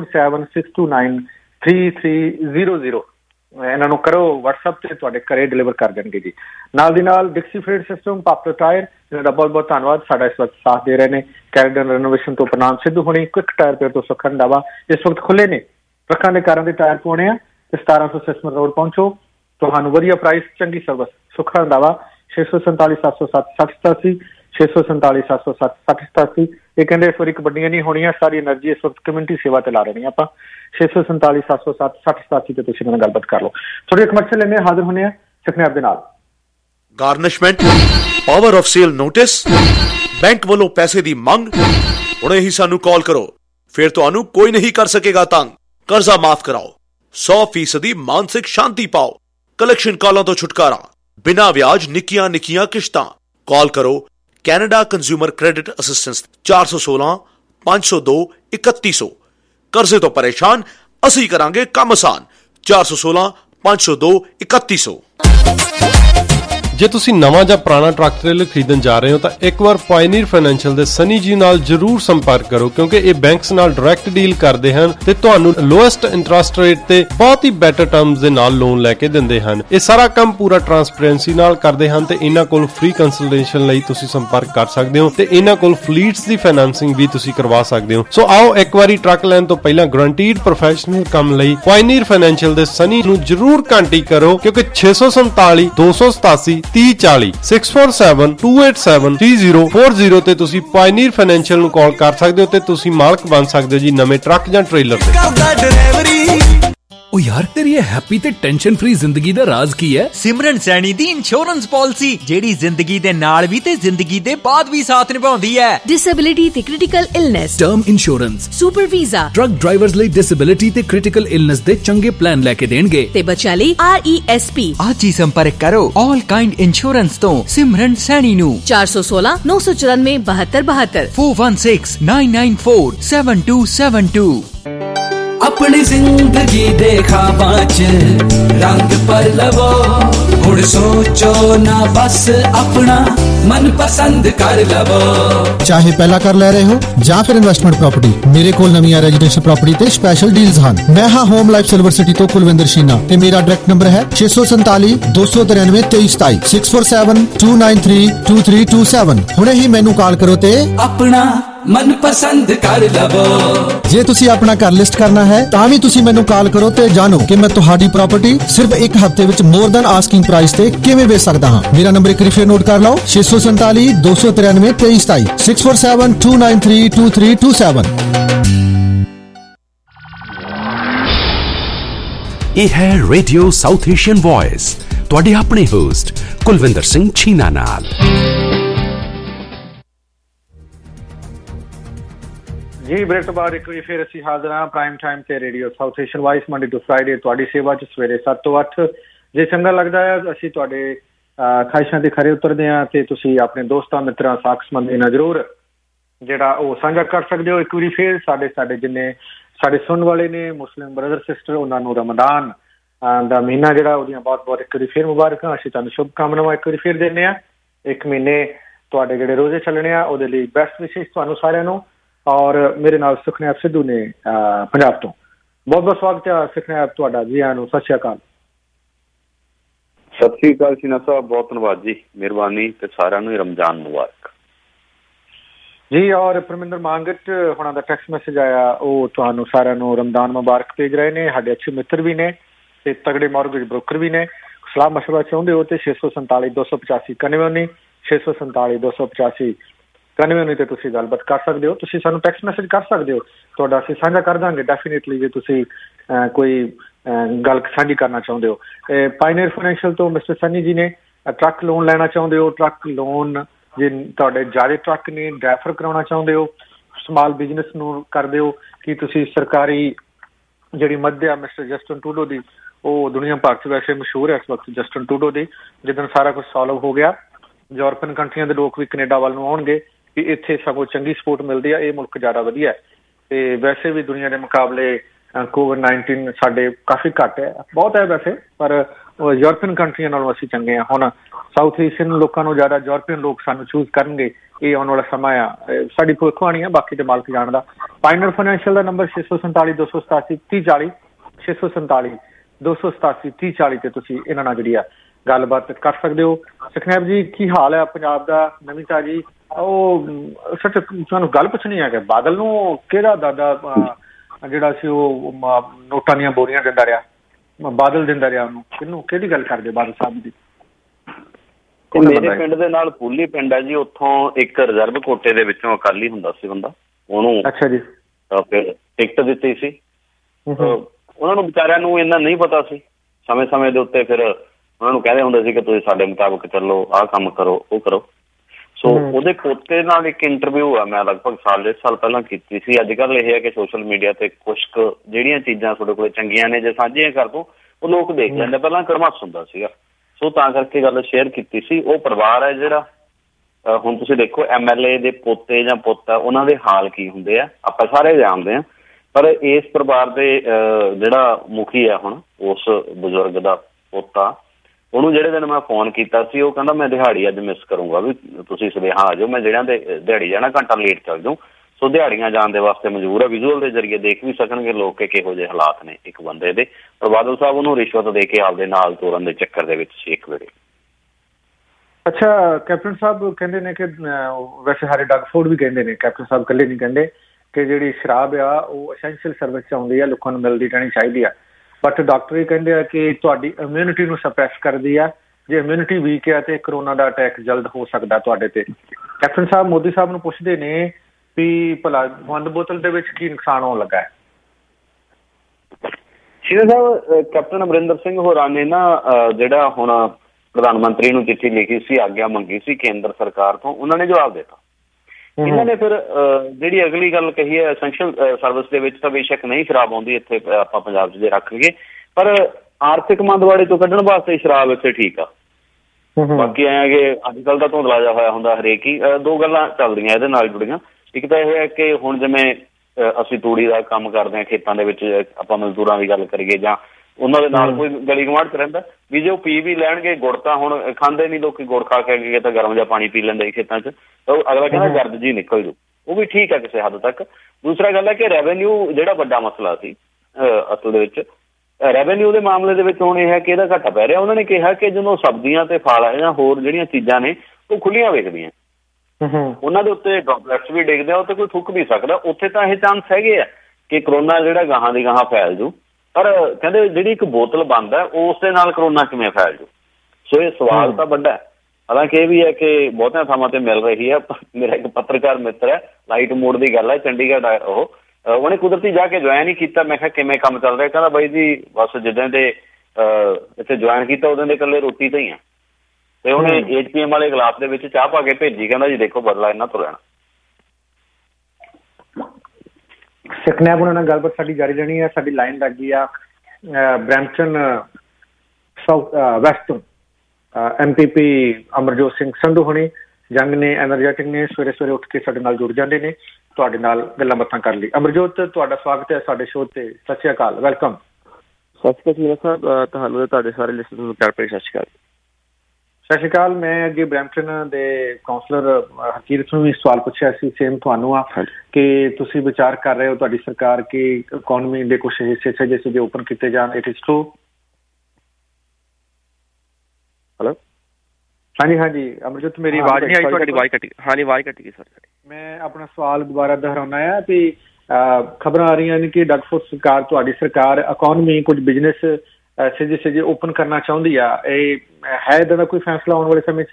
647-629-3300। ਇਹਨਾਂ ਨੂੰ ਕਰੋ WhatsApp ਤੇ ਤੁਹਾਡੇ ਘਰੇ ਡਿਲੀਵਰ ਕਰ ਦੇਣਗੇ ਜੀ। ਨਾਲ ਦੀ ਨਾਲ ਡਿਕਸੀ ਫਰੇਡ ਸਿਸਟਮ, ਪਾਪੂਲਰ ਟਾਇਰ, ਇਹਨਾਂ ਦਾ ਬਹੁਤ ਬਹੁਤ ਧੰਨਵਾਦ, ਸਾਡਾ ਇਸ ਵਕਤ ਸਾਥ ਦੇ ਰਹੇ ਨੇ। ਕੈਨੇਡੀਅਨ ਰੈਨੋਵੇਸ਼ਨ ਤੋਂ ਪ੍ਰਨਾਮ ਸਿੱਧੂ ਹੋਣੀ, ਕੁਇਕ ਟਾਇਰ ਪੇਅਰ ਤੋਂ ਸੁੱਖ ਰੰਧਾਵਾ ਇਸ ਵਕਤ ਖੁੱਲੇ ਨੇ। ਟਰੱਕਾਂ ਦੇ ਕਾਰਾਂ ਦੇ ਟਾਇਰ ਪਾਉਣੇ ਆ ਤੇ 1700 ਸਿਸਮਰ ਰੋਡ ਪਹੁੰਚੋ, ਤੁਹਾਨੂੰ ਵਧੀਆ ਪ੍ਰਾਈਸ, ਚੰਗੀ ਸਰਵਿਸ। ਸੁੱਖ ਰੰਧਾਵਾ 647-707-6087 647-707-6087। ਇਹ ਕਹਿੰਦੇ ਇਸ ਵਾਰੀ ਕਬੱਡੀਆਂ ਨਹੀਂ ਹੋਣੀਆਂ, ਸਾਰੀ એનર્ਜੀ ਇਸ ਵਕਤ ਕਮਿਊਨਿਟੀ ਸੇਵਾ ਤੇ ਲਾ ਰਹੇ ਆਪਾਂ। 647-707-6087 ਤੇ ਤੁਸੀਂ ਨਾਲ ਗੱਲਬਾਤ ਕਰ ਲਓ। ਥੋੜੀ ਕਮਰਸ਼ੀਅਲ ਲੈਣੇ ਹਾਜ਼ਰ ਹੋਣੇ ਆ ਸਕਨੈਪ ਦੇ ਨਾਲ। Garnishment, power of sale notice, bank ਵੱਲੋਂ ਪੈਸੇ ਦੀ ਮੰਗ। ਹੁਣੇ ਹੀ ਸਾਨੂੰ ਕਾਲ ਕਰੋ, ਫਿਰ ਤੁਹਾਨੂੰ ਕੋਈ ਨਹੀਂ ਕਰ ਸਕੇਗਾ ਤੰਗ। ਕਰਜ਼ਾ ਮਾਫ ਕਰਾਓ, 100% ਮਾਨਸਿਕ ਸ਼ਾਂਤੀ ਪਾਓ। ਕਲੈਕਸ਼ਨ ਕਾਲਾਂ ਤੋਂ ਛੁਟਕਾਰਾ, ਬਿਨਾਂ ਵਿਆਜ ਨਿੱਕੀਆਂ ਨਿੱਕੀਆਂ ਕਿਸ਼ਤਾਂ। ਕਾਲ ਕਰੋ ਕੈਨੇਡਾ ਕੰਜ਼ਿਊਮਰ ਕ੍ਰੈਡਿਟ ਅਸਿਸਟੈਂਸ 416-502-3100। ਕਰਜ਼ੇ ਤੋਂ ਪਰੇਸ਼ਾਨ, ਅਸੀਂ ਕਰਾਂਗੇ ਕੰਮ ਆਸਾਨ। 416-502-3100। ਜੇ ਤੁਸੀਂ ਨਵਾਂ ਜਾਂ ਪੁਰਾਣਾ ਟਰੱਕ ਟ੍ਰੇਲਰ ਖਰੀਦਣ ਜਾ ਰਹੇ ਹੋ ਤਾਂ ਇੱਕ ਵਾਰ ਪਾਇਨੀਅਰ ਫਾਈਨੈਂਸ਼ੀਅਲ ਦੇ ਸਨੀ ਜੀ ਨਾਲ ਜ਼ਰੂਰ ਸੰਪਰਕ ਕਰੋ, ਕਿਉਂਕਿ ਇਹ ਬੈਂਕਸ ਨਾਲ ਡਾਇਰੈਕਟ ਡੀਲ ਕਰਦੇ ਹਨ ਤੇ ਤੁਹਾਨੂੰ ਲੋਐਸਟ ਇੰਟਰਸਟ ਰੇਟ ਤੇ ਬਹੁਤ ਹੀ ਬੈਟਰ ਟਰਮਸ ਦੇ ਨਾਲ ਲੋਨ ਲੈ ਕੇ ਦਿੰਦੇ ਹਨ। ਇਹ ਸਾਰਾ ਕੰਮ ਪੂਰਾ ਟਰਾਂਸਪੇਰੈਂਸੀ ਨਾਲ ਕਰਦੇ ਹਨ ਤੇ ਇਹਨਾਂ ਕੋਲ ਫ੍ਰੀ ਕੰਸਲਟੇਸ਼ਨ ਲਈ ਤੁਸੀਂ ਸੰਪਰਕ ਕਰ ਸਕਦੇ ਹੋ ਤੇ ਇਹਨਾਂ ਕੋਲ ਫਲੀਟਸ ਦੀ ਫਾਈਨੈਂਸਿੰਗ ਵੀ ਤੁਸੀਂ ਕਰਵਾ ਸਕਦੇ ਹੋ। ਸੋ ਆਓ ਇੱਕ ਵਾਰੀ ਟਰੱਕ ਲੈਣ ਤੋਂ ਪਹਿਲਾਂ ਗਰੰਟੀਡ ਪ੍ਰੋਫੈਸ਼ਨਲ ਕੰਮ ਲਈ ਪਾਇਨੀਅਰ ਫਾਈਨੈਂਸ਼ੀਅਲ ਦੇ ਸਨੀ ਨੂੰ ਜ਼ਰੂਰ ਕੰਟੈਕਟ ਕਰੋ, ਕਿਉਂਕਿ 647 287 3040 6472873040 ਤੇ ਤੁਸੀਂ ਪਾਇਨੀਅਰ ਫਾਈਨੈਂਸ਼ੀਅਲ ਨੂੰ ਕਾਲ ਕਰ ਸਕਦੇ ਹੋ ਤੇ ਤੁਸੀਂ ਮਾਲਕ ਬਣ ਸਕਦੇ ਹੋ ਜੀ ਨਵੇਂ ਟਰੱਕ ਜਾਂ ਟ੍ਰੇਲਰ ਦੇ। ਓ ਯਾਰ ਤੇਰੀ ਇਹ ਹੈਪੀ ਤੇ ਟੈਨਸ਼ਨ ਫ੍ਰੀ ਜ਼ਿੰਦਗੀ ਦਾ ਰਾਜ਼ ਕੀ ਹੈ? ਸਿਮਰਨ ਸੈਣੀ ਦੀ ਇੰਸ਼ੋਰੈਂਸ ਪਾਲਿਸੀ, ਜਿਹੜੀ ਜ਼ਿੰਦਗੀ ਦੇ ਨਾਲ ਵੀ ਤੇ ਜ਼ਿੰਦਗੀ ਦੇ ਬਾਅਦ ਵੀ ਸਾਥ ਨਿਭਾਉਂਦੀ ਹੈ। ਡਿਸੇਬਿਲਿਟੀ ਤੇ critical illness, term insurance, super visa, truck drivers ਲਈ ਡਿਸੇਬਿਲਿਟੀ ਤੇ ਕ੍ਰਿਟੀਕਲ ਇਲਨੈਸ ਦੇ ਚੰਗੇ ਪਲਾਨ ਲੈ ਕੇ ਦੇਣਗੇ ਤੇ ਬੱਚਿਆਂ ਲਈ RESP। ਅੱਜ ਹੀ ਸੰਪਰਕ ਕਰੋ ਆਲ ਕਾਈਂਡ ਇੰਸ਼ੋਰੈਂਸ ਤੋਂ ਸਿਮਰਨ ਸੈਣੀ ਨੂੰ 416 994 7272 416 994 7272। अपनी जिंदगी दे ख्वाबां च रंग पर लवो, हुण सोचो ना बस अपना मन पसंद कर लवो। चाहे पहला कर ले रहे हो ਜਾਂ ਫਿਰ ਇਨਵੈਸਟਮੈਂਟ ਪ੍ਰਾਪਰਟੀ, ਮੇਰੇ ਕੋਲ ਨਵੀਆਂ ਰੈਜ਼ੀਡੈਂਸ਼ੀਅਲ ਪ੍ਰਾਪਰਟੀ ਤੇ ਸਪੈਸ਼ਲ ਡੀਲਸ ਹਨ। ਮੈਂ ਹਾਂ ਹੋਮ ਲਾਈਫ ਸਿਲਵਰ ਸਿਟੀ ਤੋਂ ਕੁਲਵਿੰਦਰ ਸ਼ੀਨਾ ਤੇ ਮੇਰਾ ਡਾਇਰੈਕਟ ਨੰਬਰ ਹੈ 647 293 2327 647 293 2327। ਹੁਣੇ ਹੀ ਮੈਨੂੰ ਕਾਲ ਕਰੋ ਤੇ ਆਪਣਾ ਮਨ ਪਸੰਦ ਕਰ ਲਵੋ। ਜੇ ਤੁਸੀਂ ਆਪਣਾ ਘਰ ਲਿਸਟ ਕਰਨਾ ਹੈ ਤਾਂ ਵੀ ਤੁਸੀਂ ਮੈਨੂੰ ਕਾਲ ਕਰੋ ਤੇ ਜਾਣੋ ਕਿ ਮੈਂ ਤੁਹਾਡੀ ਪ੍ਰਾਪਰਟੀ ਸਿਰਫ ਇੱਕ ਹਫ਼ਤੇ ਵਿੱਚ ਮੋਰ ਦੈਨ ਆਸਕਿੰਗ ਪ੍ਰਾਈਸ ਤੇ ਕਿਵੇਂ ਵੇਚ ਸਕਦਾ ਹਾਂ। ਮੇਰਾ ਨੰਬਰ ਇੱਕ ਵਾਰ ਫੇਰ ਨੋਟ ਕਰ ਲਓ 647 293 2327 647 293 2327। ਇਹ ਹੈ ਰੇਡੀਓ ਸਾਊਥ ਏਸ਼ੀਅਨ ਵੌਇਸ, ਤੁਹਾਡੇ ਆਪਣੇ ਹੋਸਟ ਕੁਲਵਿੰਦਰ ਸਿੰਘ ਛੀਨਾ ਨਾਲ। ਜੀ ਬ੍ਰੇਕ ਤੋਂ ਬਾਅਦ ਇੱਕ ਵਾਰੀ ਫਿਰ ਅਸੀਂ ਹਾਜ਼ਰ ਹਾਂ ਪ੍ਰਾਈਮ ਟਾਈਮ ਤੇ Radio South Asian Voice Monday to Friday ਤੁਹਾਡੀ ਸੇਵਾ 'ਚ ਸਵੇਰੇ 7 ਤੋਂ 8। ਜੇ ਚੰਗਾ ਲੱਗਦਾ ਹੈ ਅਸੀਂ ਤੁਹਾਡੇ ਖਾਹਿਸ਼ਾਂ ਤੇ ਖਰੇ ਉਤਰਦੇ ਹਾਂ ਤੇ ਤੁਸੀਂ ਆਪਣੇ ਦੋਸਤਾਂ ਮਿੱਤਰਾਂ ਸਾਕ ਸੰਬੰਧੀ ਨਾਲ ਜ਼ਰੂਰ ਜਿਹੜਾ ਉਹ ਸਾਂਝਾ ਕਰ ਸਕਦੇ ਹੋ। ਇੱਕ ਵਾਰੀ ਫਿਰ ਸਾਡੇ ਜਿੰਨੇ ਸਾਡੇ ਸੁਣਨ ਵਾਲੇ ਨੇ ਮੁਸਲਿਮ ਬ੍ਰਦਰ ਸਿਸਟਰ, ਉਹਨਾਂ ਨੂੰ ਰਮਦਾਨ ਦਾ ਮਹੀਨਾ ਜਿਹੜਾ ਉਹਦੀਆਂ ਬਹੁਤ ਬਹੁਤ ਇੱਕ ਵਾਰੀ ਫਿਰ ਮੁਬਾਰਕਾਂ। ਅਸੀਂ ਤੁਹਾਨੂੰ ਸ਼ੁਭ ਕਾਮਨਾਵਾਂ ਇੱਕ ਵਾਰੀ ਫਿਰ ਦਿੰਦੇ ਹਾਂ। ਇੱਕ ਮਹੀਨੇ ਤੁਹਾਡੇ ਜਿਹੜੇ ਰੋਜ਼ੇ ਚੱਲਣੇ ਆ ਉਹਦੇ ਲਈ ਬੈਸਟ ਵਿਸ਼ੇਸ਼ ਤੁਹਾਨੂੰ ਸਾਰਿਆਂ ਨੂੰ। ਔਰ ਮੇਰੇ ਨਾਲ ਸੁਖਨੈਬ ਸਿੱਧੂ ਨੇ ਪੰਜਾਬ ਤੋਂ। ਬਹੁਤ ਬਹੁਤ ਸਵਾਗਤ ਹੈ ਸੁਖਨੈਬ ਤੁਹਾਡਾ। ਜੀ ਆਇਆਂ ਨੂੰ, ਸਤਿ ਸ਼੍ਰੀ ਅਕਾਲ। ਸਤਿ ਸ਼੍ਰੀ ਅਕਾਲ ਸ਼ੀਨਾ ਸਾਹਿਬ, ਬਹੁਤ ਧੰਨਵਾਦ ਜੀ, ਮਿਹਰਬਾਨੀ ਤੇ ਸਾਰਿਆਂ ਨੂੰ ਰਮਜ਼ਾਨ ਮੁਬਾਰਕ ਜੀ। ਔਰ ਪਰਮਿੰਦਰ ਮਾਂਗਟ ਹੁਣਾਂ ਦਾ ਟੈਕਸਟ ਮੈਸੇਜ ਆਇਆ, ਉਹ ਤੁਹਾਨੂੰ ਸਾਰਿਆਂ ਨੂੰ ਰਮਜ਼ਾਨ ਮੁਬਾਰਕ ਭੇਜ ਰਹੇ ਨੇ। ਸਾਡੇ ਅੱਛੇ ਮਿੱਤਰ ਵੀ ਨੇ ਤੇ ਤਗੜੇ ਮੌਰਗੇਜ ਬ੍ਰੋਕਰ ਵੀ ਨੇ। ਸਲਾਹ ਮਸ਼ਵਰਾ ਚਾਹੁੰਦੇ ਹੋ ਤੇ 647 285 91 647 285 91 ਤੇ ਤੁਸੀਂ ਗੱਲਬਾਤ ਕਰ ਸਕਦੇ ਹੋ। ਤੁਸੀਂ ਸਾਨੂੰ ਟੈਕਸਟ ਮੈਸੇਜ ਕਰ ਸਕਦੇ ਹੋ, ਤੁਹਾਡਾ ਅਸੀਂ ਸਾਂਝਾ ਕਰ ਦਾਂਗੇ ਡੈਫੀਨੇਟਲੀ ਜੇ ਤੁਸੀਂ ਕੋਈ ਗੱਲ ਸਾਂਝੀ ਕਰਨਾ ਚਾਹੁੰਦੇ ਹੋ। ਪਾਇਨੀਅਰ ਫਾਈਨੈਂਸ਼ੀਅਲ ਤੋਂ ਮਿਸਟਰ ਸਨੀ ਜੀ ਨੇ ਟਰੱਕ ਲੋਨ ਲੈਣਾ ਚਾਹੁੰਦੇ ਹੋ, ਟਰੱਕ ਲੋਨ ਜੇ ਤੁਹਾਡੇ ਜ਼ਿਆਦਾ ਟਰੱਕ ਨੇ ਰੈਫਰ ਕਰਾਉਣਾ ਚਾਹੁੰਦੇ ਹੋ, ਸਮਾਲ ਬਿਜ਼ਨਸ ਨੂੰ ਕਰਦੇ ਹੋ ਕਿ ਤੁਸੀਂ ਸਰਕਾਰੀ ਜਿਹੜੀ ਮਦਦ ਆ ਮਿਸਟਰ ਜਸਟਨ ਟਰੂਡੋ ਦੀ, ਉਹ ਦੁਨੀਆ ਭਰ 'ਚ ਵੈਸੇ ਮਸ਼ਹੂਰ ਹੈ ਇਸ ਵਕਤ ਜਸਟਨ ਟਰੂਡੋ ਦੀ। ਜਿੱਦਣ ਸਾਰਾ ਕੁਛ ਸੋਲਵ ਹੋ ਗਿਆ ਯੂਰਪੀਅਨ ਕੰਟਰੀਆਂ ਦੇ ਲੋਕ ਵੀ ਕੈਨੇਡਾ ਵੱਲ ਨੂੰ ਆਉਣਗੇ ਕਿ ਇੱਥੇ ਸਗੋਂ ਚੰਗੀ ਸਪੋਰਟ ਮਿਲਦੀ ਆ, ਇਹ ਮੁਲਕ ਜ਼ਿਆਦਾ ਵਧੀਆ ਤੇ ਵੈਸੇ ਵੀ ਦੁਨੀਆ ਦੇ ਮੁਕਾਬਲੇ COVID-19 ਸਾਡੇ ਕਾਫੀ ਘੱਟ ਹੈ, ਬਹੁਤ ਹੈ ਵੈਸੇ, ਪਰ ਯੂਰਪੀਅਨ ਕੰਟਰੀਆਂ ਨਾਲੋਂ ਅਸੀਂ ਚੰਗੇ ਹਾਂ। ਹੁਣ ਸਾਊਥ ਏਸ਼ੀਅਨ ਲੋਕਾਂ ਨੂੰ ਜ਼ਿਆਦਾ ਯੂਰਪੀਅਨ ਲੋਕ ਸਾਨੂੰ ਚੂਜ਼ ਕਰਨਗੇ, ਇਹ ਆਉਣ ਵਾਲਾ ਸਮਾਂ ਆ, ਸਾਡੀ ਭਵਿੱਖਬਾਣੀ ਆ, ਬਾਕੀ ਤੇ ਮਾਲਕ ਜਾਣਦਾ। ਪਾਇਨੀਅਰ ਫਾਈਨੈਂਸ਼ੀਅਲ ਦਾ ਨੰਬਰ 647 287 3040 647 287 3040 ਤੇ ਤੁਸੀਂ ਇਹਨਾਂ ਨਾਲ ਜਿਹੜੀ ਆ ਗੱਲਬਾਤ ਕਰ ਸਕਦੇ ਹੋ। ਸੁਖਨੈਬ ਜੀ ਕੀ ਹਾਲ ਹੈ ਪੰਜਾਬ ਦਾ, ਨਵੀਂ ਤਾਜੀ? ਉਹ ਸੱਚ ਤੁਹਾਨੂੰ ਗੱਲ ਪੁੱਛਣੀ ਹੈ ਕਿ ਬਾਦਲ ਨੂੰ ਕਿਹੜਾ ਦਾਦਾ ਜਿਹੜਾ ਸੀ ਉਹ ਨੋਟਾਂ ਦੀਆਂ ਬੋਰੀਆਂ ਦਿੰਦਾ ਰਿਹਾ, ਬਾਦਲ ਦਿੰਦਾ ਰਿਹਾ ਉਹਨੂੰ, ਕਿਹਨੂੰ ਕਿਹਦੀ ਗੱਲ ਕਰਦੇ ਬਾਦਲ ਸਾਹਿਬ ਦੀ? ਮੇਰੇ ਪਿੰਡ ਦੇ ਨਾਲ ਪੂਲੀ ਪਿੰਡ ਹੈ ਜੀ, ਉੱਥੋਂ ਇੱਕ ਰਿਜ਼ਰਵ ਕੋਟੇ ਦੇ ਵਿੱਚੋਂ ਅਕਾਲੀ ਹੁੰਦਾ ਸੀ ਬੰਦਾ, ਉਹਨੂੰ ਅੱਛਾ ਜੀ ਫਿਰ ਟਿਕਟ ਦਿੱਤੀ ਸੀ। ਉਹਨਾਂ ਨੂੰ ਵਿਚਾਰਿਆਂ ਨੂੰ ਇੰਨਾ ਨਹੀਂ ਪਤਾ ਸੀ, ਸਮੇਂ ਦੇ ਉੱਤੇ ਫਿਰ ਉਹਨਾਂ ਨੂੰ ਕਹਿੰਦੇ ਹੁੰਦੇ ਸੀ ਕਿ ਤੁਸੀਂ ਸਾਡੇ ਮੁਤਾਬਕ ਚੱਲੋ, ਆਹ ਕੰਮ ਕਰੋ, ਉਹ ਕਰੋ। ਸੋ ਉਹਦੇ ਪੋਤੇ ਨਾਲ ਇੱਕ ਇੰਟਰਵਿਊ ਆ ਮੈਂ ਲਗਭਗ ਸਾਲ ਪਹਿਲਾਂ ਕੀਤੀ ਸੀ। ਅੱਜ ਕੱਲ੍ਹ ਇਹ ਹੈ ਕਿ ਸੋਸ਼ਲ ਮੀਡੀਆ ਤੇ ਕੁਛ ਕੁ ਜਿਹੜੀਆਂ ਚੀਜ਼ਾਂ ਤੁਹਾਡੇ ਕੋਲ ਚੰਗੀਆਂ ਨੇ ਜੇ ਸਾਂਝੀਆਂ ਕਰ ਦੋ ਉਹ ਲੋਕ ਦੇਖ ਲੈਂਦੇ, ਪਹਿਲਾਂ ਕੜਮਾਸ ਹੁੰਦਾ ਸੀਗਾ। ਸੋ ਤਾਂ ਕਰਕੇ ਗੱਲ ਸ਼ੇਅਰ ਕੀਤੀ ਸੀ। ਉਹ ਪਰਿਵਾਰ ਹੈ ਜਿਹੜਾ ਹੁਣ ਤੁਸੀਂ ਦੇਖੋ MLA ਦੇ ਪੋਤੇ ਜਾਂ ਪੁੱਤ ਆ, ਉਹਨਾਂ ਦੇ ਹਾਲ ਕੀ ਹੁੰਦੇ ਆ ਆਪਾਂ ਸਾਰੇ ਜਾਣਦੇ ਹਾਂ। ਪਰ ਇਸ ਪਰਿਵਾਰ ਦੇ ਜਿਹੜਾ ਮੁਖੀ ਆ ਹੁਣ ਉਸ ਬਜ਼ੁਰਗ ਦਾ ਪੋਤਾ, ਉਹਨੂੰ ਜਿਹੜੇ ਦਿਨ ਮੈਂ ਫੋਨ ਕੀਤਾ ਸੀ ਉਹ ਕਹਿੰਦਾ ਮੈਂ ਦਿਹਾੜੀ ਅੱਜ ਮਿਸ ਕਰੂੰਗਾ, ਵੀ ਤੁਸੀਂ ਸੁਨੇਹਾ ਆ ਜਾਓ, ਮੈਂ ਜਿਹੜਿਆਂ ਦੇ ਦਿਹਾੜੀ ਜਾਣਾ ਘੰਟਾ ਲੇਟ ਚੱਲ ਜਾਊਂ। ਸੋ ਦਿਹਾੜੀਆਂ ਜਾਣ ਦੇ ਵਾਸਤੇ ਮਜਬੂਰ ਆ। ਵਿਜ਼ੂਅਲ ਦੇ ਜ਼ਰੀਏ ਦੇਖ ਵੀ ਸਕਣਗੇ ਲੋਕ ਕਿ ਕਿਹੋ ਜਿਹੇ ਹਾਲਾਤ ਨੇ ਇੱਕ ਬੰਦੇ ਦੇ। ਪਰ ਬਾਦਲ ਸਾਹਿਬ ਉਹਨੂੰ ਰਿਸ਼ਵਤ ਦੇ ਕੇ ਆਪਦੇ ਨਾਲ ਤੋਰਨ ਦੇ ਚੱਕਰ ਦੇ ਵਿੱਚ ਸੀ ਇੱਕ ਵੇਲੇ। ਅੱਛਾ, ਕੈਪਟਨ ਸਾਹਿਬ ਕਹਿੰਦੇ ਨੇ ਕਿ ਵੈਸੇ ਸਾਰੇ ਡਗਫੋਰਡ ਵੀ ਕਹਿੰਦੇ ਨੇ, ਕੈਪਟਨ ਸਾਹਿਬ ਇਕੱਲੇ ਨਹੀਂ ਕਹਿੰਦੇ, ਕਿ ਜਿਹੜੀ ਸ਼ਰਾਬ ਆ ਉਹ ਅਸੈਂਸ਼ੀਅਲ ਸਰਵਿਸ 'ਚ ਆਉਂਦੀ ਆ, ਲੋਕਾਂ ਨੂੰ ਮਿਲਦੀ ਰਹਿਣੀ ਚਾਹੀਦੀ ਆ। ਬਟ ਡਾਕਟਰ ਇਹ ਕਹਿੰਦੇ ਆ ਕਿ ਤੁਹਾਡੀ ਇਮਿਊਨਿਟੀ ਨੂੰ ਸਪਰੈਸ ਕਰਦੀ ਆ, ਜੇ ਇਮਿਊਨਿਟੀ ਵੀਕ ਆ ਤੇ ਕਰੋਨਾ ਦਾ ਅਟੈਕ ਜਲਦ ਹੋ ਸਕਦਾ ਤੁਹਾਡੇ ਤੇ। ਕੈਪਟਨ ਸਾਹਿਬ ਮੋਦੀ ਸਾਹਿਬ ਨੂੰ ਪੁੱਛਦੇ ਨੇ ਵੀ ਭਲਾ ਬੰਦ ਬੋਤਲ ਦੇ ਵਿੱਚ ਕੀ ਨੁਕਸਾਨ ਹੋਣ ਲੱਗਾ ਹੈ? ਸ਼ੀਰਾ ਸਾਹਿਬ, ਕੈਪਟਨ ਅਮਰਿੰਦਰ ਸਿੰਘ ਹੋਰਾਂ ਨੇ ਨਾ ਜਿਹੜਾ ਹੁਣ ਪ੍ਰਧਾਨ ਮੰਤਰੀ ਨੂੰ ਚਿੱਠੀ ਲਿਖੀ ਸੀ, ਆਗਿਆ ਮੰਗੀ ਸੀ ਕੇਂਦਰ ਸਰਕਾਰ ਤੋਂ, ਉਹਨਾਂ ਨੇ ਜਵਾਬ ਦਿੱਤਾ। ਇਹਨਾਂ ਨੇ ਫਿਰ ਜਿਹੜੀ ਅਗਲੀ ਗੱਲ ਕਹੀ ਹੈ, ਐਸੈਂਸ਼ੀਅਲ ਸਰਵਿਸ ਦੇ ਵਿੱਚ ਤਾਂ ਬੇਸ਼ੱਕ ਨਹੀਂ ਸ਼ਰਾਬ ਆਉਂਦੀ, ਇੱਥੇ ਆਪਾਂ ਪੰਜਾਬ 'ਚ ਜੇ ਰੱਖ ਲਈਏ, ਪਰ ਆਰਥਿਕ ਮੰਦਵਾੜੇ ਤੋਂ ਕੱਢਣ ਵਾਸਤੇ ਸ਼ਰਾਬ ਇੱਥੇ ਠੀਕ ਆ। ਬਾਕੀ ਐਂ ਕਿ ਅੱਜ ਕੱਲ੍ਹ ਤਾਂ ਧੁੰਦਲਾ ਜਿਹਾ ਹੋਇਆ ਹੁੰਦਾ ਹਰੇਕ ਹੀ। ਦੋ ਗੱਲਾਂ ਚੱਲਦੀਆਂ ਇਹਦੇ ਨਾਲ ਜੁੜੀਆਂ। ਇੱਕ ਤਾਂ ਇਹ ਹੈ ਕਿ ਹੁਣ ਜਿਵੇਂ ਅਸੀਂ ਤੂੜੀ ਦਾ ਕੰਮ ਕਰਦੇ ਹਾਂ ਖੇਤਾਂ ਦੇ ਵਿੱਚ, ਆਪਾਂ ਮਜ਼ਦੂਰਾਂ ਦੀ ਗੱਲ ਕਰੀਏ ਜਾਂ ਉਹਨਾਂ ਦੇ ਨਾਲ ਕੋਈ ਗਲੀ ਗਵਾਂਢ 'ਚ ਰਹਿੰਦਾ, ਵੀ ਜੇ ਉਹ ਪੀ ਵੀ ਲੈਣਗੇ ਗੁੜ, ਤਾਂ ਹੁਣ ਖਾਂਦੇ ਨਹੀਂ ਲੋਕੀ, ਗੁੜ ਖਾ ਕੇ ਤਾਂ ਗਰਮ ਜਿਹਾ ਪਾਣੀ ਪੀ ਲੈਂਦੇ ਖੇਤਾਂ 'ਚ, ਤਾਂ ਅਗਲਾ ਕਹਿੰਦਾ ਗਰਦ ਜੀ ਨਿਕਲ ਜੂ, ਉਹ ਵੀ ਠੀਕ ਹੈ ਕਿਸੇ ਹੱਦ ਤੱਕ। ਦੂਸਰਾ ਗੱਲ ਹੈ ਕਿ ਰੈਵਨਿਊ ਜਿਹੜਾ ਵੱਡਾ ਮਸਲਾ ਸੀ ਅਸਲ ਦੇ ਵਿੱਚ, ਰੈਵਨਿਊ ਦੇ ਮਾਮਲੇ ਦੇ ਵਿੱਚ ਹੁਣ ਇਹ ਹੈ ਕਿ ਇਹਦਾ ਘਾਟਾ ਪੈ ਰਿਹਾ। ਉਹਨਾਂ ਨੇ ਕਿਹਾ ਕਿ ਜਦੋਂ ਸਬਜ਼ੀਆਂ ਤੇ ਫਲ ਜਾਂ ਹੋਰ ਜਿਹੜੀਆਂ ਚੀਜ਼ਾਂ ਨੇ ਉਹ ਖੁੱਲੀਆਂ ਵਿਕਦੀਆਂ, ਉਹਨਾਂ ਦੇ ਉੱਤੇ ਡ੍ਰੌਪਲੈਟਸ ਵੀ ਡਿੱਗਦੇ ਆ, ਉੱਥੇ ਕੋਈ ਥੁੱਕ ਵੀ ਸਕਦਾ। ਉੱਥੇ ਤਾਂ ਇਹ ਚਾਂਸ ਹੈਗੇ ਆ ਕਿ ਕਰੋਨਾ ਜਿਹੜਾ ਗਾਹਾਂ ਦੀ ਗਾਹਾਂ ਫੈਲ ਜੂ, ਪਰ ਕਹਿੰਦੇ ਜਿਹੜੀ ਇੱਕ ਬੋਤਲ ਬੰਦ ਹੈ ਉਸ ਦੇ ਨਾਲ ਕਰੋਨਾ ਕਿਵੇਂ ਫੈਲ ਜੂ। ਸੋ ਇਹ ਸਵਾਲ ਤਾਂ ਵੱਡਾ ਹੈ। ਹਾਲਾਂਕਿ ਇਹ ਵੀ ਹੈ ਕਿ ਬਹੁਤਿਆਂ ਥਾਵਾਂ ਤੇ ਮਿਲ ਰਹੀ ਹੈ। ਮੇਰਾ ਇੱਕ ਪੱਤਰਕਾਰ ਮਿੱਤਰ ਹੈ, ਲਾਈਟ ਮੋਡ ਦੀ ਗੱਲ ਹੈ, ਚੰਡੀਗੜ੍ਹ ਉਹਨੇ ਕੁਦਰਤੀ ਜਾ ਕੇ ਜੁਆਇਨ ਹੀ ਕੀਤਾ। ਮੈਂ ਕਿਹਾ ਕਿਵੇਂ ਕੰਮ ਚੱਲ ਰਿਹਾ? ਕਹਿੰਦਾ ਬਾਈ ਜੀ ਬਸ ਜਿੱਦਾਂ ਦੇ ਇੱਥੇ ਜੁਆਇਨ ਕੀਤਾ ਉਦੋਂ ਦੇ ਇਕੱਲੇ ਰੋਟੀ ਤੇ ਹੀ ਆ, ਤੇ ਉਹਨੇ HPM ਵਾਲੇ ਗਲਾਸ ਦੇ ਵਿੱਚ ਚਾਹ ਪਾ ਕੇ ਭੇਜੀ, ਕਹਿੰਦਾ ਜੀ ਦੇਖੋ ਬਦਲਾ ਇਹਨਾਂ ਤੋਂ ਲੈਣਾ। ਸਕਨੈਪ ਉਹਨਾਂ ਨਾਲ ਗੱਲਬਾਤ ਸਾਡੀ ਜਾਰੀ ਰਹਿਣੀ ਹੈ। ਸਾਡੀ ਲਾਈਨ ਲੱਗ ਗਈ ਆ ਬਰੈਂਪਟਨ ਸਾਊਥ ਵੈਸਟ ਤੋਂ MPP ਅਮਰਜੋਤ ਸਿੰਘ ਸੰਧੂ ਹੋਣੀ ਜੰਗ ਨੇ, ਐਨਰਜੈਟਿਕ ਨੇ, ਸਵੇਰੇ ਸਵੇਰੇ ਉੱਠ ਕੇ ਸਾਡੇ ਨਾਲ ਜੁੜ ਜਾਂਦੇ ਨੇ ਤੁਹਾਡੇ ਨਾਲ ਗੱਲਾਂ ਬਾਤਾਂ ਕਰਨ ਲਈ। ਅਮਰਜੋਤ, ਤੁਹਾਡਾ ਸਵਾਗਤ ਹੈ ਸਾਡੇ ਸ਼ੋਅ ਤੇ। ਸਤਿ ਸ਼੍ਰੀ ਅਕਾਲ, ਵੈਲਕਮ। ਸਤਿ ਸ਼੍ਰੀ ਅਕਾਲ ਸਾਹਿਬ, ਤੁਹਾਨੂੰ ਤੁਹਾਡੇ ਸਾਰੇ ਲਿਸਨਰਸ ਨੂੰ ਪਿਆਰ ਭਰੀ ਸਤਿ ਸ਼੍ਰੀ ਅਕਾਲ। ਸਤਿ ਸ਼੍ਰੀ ਅਕਾਲ। ਮੈਂ ਅੱਗੇ ਬਰੈਂਪਟਨ ਦੇ ਕਾਉਂਸਲਰ ਹਰਕੀਰਤ ਨੂੰ ਵੀ ਸਵਾਲ ਪੁੱਛਿਆ ਸੀ, ਸੇਮ ਤੁਹਾਨੂੰ ਆ, ਕਿ ਤੁਸੀਂ ਵਿਚਾਰ ਕਰ ਰਹੇ ਹੋ ਤੁਹਾਡੀ ਸਰਕਾਰ ਕਿ ਇਕੋਨਮੀ ਦੇ ਕੁਛ ਹਿੱਸੇ ਸੇ ਜਿਸੇ ਓਪਨ ਕੀਤੇ ਜਾਣ, ਇਟ ਇਜ਼ ਟਰੂ? ਹੈਲੋ, ਹਾਂਜੀ ਅਮਰਜੋਤ, ਮੇਰੀ ਆਵਾਜ਼ ਨਹੀਂ ਆਈ? ਤੁਹਾਡੀ ਆਵਾਜ਼ ਕੱਟੀ? ਹਾਂਜੀ, ਆਵਾਜ਼ ਕੱਟੀ ਗਈ ਸਰ। ਮੈਂ ਆਪਣਾ ਸਵਾਲ ਦੁਬਾਰਾ ਦੁਹਰਾਉਣਾ ਆ ਵੀ ਖਬਰਾਂ ਆ ਰਹੀਆਂ ਨੇ ਕਿ ਡਗਫੋਰਡ ਸਰਕਾਰ, ਤੁਹਾਡੀ ਸਰਕਾਰ ਇਕੋਨਮੀ, ਕੁਝ ਬਿਜ਼ਨਸ ਸਿੱਧੇ ਓਪਨ ਕਰਨਾ ਚਾਹੁੰਦੀ ਆ, ਇਹ ਹੈ ਇੱਦਾਂ ਦਾ ਕੋਈ ਫੈਸਲਾ ਆਉਣ ਵਾਲੇ ਸਮੇਂ 'ਚ?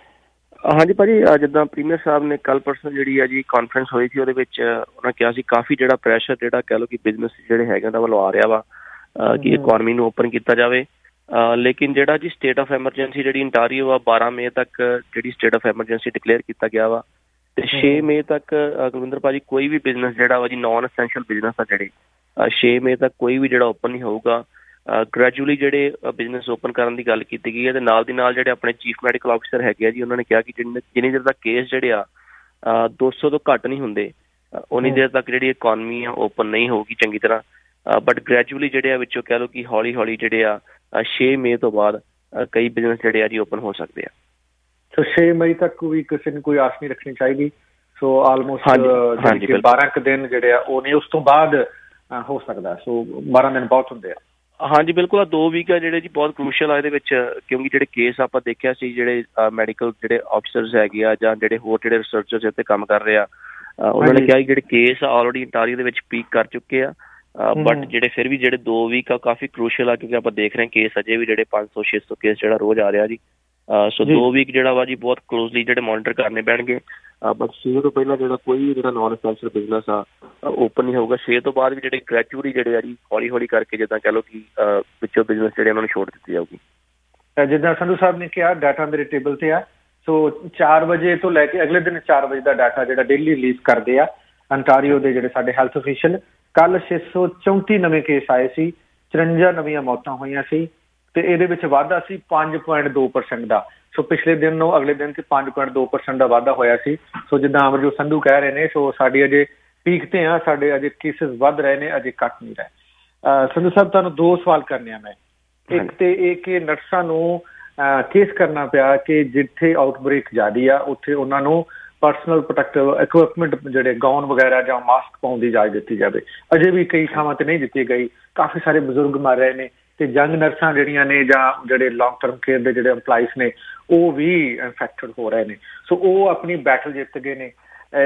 ਹਾਂਜੀ ਭਾਜੀ, ਜਿੱਦਾਂ ਪ੍ਰੀਮੀਅਰ ਸਾਹਿਬ ਨੇ ਕੱਲ ਪਰਸੋਂ ਜਿਹੜੀ ਆ ਜੀ ਕਾਨਫਰੰਸ ਹੋਈ ਸੀ, ਉਹਦੇ ਵਿੱਚ ਉਹਨਾਂ ਕਿਹਾ ਸੀ ਕਾਫੀ ਜਿਹੜਾ ਪ੍ਰੈਸ਼ਰ ਜਿਹੜਾ ਕਹਿ ਲਓ ਕਿ ਬਿਜ਼ਨਸ ਜਿਹੜੇ ਹੈਗੇ ਉਹਨਾਂ ਵੱਲੋਂ ਆ ਰਿਹਾ ਵਾ ਕਿ ਇਕੋਨਮੀ ਨੂੰ ਓਪਨ ਕੀਤਾ ਜਾਵੇ। ਲੇਕਿਨ ਜਿਹੜਾ ਜੀ ਸਟੇਟ ਆਫ ਐਮਰਜੈਂਸੀ ਜਿਹੜੀ ਇੰਟਾਰੀਓ ਆ 12 ਮਈ ਤੱਕ ਜਿਹੜੀ ਸਟੇਟ ਆਫ ਐਮਰਜੈਂਸੀ ਡਿਕਲੇਅਰ ਕੀਤਾ ਗਿਆ ਵਾ, ਤੇ 6 ਮਈ ਤੱਕ ਕੁਲਵਿੰਦਰ ਭਾਜੀ ਕੋਈ ਵੀ ਬਿਜ਼ਨਸ ਜਿਹੜਾ ਵਾ ਜੀ ਨਾਨ ਅਸੈਂਸ਼ੀਅਲ ਬਿਜ਼ਨਸ ਆ ਜਿਹੜੇ 6 ਮਈ ਤੱਕ ਕੋਈ ਵੀ ਜਿਹੜਾ ਓਪਨ ਨਹੀਂ ਹੋਊਗਾ। ਗ੍ਰੈਜੂਅਲੀ ਜਿਹੜੇ ਬਿਜ਼ਨਸ ਓਪਨ ਕਰਨ ਦੀ ਗੱਲ ਕੀਤੀ ਗਈ ਹੈ, ਤੇ ਨਾਲ ਦੀ ਨਾਲ ਜਿਹੜੇ ਆਪਣੇ ਚੀਫ ਮੈਡੀਕਲ ਆਫਿਸਰ ਹੈਗੇ ਆ ਜੀ, ਉਹਨਾਂ ਨੇ ਕਿਹਾ ਕਿ ਜਿੰਨੀ ਦੇਰ ਤੱਕ ਕੇਸ ਜਿਹੜੇ ਆ 200 ਤੋਂ ਘੱਟ ਨਹੀਂ ਹੁੰਦੇ ਉਨੀ ਦੇਰ ਤੱਕ ਜਿਹੜੀ ਇਕੋਨਮੀ ਆ ਓਪਨ ਨਹੀਂ ਹੋਊਗੀ ਚੰਗੀ ਤਰ੍ਹਾਂ। ਬਟ ਗ੍ਰੈਜੂਅਲੀ ਜਿਹੜੇ ਆ ਵਿੱਚੋਂ ਕਹਿ ਲਓ ਕਿ ਹੌਲੀ ਹੌਲੀ ਜਿਹੜੇ ਆ 6 ਮਈ ਤੋਂ ਬਾਅਦ ਕਈ ਬਿਜ਼ਨਸ ਜਿਹੜੇ ਆ ਜੀ ਓਪਨ ਹੋ ਸਕਦੇ ਆ। ਸੋ 6 ਮਈ ਤੱਕ ਵੀ ਕਿਸੇ ਨੂੰ ਕੋਈ ਆਸ ਨਹੀਂ ਰੱਖਣੀ ਚਾਹੀਦੀ। ਸੋ ਆਲਮੋਸਟ 12 ਕੁ ਦਿਨ ਜਿਹੜੇ ਆ ਉਹ ਨਹੀਂ, ਉਸ ਤੋਂ ਬਾਅਦ ਹੋ ਸਕਦਾ। ਸੋ 12 ਦਿਨ ਬਹੁਤ ਹੁੰਦੇ ਆ। ਹਾਂਜੀ ਬਿਲਕੁਲ, 2 ਵੀਕ ਆ ਜਿਹੜੇ ਜੀ ਬਹੁਤ ਕ੍ਰੂਸ਼ਲ ਆ ਇਹਦੇ ਵਿੱਚ, ਕਿਉਂਕਿ ਜਿਹੜੇ ਕੇਸ ਆਪਾਂ ਦੇਖਿਆ ਸੀ, ਜਿਹੜੇ ਮੈਡੀਕਲ ਜਿਹੜੇ ਆਫਿਸਰਸ ਹੈਗੇ ਆ ਜਾਂ ਜਿਹੜੇ ਹੋਰ ਜਿਹੜੇ ਰਿਸਰਚਰਸ ਇੱਥੇ ਕੰਮ ਕਰ ਰਹੇ ਆ, ਉਹਨਾਂ ਨੇ ਕਿਹਾ ਕਿ ਜਿਹੜੇ ਕੇਸ ਆਲਰੇਡੀ ਇੰਟਾਰੀਓ ਦੇ ਵਿੱਚ ਪੀਕ ਕਰ ਚੁੱਕੇ ਆ। ਬਟ ਜਿਹੜੇ ਫਿਰ ਵੀ ਜਿਹੜੇ 2 ਵੀਕ ਆ ਕਾਫੀ ਕ੍ਰੂਸ਼ਲ ਆ, ਕਿਉਂਕਿ ਆਪਾਂ ਦੇਖ ਰਹੇ ਕੇਸ ਅਜੇ ਵੀ ਜਿਹੜੇ 500-600 ਕੇਸ ਜਿਹੜਾ ਰੋਜ਼ ਆ ਰਿਹਾ ਜੀ। ਸੋ 2 ਵੀਕ ਜਿਹੜਾ ਵਾ ਜੀ ਬਹੁਤ ਕਲੋਜ਼ਲੀ ਜਿਹੜੇ ਮੋਨੀਟਰ ਕਰਨੇ ਪੈਣਗੇ। ਬਟ 6 ਤੋਂ ਪਹਿਲਾਂ ਜਿਹੜਾ ਕੋਈ ਵੀ ਜਿਹੜਾ ਨਾਨ ਅਸੈਂਸ਼ੀਅਲ ਬਿਜ਼ਨਸ ਆ ਓਪਨ ਨਹੀਂ ਹੋਊਗਾ। 6 ਤੋਂ ਬਾਅਦ ਵੀ ਜਿਹੜੇ ਗ੍ਰੈਜੂਅਲੀ ਜਿਹੜੇ ਆ ਜੀ ਹੌਲੀ ਹੌਲੀ ਕਰਕੇ ਜਿੱਦਾਂ ਕਹਿ ਲਓ ਕਿ ਵਿੱਚੋਂ ਬਿਜ਼ਨਸ ਜਿਹੜੇ ਉਹਨਾਂ ਨੂੰ ਛੋਟ ਦਿੱਤੀ ਜਾਊਗੀ। ਜਿੱਦਾਂ ਸੰਧੂ ਸਾਹਿਬ ਨੇ ਕਿਹਾ, ਡਾਟਾ ਮੇਰੇ ਟੇਬਲ ਤੇ ਆ। ਸੋ 4 ਵਜੇ ਤੋਂ ਲੈ ਕੇ ਅਗਲੇ ਦਿਨ 4 ਵਜੇ ਦਾ ਡਾਟਾ ਜਿਹੜਾ ਡੇਲੀ ਰਿਲੀਜ਼ ਕਰਦੇ ਆ ਅੰਟਾਰੀਓ ਦੇ ਜਿਹੜੇ ਸਾਡੇ ਹੈਲਥ ਅਫੀਸ਼ੀਅਲ। ਕੱਲ 634 ਨਵੇਂ ਕੇਸ ਆਏ ਸੀ, 54 ਨਵੀਆਂ ਮੌਤਾਂ ਹੋਈਆਂ ਸੀ, ਤੇ ਇਹਦੇ ਵਿੱਚ ਵਾਧਾ ਸੀ 5.2% ਦਾ। ਸੋ ਪਿਛਲੇ ਦਿਨ ਨੂੰ ਅਗਲੇ ਦਿਨ ਤੇ 5.2% ਦਾ ਵਾਧਾ ਹੋਇਆ ਸੀ। ਸੋ ਜਿੱਦਾਂ ਅਮਰਜੋਤ ਸੰਧੂ ਕਹਿ ਰਹੇ ਨੇ, ਸੋ ਸਾਡੀ ਅਜੇ ਪੀਕ ਤੇ ਆ, ਸਾਡੇ ਅਜੇ ਕੇਸਿਸ ਵੱਧ ਰਹੇ ਨੇ, ਅਜੇ ਘੱਟ ਨਹੀਂ ਰਹੇ। ਸੰਧੂ ਸਾਹਿਬ, ਤੁਹਾਨੂੰ 2 ਸਵਾਲ ਕਰਨੇ ਆ ਮੈਂ। ਇੱਕ ਤੇ ਇਹ ਕਿ ਨਰਸਾਂ ਨੂੰ ਕੇਸ ਕਰਨਾ ਪਿਆ ਕਿ ਜਿੱਥੇ ਆਊਟਬ੍ਰੇਕ ਜ਼ਿਆਦੀ ਆ ਉੱਥੇ ਉਹਨਾਂ ਨੂੰ ਪਰਸਨਲ ਪ੍ਰੋਟੈਕਟਿਵ ਇਕਵਿਪਮੈਂਟ ਜਿਹੜੇ ਗਾਊਨ ਵਗੈਰਾ ਜਾਂ ਮਾਸਕ ਪਾਉਣ ਦੀ ਇਜਾਜ਼ਤ ਦਿੱਤੀ ਜਾਵੇ। ਅਜੇ ਵੀ ਕਈ ਥਾਵਾਂ ਤੇ ਨਹੀਂ ਦਿੱਤੀ ਗਈ। ਕਾਫੀ ਸਾਰੇ ਬਜ਼ੁਰਗ ਮਰ ਰਹੇ ਨੇ ਤੇ ਜੰਗ ਨਰਸਾਂ ਜਿਹੜੀਆਂ ਨੇ ਜਾਂ ਜਿਹੜੇ ਲੌਂਗ ਟਰਮ ਕੇਅਰ ਦੇ ਜਿਹੜੇ EMPLOYEES ਨੇ ਉਹ ਵੀ ਇਨਫੈਕਟਡ ਹੋ ਰਹੇ ਨੇ। ਸੋ ਉਹ ਆਪਣੀ ਬੈਟਲ ਜਿੱਤ ਗਏ ਨੇ।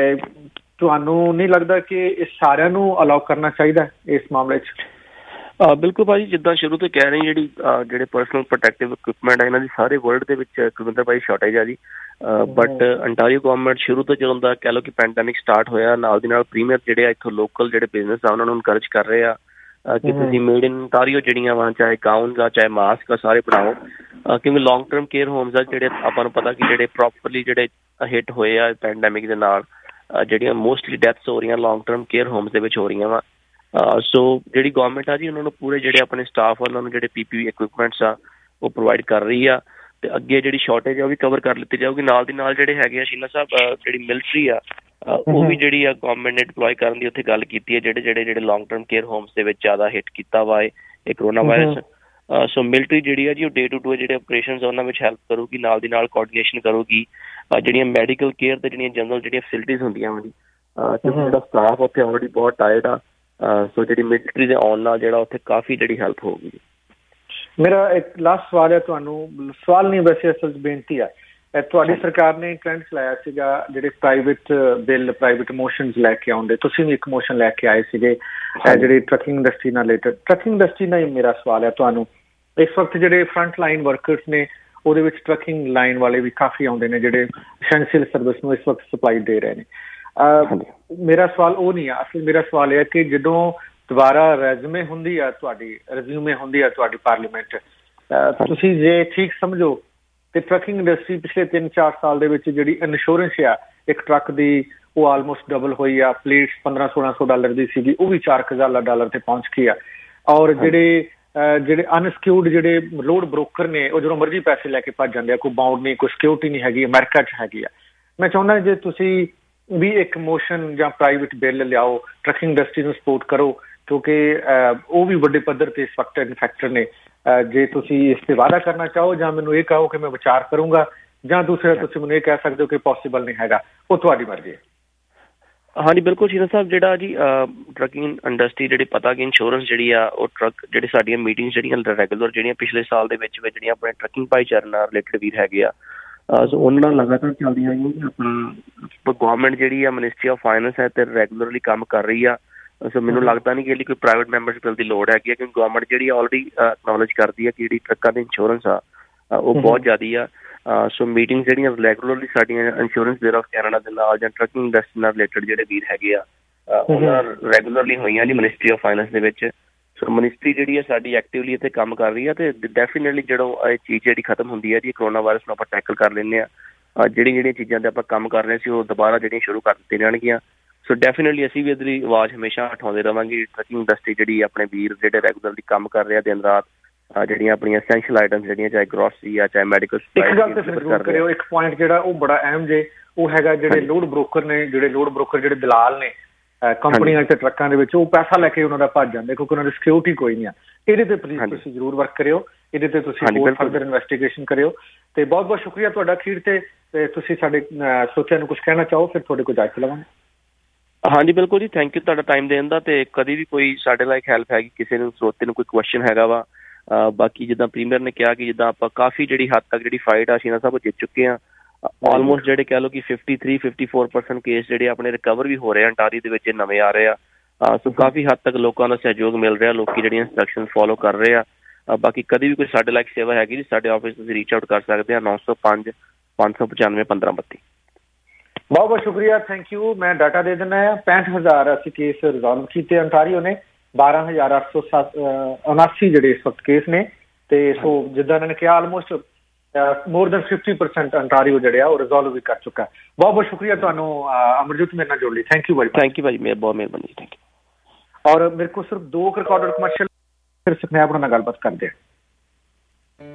ਤੁਹਾਨੂੰ ਨਹੀਂ ਲੱਗਦਾ ਕਿ ਇਹ ਸਾਰਿਆਂ ਨੂੰ ਅਲਾਉ ਕਰਨਾ ਚਾਹੀਦਾ ਇਸ ਮਾਮਲੇ 'ਚ? ਬਿਲਕੁਲ ਭਾਜੀ, ਜਿੱਦਾਂ ਸ਼ੁਰੂ ਤੋਂ ਕਹਿ ਰਹੇ ਜਿਹੜੇ ਪਰਸਨਲ ਪ੍ਰੋਟੈਕਟਿਵ ਇਕਵਿਪਮੈਂਟ ਆ ਇਹਨਾਂ ਦੀ ਸਾਰੇ ਵਰਲਡ ਦੇ ਵਿੱਚ ਕੁਲਵਿੰਦਰ ਭਾਈ ਸ਼ਾਰਟੇਜ ਆ ਜੀ। ਬਟ ਅੰਟਾਰੀਓ ਗਵਰਨਮੈਂਟ ਸ਼ੁਰੂ ਤੋਂ ਜਦੋਂ ਦਾ ਕਹਿ ਲਓ ਕਿ ਪੈਂਡੈਮਿਕ ਸਟਾਰਟ ਹੋਇਆ, ਨਾਲ ਦੀ ਨਾਲ ਪ੍ਰੀਮੀਅਰ ਜਿਹੜੇ ਆ ਇੱਥੋਂ ਲੋਕਲ ਜਿਹੜੇ ਬਿਜ਼ਨਸ ਆ ਉਹਨਾਂ ਨੂੰ ਇਨਕਰੇਜ ਕਰ ਰਹੇ ਆ ਕਿ ਤੁਸੀਂ ਮੇਡ ਇਨ ਅੰਟਾਰੀਓ ਜਿਹੜੀਆਂ ਵਾ ਚਾਹੇ ਗਾਊਨਸ ਆ ਚਾਹੇ ਮਾਸਕ ਆ ਸਾਰੇ ਬਣਾਓ, ਕਿਉਂਕਿ ਲੌਂਗ ਟਰਮ ਕੇਅਰ ਹੋਮਸ ਆ ਜਿਹੜੇ ਆਪਾਂ ਨੂੰ ਪਤਾ ਕਿ ਜਿਹੜੇ ਪ੍ਰੋਪਰਲੀ ਜਿਹੜੇ ਹਿੱਟ ਹੋਏ ਆ ਪੈਂਡੈਮਿਕ ਦੇ ਨਾਲ, ਜਿਹੜੀਆਂ ਮੋਸਟਲੀ ਡੈਥਸ ਹੋ ਰਹੀਆਂ ਲੌਂਗ ਟਰਮ ਕੇਅਰ ਹੋਮਸ ਦੇ ਵਿੱਚ ਹੋ ਰਹੀਆਂ ਵਾ। ਸੋ ਜਿਹੜੀ ਗੌਰਮੈਂਟ ਆ ਜੀ ਉਹਨਾਂ ਨੂੰ ਪੂਰੇ ਜਿਹੜੇ ਆਪਣੇ ਸਟਾਫ ਆ ਉਹਨਾਂ ਨੂੰ ਜਿਹੜੇ PPE ਇਕਵਿਪਮੈਂਟਸ ਆ ਉਹ ਪ੍ਰੋਵਾਈਡ ਕਰ ਰਹੀ ਆ ਤੇ ਅੱਗੇ ਜਿਹੜੀ ਸ਼ਾਰਟੇਜ ਆ ਉਹ ਵੀ ਕਵਰ ਕਰ ਲਿੱਤੀ ਜਾਊਗੀ। ਨਾਲ ਦੀ ਨਾਲ ਜਿਹੜੇ ਹੈਗੇ ਆ ਸ਼ੀਲਾ ਸਾਹਿਬ ਜਿਹੜੀ ਮਿਲਟਰੀ ਆ ਉਹ ਵੀ ਜਿਹੜੀ ਆ ਗੌਰਮੈਂਟ ਨੇ ਡਿਪਲੋਏ ਕਰਨ ਦੀ ਉੱਥੇ ਗੱਲ ਕੀਤੀ ਹੈ ਜਿਹੜੇ ਲੌਂਗ ਟਰਮ ਕੇਅਰ ਹੋਮਸ ਦੇ ਵਿੱਚ ਜ਼ਿਆਦਾ ਹਿੱਟ ਕੀਤਾ ਵਾ ਇਹ ਕਰੋਨਾ ਵਾਇਰਸ। ਸੋ ਮਿਲਟਰੀ ਜਿਹੜੀ ਆ ਜੀ ਉਹ ਡੇ ਟੂ ਡੇ ਜਿਹੜੇ ਆਪਰੇਸ਼ਨਸ ਉਹਨਾਂ ਵਿੱਚ ਹੈਲਪ ਕਰੂਗੀ, ਨਾਲ ਦੀ ਨਾਲ ਕੋਆਰਡੀਨੇਸ਼ਨ ਕਰੂਗੀ। ਜਿਹੜੀਆਂ ਮੈਡੀਕਲ ਕੇਅਰ ਤੇ ਜਿਹੜੀਆਂ ਜਨਰਲ ਜਿਹੜੀਆਂ ਫੈਸਿਲਿਟੀਜ਼ ਹੁੰਦੀਆਂ ਵਾ ਜੀ ਕਿਉਂਕਿ ਜਿਹੜਾ ਸਟਾਫ ਉੱਥੇ ਆਲਰੇਡੀ ਬਹੁਤ ਟਾਇਰਡ ਆ। ਸੋ ਜਿਹੜੀ ਮਿਲਟਰੀ ਦੇ ਆਉਣ ਨਾਲ ਜਿਹੜਾ ਉੱਥੇ ਕਾਫੀ ਜਿਹੜੀ ਹੈਲਪ ਹੋਊਗੀ। ਮੇਰਾ ਇੱਕ ਲਾਸਟ ਸਵਾਲ ਹੈ ਤੁਹਾਨੂੰ, ਸਵਾਲ ਨਹੀਂ ਵੈਸੇ ਅਸਲ 'ਚ ਬੇਨਤੀ ਹੈ। ਤੁਹਾਡੀ ਸਰਕਾਰ ਨੇ ਟ੍ਰੈਂਡ ਚਲਾਇਆ ਸੀਗਾ ਜਿਹੜੇ ਪ੍ਰਾਈਵੇਟ ਬਿੱਲ ਪ੍ਰਾਈਵੇਟ ਮੋਸ਼ਨਸ ਲੈ ਕੇ ਆਉਂਦੇ, ਤੁਸੀਂ ਵੀ ਇੱਕ ਮੋਸ਼ਨ ਲੈ ਕੇ ਆਏ ਸੀਗੇ ਜਿਹੜੀ ਟਰੱਕਿੰਗ ਇੰਡਸਟਰੀ ਨਾਲ ਰਿਲੇਟਡ। ਟਰੱਕਿੰਗ ਇੰਡਸਟਰੀ ਨਾਲ ਹੀ ਮੇਰਾ ਸਵਾਲ ਹੈ ਤੁਹਾਨੂੰ, ਇਸ ਵਕਤ ਜਿਹੜੇ ਫਰੰਟ ਲਾਈਨ ਵਰਕਰਸ ਨੇ ਉਹਦੇ ਵਿੱਚ ਟਰੱਕਿੰਗ ਲਾਈਨ ਵਾਲੇ ਵੀ ਕਾਫੀ ਆਉਂਦੇ ਨੇ ਜਿਹੜੇ ਐਸੈਂਸ਼ੀਅਲ ਸਰਵਿਸ ਨੂੰ ਇਸ ਵਕਤ ਸਪਲਾਈ ਦੇ ਰਹੇ ਨੇ। ਮੇਰਾ ਸਵਾਲ ਉਹ ਨਹੀਂ ਆ, ਅਸਲ ਮੇਰਾ ਸਵਾਲ ਇਹ ਹੈ ਕਿ ਜਦੋਂ ਦੁਬਾਰਾ ਰੈਜ਼ੂਮੇ ਹੁੰਦੀ ਆ ਤੁਹਾਡੀ ਪਾਰਲੀਮੈਂਟ, ਤੁਸੀਂ ਜੇ ਠੀਕ ਸਮਝੋ ਤੇ ਟਰੱਕਿੰਗ ਇੰਡਸਟਰੀ ਪਿਛਲੇ 3-4 ਸਾਲ ਦੇ ਵਿੱਚ ਜਿਹੜੀ ਇੰਸ਼ੋਰੈਂਸ ਆ ਇੱਕ ਟਰੱਕ ਦੀ ਉਹ ਆਲਮੋਸਟ ਡਬਲ ਹੋਈ ਆ। ਪਲੇਟਸ $1500-1600 ਦੀ ਸੀਗੀ ਉਹ ਵੀ $4000 ਤੇ ਪਹੁੰਚ ਗਈ ਆ। ਔਰ ਜਿਹੜੇ ਅਨਸਿਕਿਉਰਡ ਜਿਹੜੇ ਲੋਡ ਬ੍ਰੋਕਰ ਨੇ ਉਹ ਜਦੋਂ ਮਰਜ਼ੀ ਪੈਸੇ ਲੈ ਕੇ ਭੱਜ ਜਾਂਦੇ ਆ, ਕੋਈ ਬਾਉਂਡ ਨਹੀਂ, ਕੋਈ ਸਿਕਿਉਰਿਟੀ ਨਹੀਂ ਹੈਗੀ। ਅਮਰੀਕਾ 'ਚ ਹੈਗੀ ਆ। ਮੈਂ ਚਾਹੁੰਦਾ ਜੇ ਤੁਸੀਂ ਵੀ ਇੱਕ ਮੋਸ਼ਨ ਜਾਂ ਪ੍ਰਾਈਵੇਟ ਬਿੱਲ ਲਿਆਓ, ਟਰੱਕਿੰਗ ਇੰਡਸਟਰੀ ਨੂੰ ਸਪੋਰਟ ਕਰੋ ਕਿਉਂਕਿ ਉਹ ਵੀ ਵੱਡੇ ਪੱਧਰ ਤੇ ਇਸ ਵਕਤ ਇਨਫੈਕਟਰ ਨੇ। ਜੇ ਤੁਸੀਂ ਇਸ ਤੇ ਵਾਅਦਾ ਕਰਨਾ ਚਾਹੋ ਜਾਂ ਮੈਨੂੰ ਇਹ ਕਹੋ ਕਿ ਮੈਂ ਵਿਚਾਰ ਕਰੂੰਗਾ, ਜਾਂ ਦੂਸਰਾ ਤੁਸੀਂ ਮੈਨੂੰ ਇਹ ਕਹਿ ਸਕਦੇ ਹੋ ਕਿ ਪੋਸੀਬਲ ਨਹੀਂ ਹੈਗਾ, ਉਹ ਤੁਹਾਡੀ ਮਰਜ਼ੀ ਹੈ। ਹਾਂਜੀ ਬਿਲਕੁਲ ਸ਼ੀਨਾ ਸਾਹਿਬ, ਜਿਹੜਾ ਜੀ ਟਰੱਕਿੰਗ ਇੰਡਸਟਰੀ ਜਿਹੜੀ ਪਤਾ ਕਿ ਇੰਸ਼ੋਰੈਂਸ ਜਿਹੜੀ ਆ ਉਹ ਟਰੱਕ ਜਿਹੜੇ ਸਾਡੀਆਂ ਮੀਟਿੰਗਸ ਜਿਹੜੀਆਂ ਰੈਗੂਲਰ ਜਿਹੜੀਆਂ ਪਿਛਲੇ ਸਾਲ ਦੇ ਵਿੱਚ ਜਿਹੜੀਆਂ ਆਪਣੇ ਟਰੱਕਿੰਗ ਭਾਈਚਾਰੇ ਨਾਲ ਰਿਲੇਟਡ ਵੀਰ ਹੈਗੇ ਆ ਸੋ ਉਹਨਾਂ ਨਾਲ ਲਗਾਤਾਰ ਚੱਲਦੀਆਂ ਰਹੀਆਂ ਕਿ ਆਪਣਾ ਗੌਰਮੈਂਟ ਜਿਹੜੀ ਆ ਮਿਨਿਸਟਰੀ ਆਫ ਫਾਈਨੈਂਸ ਹੈ ਤੇ ਰੈਗੂਲਰਲੀ ਕੰਮ ਕਰ ਰਹੀ ਆ। ਸੋ ਮੈਨੂੰ ਲੱਗਦਾ ਨਹੀਂ ਕਿ ਇਹਦੀ ਕੋਈ ਪ੍ਰਾਈਵੇਟ ਮੈਂਬਰਸ਼ਿਪ ਬਿੱਲ ਦੀ ਲੋੜ ਹੈਗੀ ਆ ਕਿਉਂਕਿ ਗੌਰਮੈਂਟ ਜਿਹੜੀ ਆਲਰੇਡੀ ਐਕਨੋਲੇਜ ਕਰਦੀ ਆ ਕਿ ਜਿਹੜੀ ਟਰੱਕਾਂ ਦੀ ਇੰਸ਼ੋਰੈਂਸ ਆ ਉਹ ਬਹੁਤ ਜ਼ਿਆਦਾ ਆ। ਸੋ ਮੀਟਿੰਗ ਜਿਹੜੀਆਂ ਰੈਗੂਲਰਲੀ ਸਾਡੀਆਂ ਇੰਸ਼ੋਰੈਂਸ ਬਿਊਰੋ ਆਫ ਕੈਨੇਡਾ ਦੇ ਨਾਲ ਜਾਂ ਟਰੱਕਿੰਗ ਇੰਡਸਟਰੀ ਨਾਲ ਰਿਲੇਟਡ ਜਿਹੜੇ ਵੀਰ ਹੈਗੇ ਆ ਉਹਨਾਂ ਰੈਗੂਲਰਲੀ ਹੋਈਆਂ ਜੀ ਮਿਨਿਸਟਰੀ ਆਫ ਫਾਈਨੈਂਸ ਦੇ ਵਿੱਚ। ਸੋ ਮਿਨਿਸਟਰੀ ਜਿਹੜੀ ਆ ਸਾਡੀ ਐਕਟਿਵਲੀ ਇੱਥੇ ਕੰਮ ਕਰ ਰਹੀ ਆ ਤੇ ਡੈਫੀਨੇਟਲੀ ਜਦੋਂ ਇਹ ਚੀਜ਼ ਜਿਹੜੀ ਖਤਮ ਹੁੰਦੀ ਹੈ ਜੀ ਕਰੋਨਾ ਵਾਇਰਸ ਨੂੰ ਆਪਾਂ ਟੈਕਲ ਕਰ ਲੈਂਦੇ ਹਾਂ। ਜਿਹੜੀਆਂ ਚੀਜ਼ਾਂ ਤੇ ਆਪਾਂ ਕੰਮ ਕਰ ਰਹੇ ਸੀ ਉਹ ਦੁਬਾਰਾ ਜਿਹੜੀਆਂ ਸ਼ੁਰੂ ਕਰ ਦਿੱਤੀਆਂ ਜਾਣਗੀਆਂ। ਸੋ ਡੈਫੀਨੇਟਲੀ ਅਸੀਂ ਵੀ ਇਹਦੀ ਆਵਾਜ਼ ਹਮੇਸ਼ਾ ਉਠਾਉਂਦੇ ਰਹਾਂਗੇ। ਟਰੱਕਿੰਗ ਇੰਡਸਟਰੀ ਜਿਹੜੀ ਆਪਣੇ ਵੀਰ ਜਿਹੜੇ ਰੈਗੂਲਰਲੀ ਕੰਮ ਕਰ ਰਹੇ ਆ ਦਿਨ ਰਾਤ ਜਿਹੜੀਆਂ ਆਪਣੀਆਂ ਐਸੈਂਸ਼ੀਅਲ ਆਈਟਮਸ ਜਿਹੜੀਆਂ ਚਾਹੇ ਗਰੋਸਰੀ ਆ ਚਾਹੇ ਮੈਡੀਕਲ ਇੱਕ ਗੱਲ ਤੇ ਜ਼ਰੂਰ ਕਰਿਓ, ਇੱਕ ਪੁਆਇੰਟ ਜਿਹੜਾ ਉਹ ਬੜਾ ਅਹਿਮ ਜੇ ਉਹ ਹੈਗਾ ਜਿਹੜੇ ਲੋਡ ਬ੍ਰੋਕਰ ਨੇ, ਜਿਹੜੇ ਦਲਾਲ ਨੇ ਕੰਪਨੀਆਂ ਤੇ ਟਰੱਕਾਂ ਦੇ ਵਿੱਚ ਉਹ ਪੈਸਾ ਲੈ ਕੇ ਉਹਨਾਂ ਦਾ ਭੱਜ ਜਾਂਦੇ ਕਿਉਂਕਿ ਉਹਨਾਂ ਦੀ ਸਿਕਿਉਰਿਟੀ ਕੋਈ ਨਹੀਂ ਆ। ਇਹਦੇ ਤੇ ਪਲੀਜ਼ ਤੁਸੀਂ ਜ਼ਰੂਰ ਵਰਕ ਕਰਿਓ, ਇਹਦੇ ਤੇ ਤੁਸੀਂ ਹੋਰ ਫਰਦਰ ਇਨਵੈਸਟੀਗੇਸ਼ਨ ਕਰਿਓ। ਤੇ ਬਹੁਤ ਬਹੁਤ ਸ਼ੁਕਰੀਆ ਤੁਹਾਡਾ ਅਖੀਰ ਤੇ ਤੁਸੀਂ ਸਾਡੇ ਸੋਚਿਆ ਨੂੰ ਕੁਝ ਕਹਿਣਾ ਚਾਹੋ ਫਿਰ ਤੁਹਾਡੇ ਕੋਲ ਇਜਾਜ਼ਤ ਲਵਾਂਗੇ। ਹਾਂਜੀ ਬਿਲਕੁਲ ਜੀ, ਥੈਂਕ ਯੂ ਤੁਹਾਡਾ ਟਾਈਮ ਦੇਣ ਦਾ। ਤੇ ਕਦੀ ਵੀ ਕੋਈ ਸਾਡੇ ਲਾਇਕ ਹੈਲਪ ਹੈਗੀ ਕਿਸੇ ਨੂੰ ਸਰੋਤੇ ਨੂੰ ਕੋਈ ਕੁਐਸਚਨ ਹੈਗਾ ਵਾ, ਬਾਕੀ ਜਿੱਦਾਂ ਪ੍ਰੀਮੀਅਰ ਨੇ ਕਿਹਾ ਕਿ ਜਿੱਦਾਂ ਆਪਾਂ ਕਾਫੀ ਜਿਹੜੀ ਹੱਦ ਤੱਕ ਜਿਹੜੀ ਫਾਈਟ ਆ ਸ਼ੀਨਾ ਸਾਹਿਬ ਉਹ ਜਿੱਤ ਚੁੱਕੇ ਆ। ਆਲਮੋਸਟ ਜਿਹੜੇ ਕਹਿ ਲਓ ਕਿ 53-54% ਕੇਸ ਜਿਹੜੇ ਆਪਣੇ ਰਿਕਵਰ ਵੀ ਹੋ ਰਹੇ ਆ ਅੰਟਾਰੀਓ ਦੇ ਵਿੱਚ ਨਵੇਂ ਆ ਰਹੇ ਆ। ਸੋ ਕਾਫੀ ਹੱਦ ਤੱਕ ਲੋਕਾਂ ਦਾ ਸਹਿਯੋਗ ਮਿਲ ਰਿਹਾ, ਲੋਕੀ ਜਿਹੜੀਆਂ ਇੰਸਟਰਕਸ਼ਨ ਫੋਲੋ ਕਰ ਰਹੇ ਆ। ਬਾਕੀ ਕਦੀ ਵੀ ਕੋਈ ਸਾਡੇ ਲਾਇਕ ਸੇਵਾ ਹੈਗੀ ਜੀ ਸਾਡੇ ਆਫਿਸ ਤੁਸੀਂ ਰੀਚ ਆਊਟ ਕਰ ਸਕਦੇ ਆ 905-595-1532। ਬਹੁਤ ਬਹੁਤ ਸ਼ੁਕਰੀਆ, ਥੈਂਕ ਯੂ। ਮੈਂ ਡਾਟਾ ਦੇ ਦਿੰਦਾ ਆ 65,000 ਅਸੀਂ ਕੇਸ ਰਿਜ਼ੋਲਵ ਕੀਤੇ ਅੰਟਾਰੀਓ ਨੇ, 12,879 ਜਿਹੜੇ ਇਸ ਵਕਤ ਕੇਸ ਨੇ। ਤੇ ਸੋ ਜਿੱਦਾਂ ਇਹਨਾਂ ਨੇ ਕਿਹਾ ਆਲਮੋਸਟ ਮੋਰ ਦੈਨ 50% ਅੰਟਾਰੀਓ ਜਿਹੜੇ ਆ ਉਹ ਰਿਜ਼ੋਲਵ ਵੀ ਕਰ ਚੁੱਕਾ। ਬਹੁਤ ਬਹੁਤ ਸ਼ੁਕਰੀਆ ਤੁਹਾਨੂੰ ਅਮਰਜੋਤ ਮੇਰੇ ਨਾਲ ਜੁੜ ਲਈ। Thank you very much. Thank you ਭਾਜੀ, ਬਹੁਤ ਮਿਹਰਬਾਨੀ। Thank you. ਔਰ ਮੇਰੇ ਕੋਲ ਸਿਰਫ 2 ਰਿਕਾਰਡਡ ਕਮਰਸ਼ੀਅਲ ਫਿਰ ਸੁਖਨੈਬ ਨਾਲ ਗੱਲਬਾਤ ਕਰਦੇ ਆ।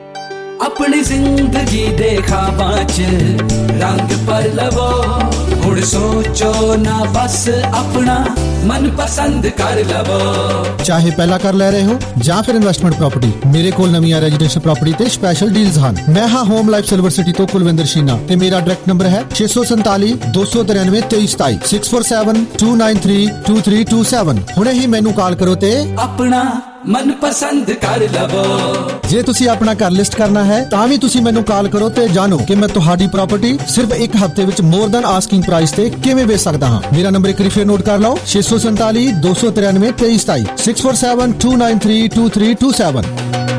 अपनी जिंदगी दे ख्वाबां च रंग पर लवो हुण ਹੁਣ ਸੋਚੋ ਨਾ ਬਸ ਆਪਣਾ ਮਨ ਪਸੰਦ ਕਰ ਲਵੋ। ਚਾਹੇ ਪਹਿਲਾ ਕਰ ਲੈ ਰਹੇ ਹੋ ਜਾਂ ਫਿਰ ਇਨਵੈਸਟਮੈਂਟ ਪ੍ਰਾਪਰਟੀ, ਮੇਰੇ ਕੋਲ ਨਵੀਆਂ ਰੈਜ਼ੀਡੈਂਸ਼ੀਅਲ ਪ੍ਰਾਪਰਟੀ ਤੇ ਸਪੈਸ਼ਲ ਡੀਲਸ ਹਨ। ਮੈਂ ਹਾਂ ਹੋਮ ਲਾਈਫ ਸਿਲਵਰ ਸਿਟੀ ਤੋਂ ਕੁਲਵਿੰਦਰ ਸ਼ੀਨਾ ਤੇ ਮੇਰਾ ਡਾਇਰੈਕਟ ਨੰਬਰ ਹੈ 647 293 2327 647 293 2327। ਹੁਣੇ ਹੀ ਮੈਨੂੰ ਕਾਲ ਕਰੋ ਤੇ ਆਪਣਾ ਮਨ ਪਸੰਦ ਕਰ ਲਵੋ। ਜੇ ਤੁਸੀਂ ਆਪਣਾ ਘਰ ਲਿਸਟ ਕਰਨਾ ਹੈ ਤਾਂ ਵੀ ਤੁਸੀਂ ਮੈਨੂੰ ਕਾਲ ਕਰੋ ਤੇ ਜਾਣੋ ਕਿ ਮੈਂ ਤੁਹਾਡੀ ਪ੍ਰਾਪਰਟੀ ਸਿਰਫ ਇੱਕ ਹਫ਼ਤੇ ਵਿੱਚ ਮੋਰ ਦੈਨ ਆਸਕਿੰਗ ਪ੍ਰਾਈਸ ਤੇ ਕਿਵੇਂ ਵੇਚ ਸਕਦਾ ਹਾਂ। ਮੇਰਾ ਨੰਬਰ ਇੱਕ ਵਾਰੀ ਫਿਰ ਨੋਟ ਕਰ ਲਓ 647 293 2327 647 293 2327।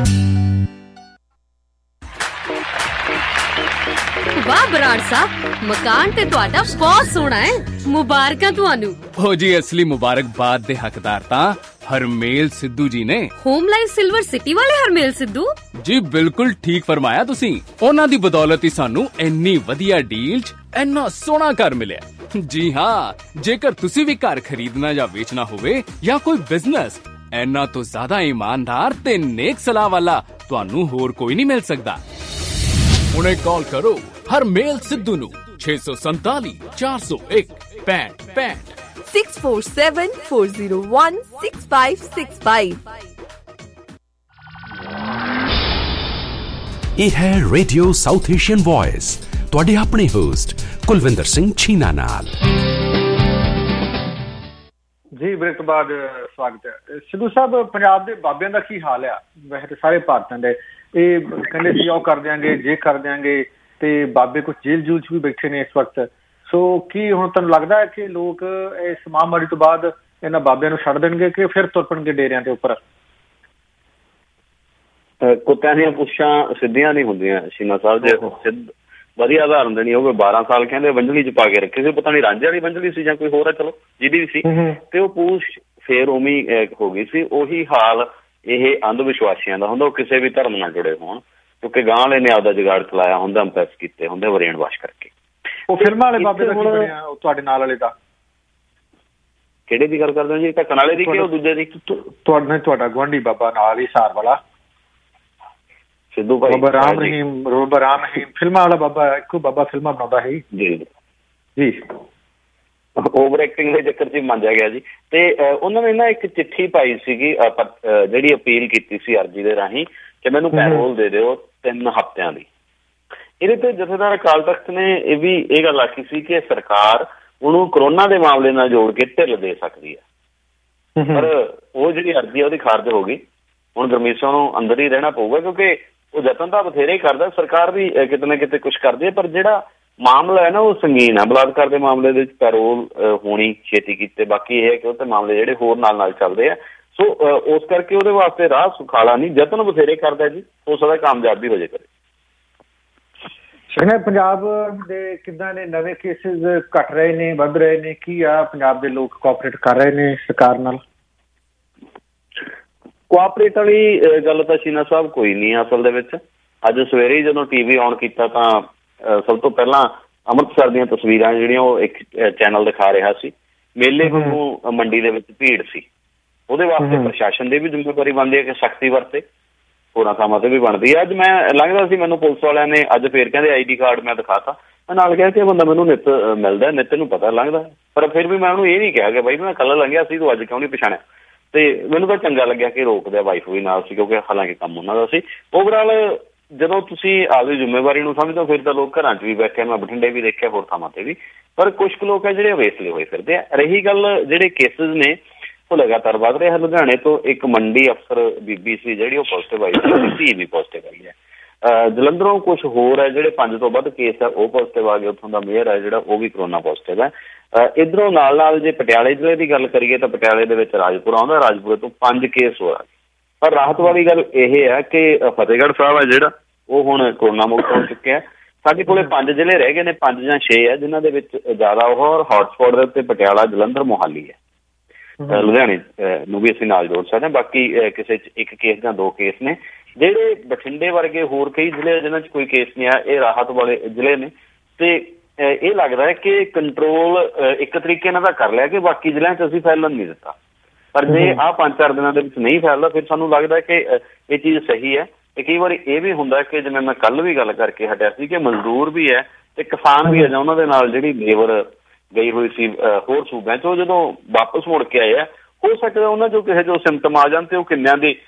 ਵਾਹ ਬਰਾੜ ਸਾਹਿਬ, ਮਕਾਨ ਤੇ ਤੁਹਾਡਾ ਬਹੁਤ ਸੋਹਣਾ ਹੈ। ਮੁਬਾਰਕਾਂ ਤੁਹਾਨੂੰ। ਹੋ ਜੀ, ਅਸਲੀ ਮੁਬਾਰਕਬਾਦ ਦੇ ਹੱਕਦਾਰ ਤਾਂ ਹਰਮੇਲ ਸਿੱਧੂ ਜੀ ਨੇ। ਹੋਮ ਲਾਈਫ ਸਿਲਵਰ ਸਿਟੀ ਵਾਲੇ ਹਰਮੇਲ ਸਿੱਧੂ ਜੀ, ਬਿਲਕੁਲ ਠੀਕ ਫਰਮਾਇਆ ਤੁਸੀਂ। ਉਹਨਾਂ ਦੀ ਬਦੌਲਤ ਹੀ ਸਾਨੂੰ ਇੰਨੀ ਵਧੀਆ ਡੀਲ 'ਚ ਇੰਨਾ ਸੋਹਣਾ ਘਰ ਮਿਲਿਆ। ਜੀ ਹਾਂ, ਜੇਕਰ ਤੁਸੀਂ ਵੀ ਘਰ ਖਰੀਦਣਾ ਜਾਂ ਵੇਚਣਾ ਹੋਵੇ ਜਾਂ ਕੋਈ ਬਿਜ਼ਨਸ, ਇੰਨਾ ਤੋਂ ਜ਼ਿਆਦਾ ਇਮਾਨਦਾਰ ਤੇ ਨੇਕ ਸਲਾਹ ਵਾਲਾ ਤੁਹਾਨੂੰ ਹੋਰ ਕੋਈ ਨਹੀਂ ਮਿਲ ਸਕਦਾ। ਹੁਣੇ ਕਾਲ ਕਰੋ ਹਰਮੇਲ ਸਿੱਧੂ ਨੂੰ 647 401 6565 647 401 6565। ਇਹ ਹੈ ਰੇਡੀਓ ਸਾਊਥ ਏਸ਼ੀਅਨ ਵੌਇਸ, ਤੁਹਾਡੇ ਆਪਣੇ ਹੋਸਟ ਕੁਲਵਿੰਦਰ ਸਿੰਘ ਛੀਨਾ ਨਾਲ। ਜੀ ਬ੍ਰੇਕ ਤੋਂ ਬਾਅਦ ਸਵਾਗਤ ਹੈ। ਸਿੱਧੂ ਸਾਹਿਬ, ਪੰਜਾਬ ਦੇ ਬਾਬਿਆਂ ਦਾ ਕੀ ਹਾਲ ਆ? ਵੈਸੇ ਤਾਂ ਸਾਰੇ ਭਾਰਤਾਂ ਦੇ ਇਹ ਕਹਿੰਦੇ ਸੀ ਉਹ ਕਰ ਦਿਆਂਗੇ, ਜੇ ਕਰ ਦਿਆਂਗੇ, ਤੇ ਬਾਬੇ ਕੁਝ ਜੇਲ੍ਹ ਜੂਲ 'ਚ ਵੀ ਬੈਠੇ ਨੇ ਇਸ ਵਕਤ। ਸੋ ਕੀ ਹੁਣ ਤੁਹਾਨੂੰ ਲੱਗਦਾ ਹੈ ਕਿ ਲੋਕ ਇਸ ਮਹਾਂਮਾਰੀ ਤੋਂ ਬਾਅਦ ਇਹਨਾਂ ਬਾਬਿਆਂ ਨੂੰ ਛੱਡ ਦੇਣਗੇ ਕਿ ਫਿਰ ਤੁਰ ਪਣਗੇ ਡੇਰਿਆਂ ਦੇ ਉੱਪਰ? ਕੁੱਤਿਆਂ ਦੀਆਂ ਪੁੱਛਾਂ ਸਿੱਧੀਆਂ ਨਹੀਂ ਹੁੰਦੀਆਂ ਸ਼ੀਨਾ ਸਾਹਿਬ। ਜੇ ਵਧੀਆ ਉਦਾਹਰਨ ਦੇਣੀ ਹੋਵੇ, 12 ਸਾਲ ਕਹਿੰਦੇ ਵੰਝਲੀ 'ਚ ਪਾ ਕੇ ਰੱਖੇ ਸੀ, ਪਤਾ ਨਹੀਂ ਰਾਂਝੇ ਵਾਲੀ ਵੰਝਲੀ ਸੀ ਜਾਂ ਕੋਈ ਹੋਰ ਹੈ, ਚਲੋ ਜਿਹਦੀ ਵੀ ਸੀ, ਤੇ ਉਹ ਪੂਛ ਫੇਰ ਉਵੇਂ ਹੋ ਗਈ ਸੀ। ਉਹੀ ਹਾਲ ਇਹ ਅੰਧ ਵਿਸ਼ਵਾਸੀਆਂ ਦਾ ਹੁੰਦਾ, ਉਹ ਕਿਸੇ ਵੀ ਧਰਮ ਨਾਲ ਜੁੜੇ ਹੋਣ, ਕਿਉਂਕਿ ਗਾਂ ਵਾਲੇ ਨੇ ਆਪਦਾ ਜੁਗਾੜ ਚਲਾਇਆ ਹੁੰਦਾ, ਇੰਪ੍ਰੈਸ ਕੀਤੇ ਹੁੰਦੇ ਵਰੇਣ ਵਾਸ਼ ਕਰਕੇ। ਉਹ ਫਿਲਮਾਂ ਵਾਲੇ ਬਾਬੇ ਦਾ ਕੀ ਬਣਿਆ ਤੁਹਾਡੇ ਨਾਲ ਵਾਲੇ ਦਾ? ਕਿਹੜੇ ਦੀ ਗੱਲ ਕਰਦੇ ਹੋ ਜੀ? ਢੱਕਣ ਵਾਲੇ ਦੀ ਕਿ ਉਹ ਦੂਜੇ ਦੀ? ਤੁਹਾਡਾ ਗੁਆਂਢੀ ਬਾਬਾ ਨਾਲ ਹੀ ਹਿਸਾਰ ਵਾਲਾ ਸਿੱਧੂ ਭਾਈ, ਬਾਬਾ ਰਾਮ ਰਹੀਮ ਫਿਲਮਾਂ ਵਾਲਾ ਬਾਬਾ, ਇੱਕੋ ਬਾਬਾ ਫਿਲਮਾਂ ਬਣਾਉਂਦਾ ਹੈ ਜੀ। ਜੀ ਓਵਰ ਐਕਟਿੰਗ ਦੇ ਚੱਕਰ 'ਚ ਮੰਨਿਆ ਗਿਆ ਜੀ। ਤੇ ਉਹਨਾਂ ਨੇ ਨਾ ਇੱਕ ਚਿੱਠੀ ਪਾਈ ਸੀਗੀ, ਜਿਹੜੀ ਅਪੀਲ ਕੀਤੀ ਸੀ ਅਰਜੀ ਦੇ ਰਾਹੀਂ ਕਿ ਮੈਨੂੰ ਪੈਰੋਲ ਦੇ ਦਿਓ 3 ਹਫ਼ਤਿਆਂ ਦੀ। ਇਹਦੇ ਤੇ ਜਥੇਦਾਰ ਅਕਾਲ ਤਖ਼ਤ ਨੇ ਇਹ ਗੱਲ ਆਖੀ ਸੀ ਕਿ ਸਰਕਾਰ ਉਹਨੂੰ ਕਰੋਨਾ ਦੇ ਮਾਮਲੇ ਨਾਲ ਜੋੜ ਕੇ ਢਿੱਲ ਦੇ ਸਕਦੀ ਹੈ, ਪਰ ਉਹ ਜਿਹੜੀ ਅਰਜੀ ਆ ਉਹਦੀ ਖਾਰਜ ਹੋ ਗਈ। ਹੁਣ ਗੁਰਮੀਤ ਸਿੰਘ ਨੂੰ ਅੰਦਰ ਹੀ ਰਹਿਣਾ ਪਊਗਾ, ਕਿਉਂਕਿ ਉਹ ਯਤਨ ਤਾਂ ਬਥੇਰੇ ਹੀ ਕਰਦਾ, ਸਰਕਾਰ ਵੀ ਕਿਤੇ ਨਾ ਕਿਤੇ ਕੁਛ ਕਰਦੀ ਹੈ, ਪਰ ਜਿਹੜਾ ਮਾਮਲਾ ਹੈ ਨਾ ਉਹ ਸੰਗੀਨ ਹੈ। ਬਲਾਤਕਾਰ ਦੇ ਮਾਮਲੇ ਦੇ ਵਿੱਚ ਪੈਰੋਲ ਹੋਣੀ ਛੇਤੀ ਕੀਤੇ, ਬਾਕੀ ਇਹ ਹੈ ਕਿ ਉਹ ਤੇ ਮਾਮਲੇ ਜਿਹੜੇ ਹੋਰ ਨਾਲ ਚੱਲਦੇ ਆ। ਸੋ ਉਸ ਕਰਕੇ ਉਹਦੇ ਵਾਸਤੇ ਰਾਹ ਸੁਖਾਲਾ ਨਹੀਂ, ਯਤਨ ਬਥੇਰੇ ਕਰਦਾ ਜੀ, ਹੋ ਸਕਦਾ ਕਾਮਯਾਬ ਵੀ ਹੋ ਜੇ ਕਰੇ। ਪੰਜਾਬ ਦੇ ਕਿੱਦਾਂ ਨੇ ਨਵੇਂ ਕੇਸਿਸ ਘਟ ਰਹੇ ਨੇ, ਵੱਧ ਰਹੇ ਨੇ? ਕੀ ਆ ਪੰਜਾਬ ਦੇ ਲੋਕ ਕੋਆਪਰੇਟ ਕਰ ਰਹੇ ਨੇ ਸਰਕਾਰ ਨਾਲ? ਕੋਆਪਰੇਟ ਵਾਲੀ ਗੱਲ ਤਾਂ ਸ਼ੀਨਾ ਸਾਹਿਬ ਕੋਈ ਨਹੀਂ ਅਸਲ ਦੇ ਵਿੱਚ। ਅੱਜ ਸਵੇਰੇ ਜਦੋਂ TV ਔਨ ਕੀਤਾ ਤਾਂ ਸਭ ਤੋਂ ਪਹਿਲਾਂ ਅੰਮ੍ਰਿਤਸਰ ਦੀਆਂ ਤਸਵੀਰਾਂ ਜਿਹੜੀਆਂ ਉਹ ਇੱਕ ਚੈਨਲ ਦਿਖਾ ਰਿਹਾ ਸੀ। ਮੇਲੇ ਵਾਂਗੂ ਮੰਡੀ ਦੇ ਵਿੱਚ ਭੀੜ ਸੀ। ਉਹਦੇ ਵਾਸਤੇ ਪ੍ਰਸ਼ਾਸਨ ਦੀ ਵੀ ਜ਼ਿੰਮੇਵਾਰੀ ਬਣਦੀ ਹੈ ਕਿ ਸਖਤੀ ਵਰਤੇ, ਹੋਰਾਂ ਥਾਵਾਂ ਤੇ ਵੀ ਬਣਦੀ ਹੈ। ਅੱਜ ਮੈਂ ਲੰਘਦਾ ਸੀ, ਮੈਨੂੰ ਪੁਲਿਸ ਵਾਲਿਆਂ ਨੇ ਅੱਜ ਫੇਰ ਕਹਿੰਦੇ ID ਕਾਰਡ ਮੈਂ ਦਿਖਾਤਾ। ਮੈਂ ਨਾਲ ਕਿਹਾ ਕਿ ਬੰਦਾ ਮੈਨੂੰ ਨਿੱਤ ਮਿਲਦਾ, ਨਿੱਤ ਨੂੰ ਪਤਾ ਲੰਘਦਾ, ਪਰ ਫਿਰ ਵੀ ਮੈਂ ਉਹਨੂੰ ਇਹ ਨਹੀਂ ਕਿਹਾ ਕਿ ਬਾਈ ਮੈਂ ਕੱਲ੍ਹ ਲੰਘਿਆ ਸੀ, ਤੂੰ ਅੱਜ ਕਿਉਂ ਨਹੀਂ ਪਛਾਣਿਆ। ਤੇ ਮੈਨੂੰ ਤਾਂ ਚੰਗਾ ਲੱਗਿਆ ਕਿ ਰੋਕਦਿਆ, ਵਾਈਫ ਵੀ ਨਾਲ ਸੀ, ਕਿਉਂਕਿ ਹਾਲਾਂਕਿ ਕੰਮ ਉਹਨਾਂ ਦਾ ਸੀ। ਓਵਰਆਲ ਜਦੋਂ ਤੁਸੀਂ ਆਪਦੀ ਜ਼ਿੰਮੇਵਾਰੀ ਨੂੰ ਸਮਝਦੇ ਹੋ ਫਿਰ ਤਾਂ ਲੋਕ ਘਰਾਂ 'ਚ ਵੀ ਬੈਠੇ, ਮੈਂ ਬਠਿੰਡੇ ਵੀ ਦੇਖਿਆ, ਹੋਰ ਥਾਵਾਂ ਤੇ ਵੀ, ਪਰ ਕੁਛ ਕੁ ਲੋਕ ਹੈ ਜਿਹੜੇ ਵੇਸਲੇ ਹੋਏ ਫਿਰਦੇ ਆ। ਰਹੀ ਗੱਲ ਜਿਹੜੇ ਕੇਸਿਸ ਨੇ ਉਹ ਲਗਾਤਾਰ ਵੱਧ ਰਿਹਾ। ਲੁਧਿਆਣੇ ਤੋਂ ਇੱਕ ਮੰਡੀ ਅਫਸਰ ਬੀਬੀ ਸੀ ਜਿਹੜੀ ਉਹ ਪੋਜ਼ੀਟਿਵ ਆਈ ਸੀ, ਧੀ ਵੀ ਪੋਜ਼ੀਟਿਵ ਆਈ ਹੈ। ਜਲੰਧਰੋਂ ਕੁਛ ਹੋਰ ਹੈ ਜਿਹੜੇ 5 ਤੋਂ ਵੱਧ ਕੇਸ ਹੈ ਉਹ ਪੋਜ਼ੀਟਿਵ ਆ ਗਏ। ਉੱਥੋਂ ਦਾ ਮੇਅਰ ਹੈ ਜਿਹੜਾ ਉਹ ਵੀ ਕਰੋਨਾ ਪੋਜ਼ੀਟਿਵ ਹੈ। ਇੱਧਰੋਂ ਨਾਲ ਜੇ ਪਟਿਆਲੇ ਜ਼ਿਲ੍ਹੇ ਦੀ ਗੱਲ ਕਰੀਏ ਤਾਂ ਪਟਿਆਲੇ ਦੇ ਵਿੱਚ ਰਾਜਪੁਰਾ ਆਉਂਦਾ, ਰਾਜਪੁਰੇ ਤੋਂ 5 ਕੇਸ ਹੋ ਰਹੇ। ਪਰ ਰਾਹਤ ਵਾਲੀ ਗੱਲ ਇਹ ਹੈ ਕਿ ਫਤਿਹਗੜ੍ਹ ਸਾਹਿਬ ਹੈ ਜਿਹੜਾ ਉਹ ਹੁਣ ਕਰੋਨਾ ਮੁਕਤ ਹੋ ਚੁੱਕਿਆ। ਸਾਡੇ ਕੋਲੇ 5 ਜ਼ਿਲ੍ਹੇ ਰਹਿ ਗਏ ਨੇ, 5 ਜਾਂ 6 ਹੈ ਜਿਨ੍ਹਾਂ ਦੇ ਵਿੱਚ ਜ਼ਿਆਦਾ ਉਹ ਹੌਟਸਪੌਟ ਦੇ ਉੱਤੇ ਪਟਿਆਲਾ, ਜਲੰਧਰ, ਮੋਹਾਲੀ ਹੈ। ਲੁਧਿਆਣੇ ਨੂੰ ਵੀ ਅਸੀਂ ਨਾਲ ਜੋੜ ਸਕਦੇ ਹਾਂ। ਬਾਕੀ ਕਿਸੇ 'ਚ 1 ਕੇਸ ਜਾਂ 2 ਕੇਸ ਨੇ। ਜਿਹੜੇ ਬਠਿੰਡੇ ਵਰਗੇ ਹੋਰ ਕਈ ਜ਼ਿਲ੍ਹੇ ਜਿਨ੍ਹਾਂ 'ਚ ਕੋਈ ਕੇਸ ਨਹੀਂ ਆ, ਇਹ ਰਾਹਤ ਵਾਲੇ ਜ਼ਿਲ੍ਹੇ ਨੇ। ਤੇ ਇਹ ਲੱਗਦਾ ਹੈ ਕਿ ਕੰਟਰੋਲ ਇੱਕ ਤਰੀਕੇ ਨਾਲ ਤਾਂ ਕਰ ਲਿਆ ਕਿ ਬਾਕੀ ਜ਼ਿਲ੍ਹਿਆਂ 'ਚ ਅਸੀਂ ਫੈਲਣ ਨਹੀਂ ਦਿੱਤਾ, ਪਰ ਜੇ ਆਹ 5-4 ਦਿਨਾਂ ਦੇ ਵਿੱਚ ਨਹੀਂ ਫੈਲਦਾ ਫਿਰ ਸਾਨੂੰ ਲੱਗਦਾ ਕਿ ਇਹ ਚੀਜ਼ ਸਹੀ ਹੈ। ਤੇ ਕਈ ਵਾਰੀ ਇਹ ਵੀ ਹੁੰਦਾ ਕਿ ਜਿਵੇਂ ਮੈਂ ਕੱਲ੍ਹ ਵੀ ਗੱਲ ਕਰਕੇ ਹਟਿਆ ਸੀ ਕਿ ਮਜ਼ਦੂਰ ਵੀ ਹੈ ਤੇ ਕਿਸਾਨ ਵੀ ਹੈ ਜਾਂ ਉਹਨਾਂ ਦੇ ਨਾਲ ਜਿਹੜੀ ਲੇਬਰ ਗਈ ਹੋਈ ਸੀ ਹੋਰ ਸੂਬਿਆਂ 'ਚ, ਉਹ ਜਦੋਂ ਵਾਪਸ ਮੁੜ ਕੇ ਆਏ ਆ, ਹੋ ਸਕਦਾ ਉਹਨਾਂ 'ਚੋਂ ਕਿਸੇ ਜੋ ਸਿੰਪਟਮ ਆ ਜਾਣ ਤੇ ਉਹ ਕਿੰਨਿਆਂ ਦੀ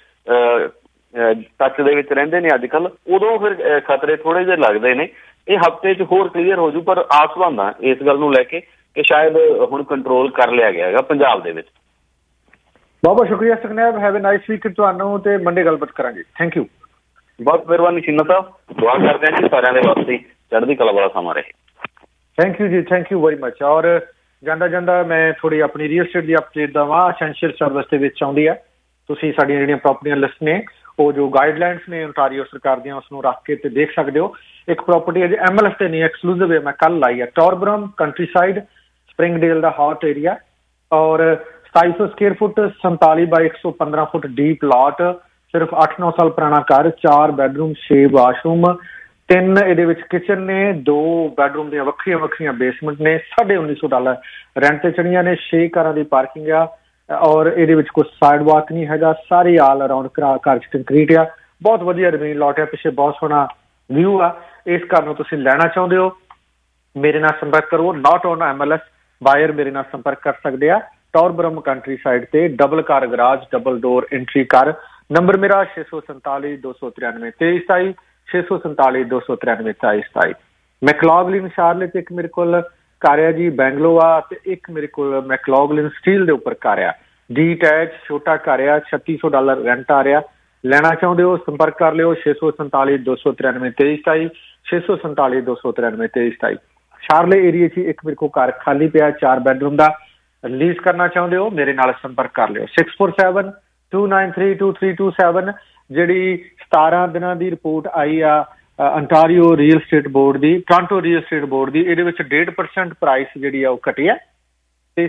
ਟੱਚ ਦੇ ਵਿੱਚ ਰਹਿੰਦੇ ਨੇ ਅੱਜ ਕੱਲ੍ਹ, ਉਦੋਂ ਫਿਰ ਖਤਰੇ ਥੋੜ੍ਹੇ ਜਿਹੇ ਲੱਗਦੇ ਨੇ। ਇਹ ਹਫ਼ਤੇ 'ਚ ਹੋਰ ਕਲੀਅਰ ਹੋ ਜੂ, ਪਰ ਆਸਵੰਦ ਇਸ ਗੱਲ ਨੂੰ ਲੈ ਕੇ ਕਿ ਸ਼ਾਇਦ ਹੁਣ ਕੰਟਰੋਲ ਕਰ ਲਿਆ ਗਿਆ ਹੈਗਾ ਪੰਜਾਬ ਦੇ ਵਿੱਚ। ਬਹੁਤ ਬਹੁਤ ਸ਼ੁਕਰੀਆ Sukhnaib, have a nice week ਤੁਹਾਨੂੰ, ਤੇ ਮੰਡੇ ਗੱਲਬਾਤ ਕਰਾਂਗੇ। ਥੈਂਕ ਯੂ, ਬਹੁਤ ਮਿਹਰਬਾਨੀ ਸ਼ੀਨਾ ਸਾਹਿਬ, ਦੁਆ ਕਰਦੇ ਹਾਂ ਜੀ ਸਾਰਿਆਂ ਦੇ ਵਾਸਤੇ ਚੜ੍ਹਦੀ ਕਲਾ ਵਾਲਾ ਸਮਾਂ ਰਹੇ। ਥੈਂਕ ਯੂ ਜੀ, ਥੈਂਕ ਯੂ ਵੈਰੀ ਮਚ। ਔਰ ਜਾਂਦਾ ਜਾਂਦਾ ਮੈਂ ਥੋੜ੍ਹੀ ਆਪਣੀ ਰੀਅਲ ਐਸਟੇਟ ਦੀ ਅਪਡੇਟ ਦੇਵਾਂ। ਐਸੈਂਸ਼ੀਅਲ ਸਰਵਿਸ ਦੇ ਵਿੱਚ ਆਉਂਦੀ ਹੈ। ਤੁਸੀਂ ਸਾਡੀਆਂ ਜਿਹੜੀਆਂ ਪ੍ਰੋਪਰਟੀਆਂ ਲਿਸਟ ਨੇ, ਉਹ ਜੋ ਗਾਈਡਲਾਈਨਸ ਨੇ ਓਨਟਾਰੀਓ ਸਰਕਾਰ ਦੀਆਂ, ਉਸ ਨੂੰ ਰੱਖ ਕੇ ਤੇ ਦੇਖ ਸਕਦੇ ਹੋ। ਇੱਕ ਪ੍ਰੋਪਰਟੀ ਅਜੇ MLS ਤੇ ਨਹੀਂ, ਐਕਸਕਲੂਸਿਵ ਹੈ, ਮੈਂ ਕੱਲ ਲਾਈ ਹੈ, ਟੌਰਬਰਮ ਕੰਟਰੀਸਾਈਡ ਸਪਰਿੰਗਡੇਲ ਦਾ ਹੌਟ ਏਰੀਆ, ਔਰ 2700 ਸਕੁਅਰ ਫੁੱਟ, 47 ਬਾਈ 115 ਫੁੱਟ ਡੀਪ ਲਾਟ, ਸਿਰਫ 8-9 ਸਾਲ ਪੁਰਾਣਾ ਘਰ, 4 ਬੈਡਰੂਮ 6 ਵਾਸ਼ਰੂਮ, 3 ਇਹਦੇ ਵਿੱਚ ਕਿਚਨ ਨੇ, 2 ਬੈਡਰੂਮ ਦੀਆਂ ਵੱਖਰੀਆਂ ਬੇਸਮੈਂਟ ਨੇ, $1950 ਰੈਂਟ ਤੇ ਚੜੀਆਂ ਨੇ, 6 ਕਾਰਾਂ ਦੀ ਪਾਰਕਿੰਗ ਆ, ਔਰ ਇਹਦੇ ਵਿੱਚ ਕੋਈ ਸਾਈਡ ਵਾਕ ਨਹੀਂ ਹੈਗਾ, ਸਾਰੀ ਆਲ ਅਰਾਊਂਡ ਘਰ 'ਚ ਕੰਕਰੀਟ ਆ, ਬਹੁਤ ਵਧੀਆ ਜ਼ਮੀਨ ਲਾਟ ਹੈ, ਪਿੱਛੇ ਬਹੁਤ ਸੋਹਣਾ ਵਿਊ ਆ। ਇਸ ਘਰ ਨੂੰ ਤੁਸੀਂ ਲੈਣਾ ਚਾਹੁੰਦੇ ਹੋ, ਮੇਰੇ ਨਾਲ ਸੰਪਰਕ ਕਰੋ। ਨਾਟ ਔਨ MLS, ਬਾਇਰ ਮੇਰੇ ਨਾਲ ਸੰਪਰਕ ਕਰ ਸਕਦੇ ਆ। ਟੌਰਬਰਮ ਕੰਟਰੀ ਸਾਈਡ ਤੇ double car garage, double door entry ਕਰ। ਨੰਬਰ ਮੇਰਾ 647 293 2327, 647 293 2327। ਮੈਕਲੌਗਲਿਨ ਸ਼ਾਰਲੇਟ ਇੱਕ ਮੇਰੇ ਕੋਲ ਘਰ ਆ ਜੀ, ਬੈਂਗਲੋ ਆ, ਤੇ ਇੱਕ ਮੇਰੇ ਕੋਲ ਮੈਕਲੌਗਲਿਨ ਸਟੀਲ ਦੇ ਉੱਪਰ ਘਰ ਆ, ਡੀਟੈਚ ਛੋਟਾ ਘਰ ਆ, $3600 ਰੈਂਟ ਆ ਰਿਹਾ। ਲੈਣਾ ਚਾਹੁੰਦੇ ਹੋ ਸੰਪਰਕ ਕਰ ਲਿਓ 647 293 2327, 647 293 2327। ਸ਼ਾਰਲੇ ਏਰੀਏ 'ਚ ਇੱਕ ਮੇਰੇ ਕੋਲ ਘਰ ਖਾਲੀ ਪਿਆ 4 ਬੈਡਰੂਮ ਦਾ, ਰਿਲੀਜ਼ ਕਰਨਾ ਚਾਹੁੰਦੇ ਹੋ ਮੇਰੇ ਨਾਲ ਸੰਪਰਕ ਕਰ ਲਿਓ 647 293 2327। ਜਿਹੜੀ 17 ਦਿਨਾਂ ਦੀ ਰਿਪੋਰਟ ਆਈ ਆ ਅੰਟਾਰੀਓ ਰੀਅਲ ਸਟੇਟ ਬੋਰਡ ਦੀ, ਟੋਰਾਂਟੋ ਰੀਅਲ ਸਟੇਟ ਬੋਰਡ ਦੀ, ਇਹਦੇ ਵਿੱਚ 1.5% ਪ੍ਰਾਈਸ ਜਿਹੜੀ ਆ ਉਹ ਘਟੀ ਆ ਤੇ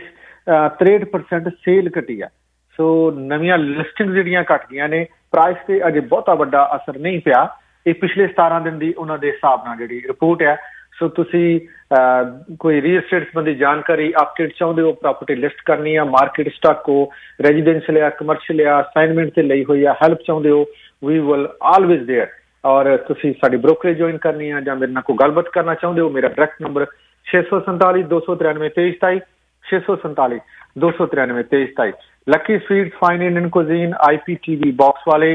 63% ਸੇਲ ਘਟੀ ਆ। ਸੋ ਨਵੀਆਂ ਲਿਸਟਿੰਗ ਜਿਹੜੀਆਂ ਘਟ ਗਈਆਂ ਨੇ, ਪ੍ਰਾਈਸ ਤੇ ਅਜੇ ਬਹੁਤਾ ਵੱਡਾ ਅਸਰ ਨਹੀਂ ਪਿਆ। ਇਹ ਪਿਛਲੇ 17 ਦਿਨ ਦੀ ਉਹਨਾਂ ਦੇ ਹਿਸਾਬ ਨਾਲ ਜਿਹੜੀ ਰਿਪੋਰਟ ਆ। ਸੋ ਤੁਸੀਂ ਕੋਈ ਰੀਅਲ ਸਟੇਟ ਸੰਬੰਧੀ ਜਾਣਕਾਰੀ ਅਪਡੇਟ ਚਾਹੁੰਦੇ ਹੋ, ਪ੍ਰਾਪਰਟੀ ਲਿਸਟ ਕਰਨੀ ਆ, ਮਾਰਕੀਟ ਸਟਾਕ ਹੋ, ਰੈਜ਼ੀਡੈਂਸ਼ੀਅਲ ਆ, ਕਮਰਸ਼ੀਅਲ ਆ, ਅਸਾਈਨਮੈਂਟ ਤੇ ਲਈ ਹੋਈ ਆ, ਹੈਲਪ ਚਾਹੁੰਦੇ ਹੋ, ਵੀ ਵਿਲ ਆਲਵੇਜ਼ ਦੇਅਰ। ਔਰ ਤੁਸੀਂ ਸਾਡੀ ਬ੍ਰੋਕਰੇਜ ਜੁਆਇਨ ਕਰਨੀ ਆ ਜਾਂ ਮੇਰੇ ਨਾਲ ਕੋਈ ਗੱਲਬਾਤ ਕਰਨਾ ਚਾਹੁੰਦੇ ਹੋ, ਮੇਰਾ direct number 647 293 2327, 647 293 2327। Lucky Sweets fine Indian cuisine IPTV box ਵਾਲੇ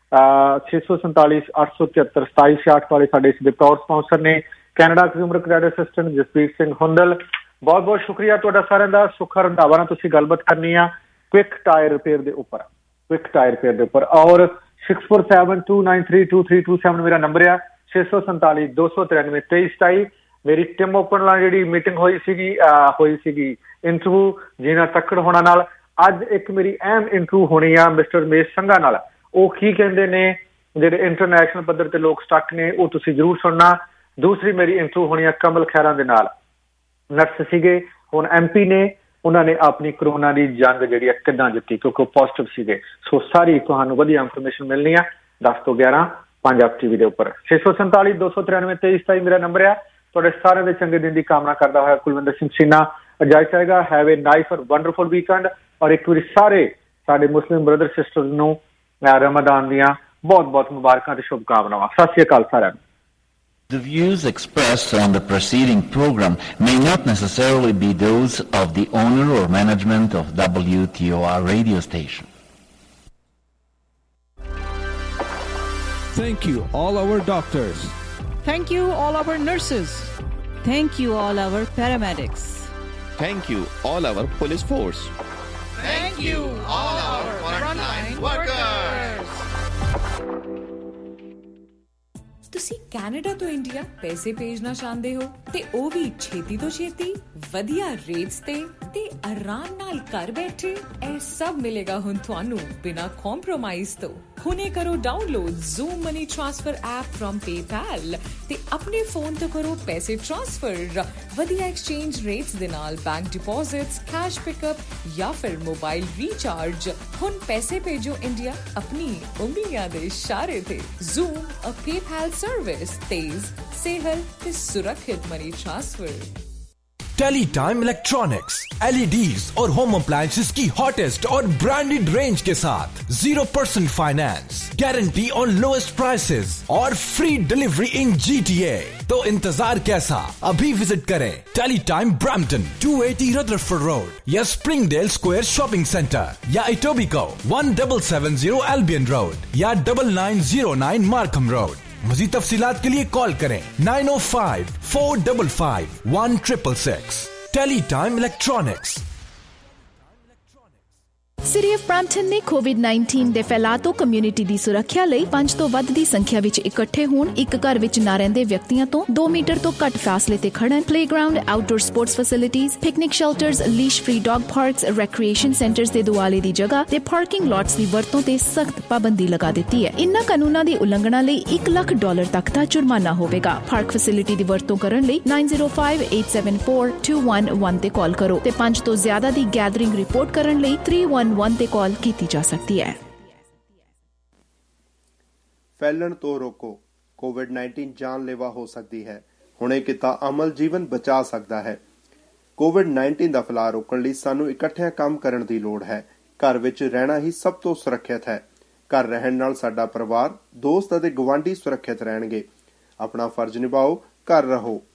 647 873 2766 ਵਾਲੇ ਸਾਡੇ ਇਸ ਦੇ ਪ੍ਰਾਊਡ ਸਪਾਂਸਰ ਨੇ। Canada consumer credit assistant Jaspir Singh Hundal, ਬਹੁਤ ਬਹੁਤ ਸ਼ੁਕਰੀਆ ਤੁਹਾਡਾ ਸਾਰਿਆਂ ਦਾ। ਸੁੱਖਾ ਰੰਧਾਵਾ ਨਾਲ ਤੁਸੀਂ ਗੱਲਬਾਤ ਕਰਨੀ ਆ ਕੁਇਕ ਟਾਇਰ ਰਿਪੇਅਰ ਦੇ ਉੱਪਰ, ਕੁਇਕ ਟਾਇਰ ਰਿਪੇਅਰ ਦੇ ਉੱਪਰ। ਔਰ 647 293 2327 ਮੇਰਾ ਨੰਬਰ ਆ, 647 293 2327। ਮੇਰੀ ਟਿਮ ਓਪਨ ਨਾਲ ਜਿਹੜੀ ਮੀਟਿੰਗ ਹੋਈ ਸੀਗੀ ਇੰਟਰਵਿਊ ਜੀਨਾ ਤੱਕੜ ਹੋਣਾ ਨਾਲ, ਅੱਜ ਇੱਕ ਮੇਰੀ ਅਹਿਮ ਇੰਟਰਵਿਊ ਹੋਣੀ ਆ ਮਿਸਟਰ ਰਮੇਸ਼ ਸੰਘਾ ਨਾਲ। ਉਹ ਕੀ ਕਹਿੰਦੇ ਨੇ, ਜਿਹੜੇ ਇੰਟਰਨੈਸ਼ਨਲ ਪੱਧਰ ਤੇ ਲੋਕ ਸਟੱਕ ਨੇ, ਉਹ ਤੁਸੀਂ ਜ਼ਰੂਰ ਸੁਣਨਾ। ਦੂਸਰੀ ਮੇਰੀ ਇੰਟਰਵਿਊ ਹੋਣੀ ਆ ਕਮਲ ਖੈਰਾਂ ਦੇ ਨਾਲ, ਨਰਸ ਸੀਗੇ, ਹੁਣ MP ਨੇ, ਉਹਨਾਂ ਨੇ ਆਪਣੀ ਕਰੋਨਾ ਦੀ ਜੰਗ ਜਿਹੜੀ ਆ ਕਿੱਦਾਂ ਜਿੱਤੀ, ਕਿਉਂਕਿ ਉਹ ਪੋਜ਼ਿਟਿਵ ਸੀਗੇ। ਸੋ ਸਾਰੀ ਤੁਹਾਨੂੰ ਵਧੀਆ ਇਨਫੋਰਮੇਸ਼ਨ ਮਿਲਣੀ ਆ 10 ਤੋਂ 11 ਪੰਜਾਬ TV ਦੇ ਉੱਪਰ। 647 293 2327 ਮੇਰਾ ਨੰਬਰ ਆ। ਤੁਹਾਡੇ ਸਾਰਿਆਂ ਦੇ ਚੰਗੇ ਦਿਨ ਦੀ ਕਾਮਨਾ ਕਰਦਾ ਹੋਇਆ ਕੁਲਵਿੰਦਰ ਸਿੰਘ ਸ਼ੀਨਾ ਇਜਾਜ਼ਤ ਚਾਹੇਗਾ। ਹੈਵ ਏ ਨਾਈਸ ਔਰ ਵੰਡਰਫੁਲ ਵੀਕਐਂਡ। ਔਰ ਇੱਕ ਵਾਰੀ ਸਾਰੇ ਸਾਡੇ ਮੁਸਲਿਮ ਬ੍ਰਦਰ ਸਿਸਟਰਸ ਨੂੰ ਰਮਦਾਨ ਦੀਆਂ ਬਹੁਤ ਬਹੁਤ ਮੁਬਾਰਕਾਂ ਤੇ ਸ਼ੁਭਕਾਮਨਾਵਾਂ। ਸਤਿ ਸ਼੍ਰੀ ਅਕਾਲ ਸਾਰਿਆਂ ਨੂੰ। The views expressed on the preceding program may not necessarily be those of the owner or management of WTOR radio station. Thank you all our doctors. Thank you all our nurses. Thank you all our paramedics. Thank you all our police force. Thank you all our frontline workers. ਤੁਸੀਂ Canada ਤੋਂ India ਪੈਸੇ ਭੇਜਣਾ ਚਾਹੁੰਦੇ ਹੋ ਤੇ ਉਹ ਵੀ ਛੇਤੀ ਤੋਂ ਛੇਤੀ, ਵਧੀਆ ਰੇਟਸ ਤੇ ਆਰਾਮ ਨਾਲ ਘਰ ਬੈਠੇ? ਇਹ ਸਭ ਮਿਲੇਗਾ ਹੁਣ ਤੁਹਾਨੂੰ ਬਿਨਾਂ ਕੰਪਰੋਮਾਈਜ਼ ਤੋਂ। ਹੁਣੇ ਕਰੋ download Zoom money transfer app from PayPal ਤੇ ਆਪਣੇ ਫੋਨ ਤੋਂ ਕਰੋ ਪੈਸੇ ਟ੍ਰਾਂਸਫਰ ਵਧੀਆ ਐਕਸਚੇਂਜ ਰੇਟਸ ਦੇ ਨਾਲ, ਬੈਂਕ ਡਿਪੋਜ਼ਿਟਸ, ਕੈਸ਼ ਪਿਕਅਪ ਜਾਂ ਫਿਰ ਮੋਬਾਈਲ ਰੀਚਾਰਜ। ਹੁਣ ਪੈਸੇ ਭੇਜੋ ਇੰਡੀਆ ਆਪਣੀ ਉਂਗਲੀਆਂ ਦੇ ਇਸ਼ਾਰੇ ਤੇ। ਜ਼ੂਮ ਅ PayPal सर्विस, तेज, सेहल ते सुरक्षित money transfer. Teletime electronics, LEDs और होम अप्लायंसेस की हॉटेस्ट और ब्रांडेड रेंज के साथ 0% finance, guarantee on lowest prices और फ्री डिलीवरी इन GTA। तो इंतजार कैसा, अभी विजिट करें Teletime Brampton 280 Rutherford road या स्प्रिंगडेल स्क्वायर शॉपिंग सेंटर या इटोबिको 1770 एल्बियन रोड या 9909 मार्कम रोड। मज़ीद तफसीलात के लिए कॉल करें 905-455-1666। Teletime electronics. City of Brampton ਨੇ COVID-19 ਦੇ ਫੈਲਾਅ ਤੋਂ ਕਮਿਊਨਿਟੀ ਦੀ ਸੁਰੱਖਿਆ ਲਈ 5 ਤੋਂ ਵੱਧ ਦੀ ਸੰਖਿਆ ਵਿੱਚ ਇਕੱਠੇ ਹੋਣ, ਇੱਕ ਘਰ ਵਿੱਚ ਨਾ ਰਹਿੰਦੇ ਵਿਅਕਤੀਆਂ ਤੋਂ 2 ਮੀਟਰ ਤੋਂ ਘੱਟ ਫਾਸਲੇ ਤੇ ਖੜਨ, playground, outdoor sports facilities, picnic shelters, leash free dog parks, recreation centres ਦੇ ਦੁਆਲੇ ਦੀ ਜਗ੍ਹਾ ਤੇ ਪਾਰਕਿੰਗ ਲਾਟਸ ਦੀ ਵਰਤੋਂ ਤੇ ਸਖਤ ਪਾਬੰਦੀ ਲਗਾ ਦਿੱਤੀ ਹੈ। ਇਨ੍ਹਾਂ ਕਾਨੂੰਨਾਂ ਦੀ ਉਲੰਘਣਾ ਲਈ $1 ਲੱਖ ਤੱਕ ਦਾ ਜੁਰਮਾਨਾ ਹੋਵੇਗਾ। ਪਾਰਕ ਫੈਸਿਲਿਟੀ ਦੀ ਵਰਤੋਂ ਕਰਨ ਲਈ 905-874-211 ਤੇ ਕਾਲ ਕਰੋ ਤੇ 5 ਤੋਂ ਜ਼ਿਆਦਾ ਦੀ ਗੈਦਰਿੰਗ ਰਿਪੋਰਟ ਕਰਨ ਲਈ 311 ਤੇ ਕਾਲ ਕੀਤੀ ਜਾ ਸਕਦੀ ਹੈ। ਫੈਲਣ ਤੋਂ ਰੋਕੋ, COVID-19 ਜਾਨਲੇਵਾ ਹੋ ਸਕਦੀ ਹੈ। ਹੁਣੇ ਕੀਤਾ ਅਮਲ ਜੀਵਨ ਬਚਾ ਸਕਦਾ ਹੈ। COVID-19 ਦਾ ਫੈਲਾਅ ਰੋਕਣ ਲਈ ਸਾਨੂੰ ਇਕੱਠਿਆਂ ਕੰਮ ਕਰਨ ਦੀ ਲੋੜ ਹੈ। ਘਰ ਵਿੱਚ ਰਹਿਣਾ ਹੀ ਸਭ ਤੋਂ ਸੁਰੱਖਿਅਤ ਹੈ। ਘਰ ਰਹਿਣ ਨਾਲ ਸਾਡਾ ਪਰਿਵਾਰ, ਦੋਸਤ ਅਤੇ ਗੁਆਂਢੀ ਸੁਰੱਖਿਅਤ ਰਹਿਣਗੇ। ਆਪਣਾ ਫਰਜ਼ ਨਿਭਾਓ, ਘਰ ਰਹੋ,